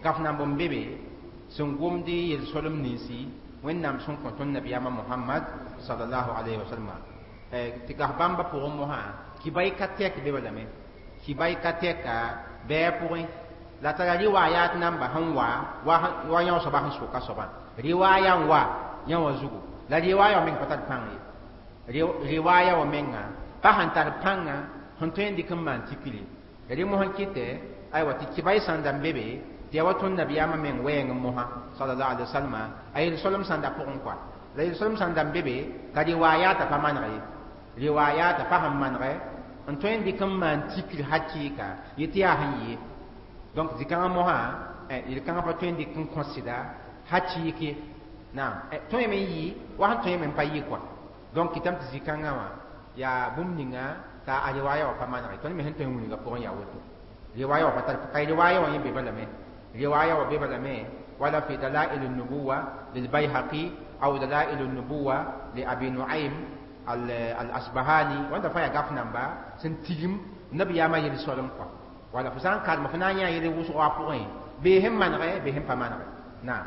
gafna bom bebe sun gomdi yel solom nisi wẽnnaam sẽn kõ tõnd nabiyaamã mohamad sallallahu alaihi wasallam tɩ gas bãmba pʋgẽ mosã kibay ka tɛk be balame kibay ka tɛka bɛɛ pʋgẽ la tara riwayat namba sẽn wa wa yã soaba sẽn soka soaba riwaya n wa yã wa zugu la riwaya wa meng pa tar pãng ye riwaya wa menga pa sẽn tar pãnga sẽn tõe n dɩk n maan tikri rẽ mosẽn kɩtɛ aywa tɩ kibay sãn dãmb bebe tɩ ya wa tõnd nabiyaamã meng wɛɛng n mosã sallallahu alaihi wasallam a yel solem sãn da pʋgẽ kɔa la yel solem sãn dãmb bebe ka riwayata pa maneg ye riwayata pa sẽn manegɛ n tõe n dɩk n maan tikr hakɩɩka yɩ tɩ yaa sẽn yɩ donc zĩ-kãngã mosã yel-kãngã pa tõe n dɩk n kõsɩda hakɩɩk ye naam tõe me n yɩ wa sẽn tõe me n pa yɩ kɔa donc kɩtame tɩ zĩ-kãngã wã yaa bũmb ninga t'a a riwaya wã pa manege tõnd me sẽn tõe n wilga pʋgẽ yaa woto riwaya wã pa tar ka riwaya wã yẽ be balame riwaya wa be balame wala fi dalail an-nubuwa lil bayhaqi aw dalail an-nubuwa li abi nu'aym al al-asbahani wanda fa ya gaf namba sen tigim nabiyama yel solom ko wala fa san kalma fa nanya yel wusu wa pʋgẽ be hem manre be hem pa manre na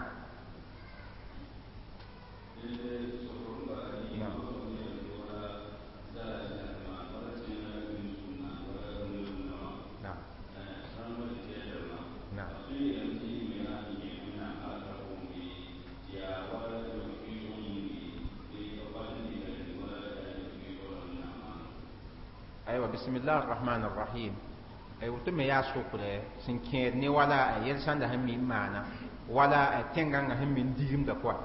aywa bismillahir rahmanir rahim ay wuto me ya sokre sin kẽed ne wala yel sãnda sẽn mi maana wala tẽngãngã sẽn mi n digimda koa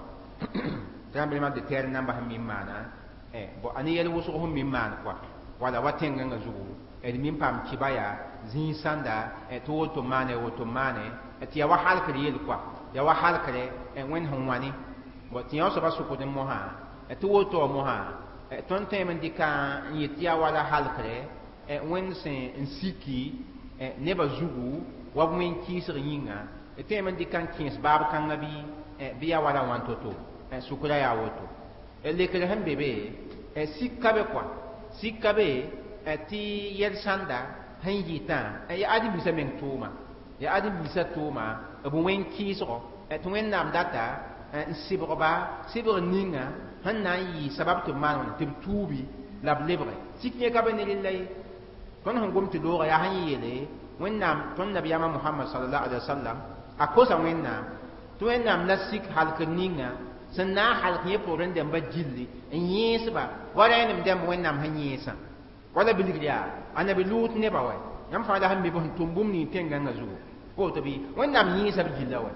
tɩ bɩ maan tɩ tɛɛr namba sẽn mi n maana bõ a ne yɛl wʋsg sẽn mi n maan koa wala wa tẽngãngã zugu d mi n paam kɩba yaa zĩig sãnda tɩ woto maane woto maane tɩ ya wa halkr yel koa ya wa halkre wẽnd sẽn wãne tɩ yã soaba sʋkd n mosã tɩ woto wã mosã tõnd tõeme n dɩka n yet tɩ yaa wala halkre wẽnd sẽn n siki nebã zugu wa b wẽn kɩɩsg yĩnga tõeme n dɩka n kẽes baab kãngã bɩ bɩ yaa wala wãn to-to sʋkra yaa woto lekr sẽn be be sika be koa sika be tɩ yɛl sãnda sẽn yɩtã yaa adem-biisã meng tʋʋma yaa adem-biisã tʋʋma b wẽn kɩɩsgɔ tɩ wẽnnaam data n sɩbgba sɩbg ninga sẽn na n yɩ sabab tɩ b maan wãna tɩ b tuubi la b lebge sik yẽ ka be ne rella ye tõnd sẽn gom tɩ loogã yaa sẽn yeele wẽnnaam tõnd nabiyaamã mohamad sallallahu alaihi wasallam a kosa wẽnnaam tɩ wẽnnaam la sik halkr ninga sẽn na n halk yẽ poorẽ n dẽmba gilli n yẽesba wa rẽenem dẽmb wẽnnaam sẽn yẽesã wala bilgr yaa a nabi luut nebã wa yãmb fãa la sẽn be b sẽn tʋm bũmb ning tẽngãngã zugu ko tɩ bɩ wẽnnaam yẽesa b gilla wa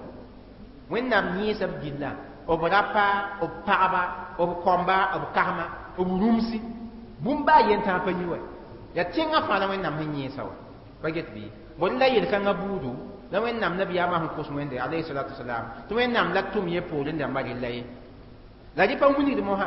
wẽnnaam yẽesa b gilla b rapa b pagba b kõmba b kasma b rũmsi bũmb baa yentã pa yĩ wa yaa tẽngã fãa la wẽnnaam sẽn yẽesa wa pa get bɩ bõd la yel-kãngã buudu la wẽnnaam nabiyaamã sẽn kos wẽnde alayhi salatu wasalam tɩ wẽnnaam la tʋm yẽ poorẽ dãmba rella ye la dɩ pa wilgd mosã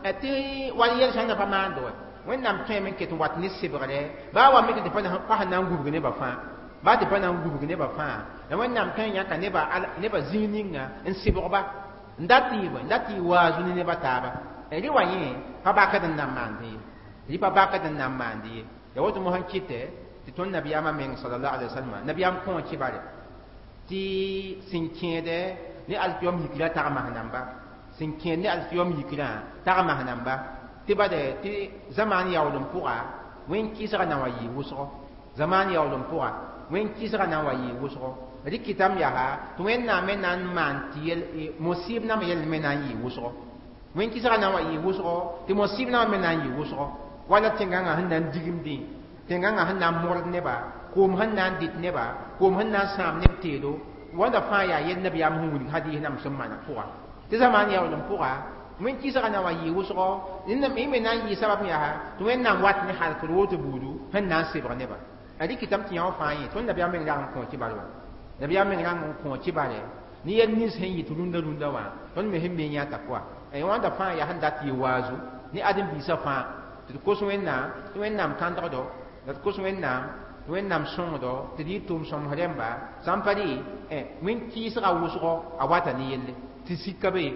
tɩ wal yel-sãnda pa maand wa wẽnnaam tõeme n ket n wat ne sɩbgre baa wa mikd tɩ pa sẽn na n gubg nebã fãa baa tɩ pa na n gubg nebã fãa la wẽnnaam tõe n yãka nebã zĩig ninga n sɩbgba n dat yɩ n dat yɩ waazu ne nebã taaba rɩ wa yẽ pa bakd n na n maand ye rɩ pa bakd n na n maand ye ya woto mosẽn kɩtɛ tɩ tõnd nabiyaamã meng sallallahu alaihi wasallam nabiyaam kõo kɩbare tɩ sẽn kẽede ne alkiyom yikra tag mas namba sẽn kẽed ne alkiyom yikrã tag mas namba tɩ bade tɩ zamaan yaoolem pʋga wẽn-kɩɩsgã na n wa yɩɩ wʋsgɔ zamaan yaoolem pʋga wẽn-kɩɩsgã na n wa yɩɩ wʋsgɔ rɩ kɩtame yaa tɩ wẽnnaam me na n maan tɩ mosɩɩb nam yell me na n yɩɩ wʋsgɔ wẽn-kɩɩsgã na n wa yɩɩ wʋsgɔ tɩ mosɩɩb nam me na n yɩɩ wʋsgɔ wala tẽngãngã sẽn na n digimdẽ tẽngãngã sẽn na n mord nebã koom sẽn na n dɩt nebã koom sẽn na n sãam neb teedo wãnda fãa yaa yel nabiyaam sẽn wilg hadiis nam sẽn mana pʋga tɩ zamaan yaoolem pʋga wẽn-kɩɩsgã na n wa yɩɩ wʋsgɔ yẽ me na n yɩɩ sabab yaa tɩ wẽnnaam wat ne halkr woto buudu sẽn na n sɩbg nebã a rɩ kɩtame tɩ yã wã fãa yẽ tõnd nabiyaam meng rag n kõ kɩbar wa nabiyaam meng rag n kõ kɩbare ne yel nins sẽn yɩ tɩ rũndã rũndã wã tõnd me sẽn me yãta pʋa wãnda fãa yaa sẽn dat yɩ waazu ne adem-biisã fãa tɩ d kos wẽnnaam tɩ wẽnnaam kãndgdo la d kos wẽnnaam tɩ wẽnnaam sõngdo tɩ d yɩ tʋʋm sõms rẽmba sã n pa rɩ wẽn-kɩɩsgã wʋsgɔ a wata ne yelle tɩ sika be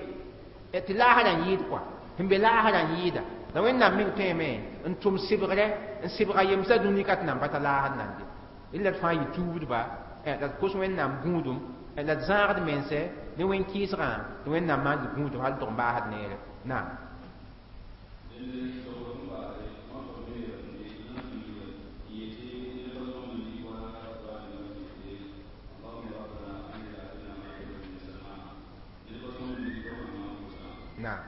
tɩ laasrã n yɩɩd koa sẽn be laasrã n yɩɩda la wẽnnaam meng tõeme n tʋm sɩbgre n sɩbga yemsã dũni ka tɩ nan pa ta laasd nande rɩ la d fãa yɩ tuubdba la d kos wẽnnaam gũudum la zãagd mense ne wen kɩɩsgã tɩ wẽnnaam maan tɩ gũud hal tʋg n baasd neere naam naam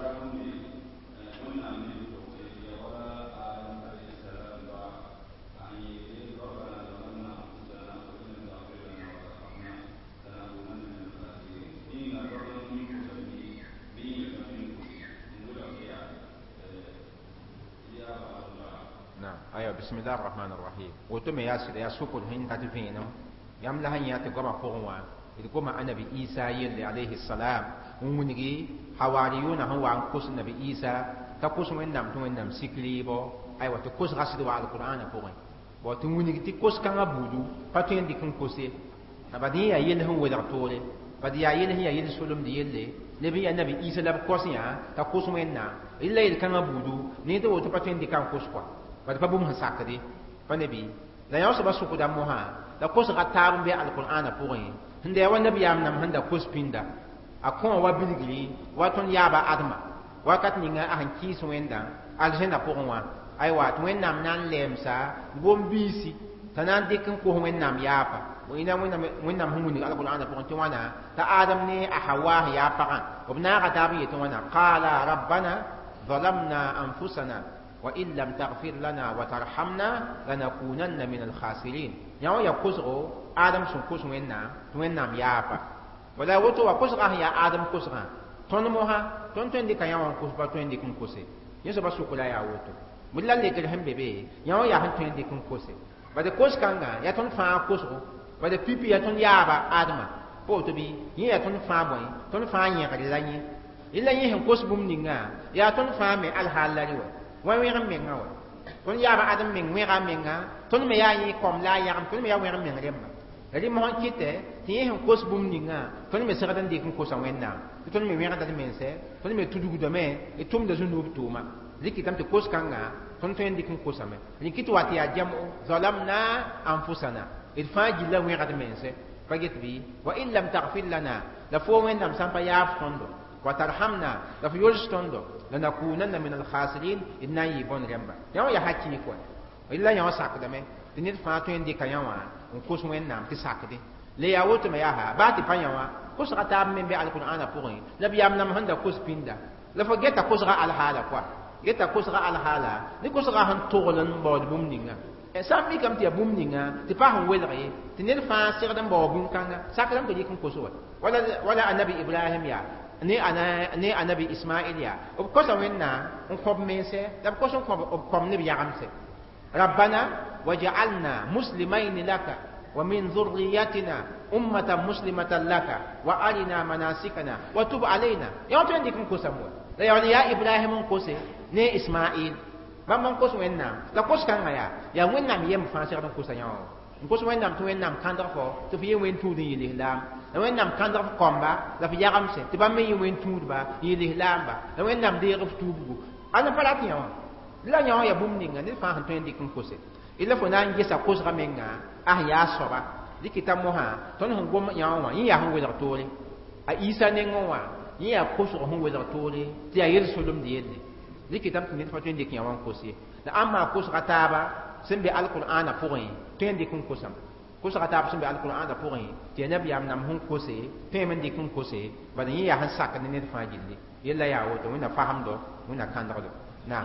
ayo bismillah ar-rahman ar-rahim woto me yasida ya sukul hin tati vẽenem yam la sẽn yã tɩ goabã pʋgẽ wã d goma anabi isa yelle alayhi salam n wilgi hawariyʋʋna sẽn wa n kos nabi isa t'a kos wẽnnaam tɩ wẽnnaam sik rɩɩbɔ aywa tɩ kosga sɩd wa alqur'ana pʋgẽ bao tɩ wilg tɩ kos-kãngã buudu pa tõe n dɩk n kose bad yẽ yaa yell sẽn welg toore bad yaa yell sẽn yaa yell solemd yelle leb n yaa nabi isa la b kos yã t'a kos wẽnnaam rɩla yel-kãngã buudu ne tɩ woto pa tõe n dɩka n kos koa bad pa bũmb sẽn sakde pa nabi la yã soaba sʋkda mosã la kosga taab n be alqur'ana pʋgẽ sẽn da ya wa nabiyaam nam sẽn da kos pĩnda a kõa wa bilgri wa tõnd yaaba adma wakat ninga a sẽn kɩɩs wẽnda alzẽna pʋgẽ wã aywa tɩ wẽnnaam na n lɛɛmsa gom-biisi t'a na n dɩk n kos wẽnnaam yaapa ina wẽnnaam sẽn wilg alqur'ana pʋgẽ tɩ wãna t'a adam ne a hawa sẽn yaa pagã b naaga taab n yetɩ wãna qaala rabbana ظلمنا أنفسنا وإن لم تغفر لنا وترحمنا لنكونن من الخاسرين ياو يا كوسغو آدم سن كوس ويننا ويننا يابا ولا وتو كوسغا يا آدم كوسغا تون موها تون تون دي كياو كوس با تون دي كن كوسي يسو با سوكولا يا وتو ملا ليكل هم بيبي ياو يا هن تون دي كن كوسي بعد كوس كانغا يا تون فا كوسغو بعد بيبي يا تون يابا آدم po to bi يا تون فا بوي تون فا يا كدي لا ني إلا يهم كوس بوم نينغا يا تون فا مي الحال لا ريو wa wẽgem menga wa tõnd yaaba adem meng wẽga menga tõnd me yaa yẽ kom la a yagem tõnd me yaa wẽgem meng rẽmba rɩm sẽn kɩtɛ tɩ yẽ sẽn kos bũmb ninga tõnd me segd n dɩk n kosa wẽnnaam tɩ tõnd me wẽgda d mense tõnd me tudgdame y tʋmda zũ-nuub tʋʋma rɩkɩtame tɩ kos-kãngã tõnd tõe n dɩk n kosame rɩk tɩ wa tɩ yaa jam zalamna anfusana d fãa gilla wẽgd mense pa get bɩ wa in lam tagfir lana la fo wẽnnaam sã n pa yaaf tõndo وترحمنا لف يجتندو لنكونن من الخاسرين إن يبون رمبا يا يا حكي كون إلا يا ساك دمه تنير فاتوين دي كيانوا ونكوس وين نام تساك دي ليه أوت ما ياها باتي بانيوا كوس غتاب من بيع القرآن بقولين نبي يامنا مهندا كوس بيندا لفجيت كوس غا على حالة كوا جيت كوس غا على حالة نكوس غا هن تولن بود بومنينغا سامي كم تيا بومنينغا تباهم ويلغي تنير فاسير دم بوبين كانغا ساكلم كجيك كوسوا ولا ولا النبي إبراهيم يا ne ana ne anabi ismail ya o ko sa wenna on ko mense da ko so ko ko ne bi yagamse rabbana waj'alna muslimain laka wa min dhurriyyatina ummatan muslimatan laka wa arina manasikana wa tub alaina ya to ndi kun ko samu da ya ya ibrahim ko se ne ismail ba man ko so wenna la ko kan ya ya wenna mi yem fa se ko sa yawo ko so wenna to wenna kan da fo to fi wen tu ni lam la wẽnnaam kãndg kɔmba la f yagemse tɩ bãmb me yɩ wẽn tũudba yɩ lislaamba la wẽnnaam deeg f tuubgu ana pa rat yã wã la yã wã yaa bũmb ninga ned fãa sẽn tõe n dɩk n kose la fo na n gesa kosga menga a sẽn yaa soaba dɩkɩta mosã tõnd sẽn gom yã wã yẽ yaa sẽn welg toore a isa nengẽ wã yẽ yaa kosg sẽn welg toore tɩ yaa yel solemd yelle dɩkɩtame tɩ ned fa tõe n dɩk yã wã n kos ye la ãmb maa kosga taaba sẽn be alqur'ana pʋgẽ tõe n dɩk n kosame kosga taab sẽn be alqur'ana pʋgẽ tɩ ya nabiyaam nam sẽn kose tõe me n dɩk n kose bala yẽ yaa sẽn sakd ne ned fãa gilli yella yaa woto wẽnna fasemdo wẽnna kãndgdo naam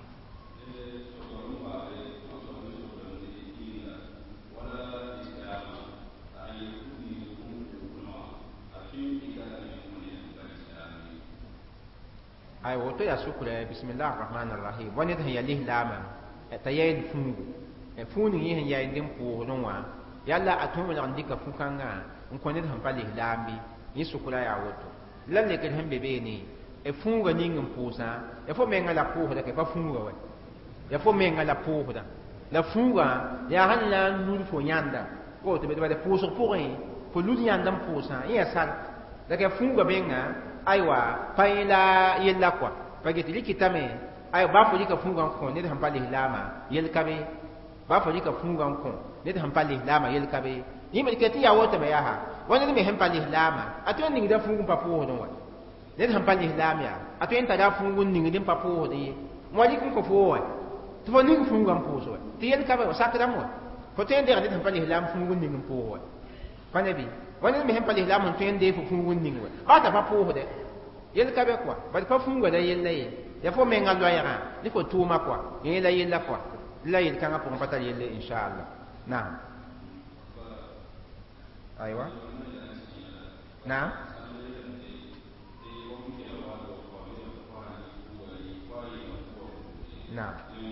ay woto yaa sukra bismillah arrahman arrahim wa ned sẽn ya lislaamã t'a yaend fũugu fũudg yẽ sẽn yaend n pʋʋsdẽ wã yalla a tõe n welg n dɩka fu-kãngã n kõ ned sẽn pa lislaam bɩ yẽ sʋkra yaa woto la lekd sẽn be beene e fũuga ning n pʋʋsã ya fo menga la pʋʋsda ka pa fũuga wa ya fo menga la pʋʋsda la fũuga yaa sẽn la n lud fo yãnda woto bd bad pʋʋsg pʋgẽ fo lud yãnd n pʋʋsã yẽ yaa sal la ka fũuga menga aywa pa yẽ la yella koa pa get rɩkɩtame ay ba fo rɩka fũuga n kõ ned sẽn pa lislaamã yel ka be ba fo rɩka fũuga n kõ ned sẽn pa lislaamã yel ka be yẽ me ket tɩ yaa woto me yaa wani me hem pa lislama atun ning da fungu pa po don wa ne hem pa lislam ya atun ta da fungu ning din pa po de wali kun ko fo wa to fo ning fungu am po so ti yel ka ba sakra mo ko ten de ga hem pa lislam fungu ning po wa pa ne bi wani me hem pa lislam on ten de fu fungu ning wa ba ta pa po de yel ka ba kwa ba pa fungu da yel lay ya fo me ngal ya ga ni ko tuma kwa yel la yel la kwa la yel kan ko pa ta yel inshallah na'am aywa na'am na'am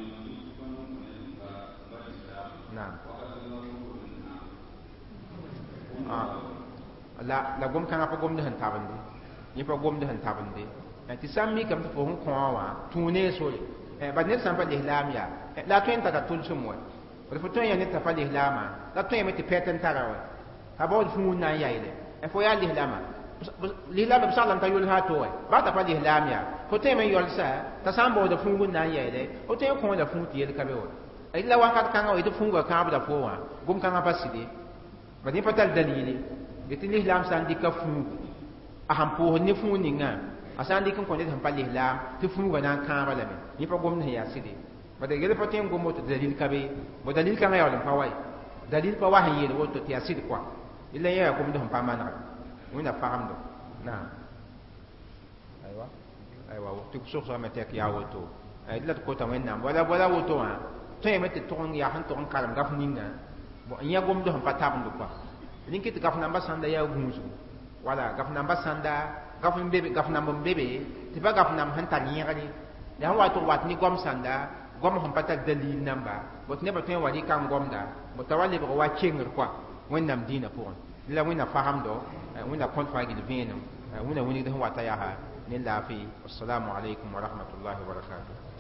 na'am ah la la gom kan pa gom de han tabande ni pa gom de han tabande ti sammi kam to hon ko wa tune so e ba ne sam pa ihlam ya la tuen ta ka tul sumo ko fo tuen ya ne ta pa ihlama la tuen me ti peten tarawa ha bo fu na ya ile e fo ya ihlama lihlama bi sallam ta yul ha to ba ta pa ihlam ya ko te me yol sa ta sam bo da fu na ya ile o te ko da fu ti el ka be o ai la wa ka kan o ite fu ga ka ba da fo wa gum kan pa sidi ba ni pa tal dalili ite ihlam san di ka fu a han po ni fu ni nga asan dikin ko ne tan palle lam ti fu ga nan kan bala me ni pa gom ne ya sidi ba de gele patem gom to dalil kabe bo dalil kan ya wala pa wai dalil pa wahi yele woto ti asid kwa illa ya ko mdo pa mana wina faham do na aywa aywa ti ko so ma tek ya woto ay lat ko ta wenna wala wala woto ha to e mete to ya han to karam gaf ninga bo nya gom do pa tabndo kwa ninki ti gaf namba sanda ya gunzu wala gaf namba sanda gafin bebe gafna mbom bebe ti ba gafna han tan yiri ya wa to wat ni gom sanda gom han pata dalil namba bot ne baten wali kan gom da bot tawali ba wa chengir kwa wennam dina pon la wina faham do wina kon fa gi venum wina wini da wa ta ya ha ni lafi assalamu alaikum wa rahmatullahi wa barakatuh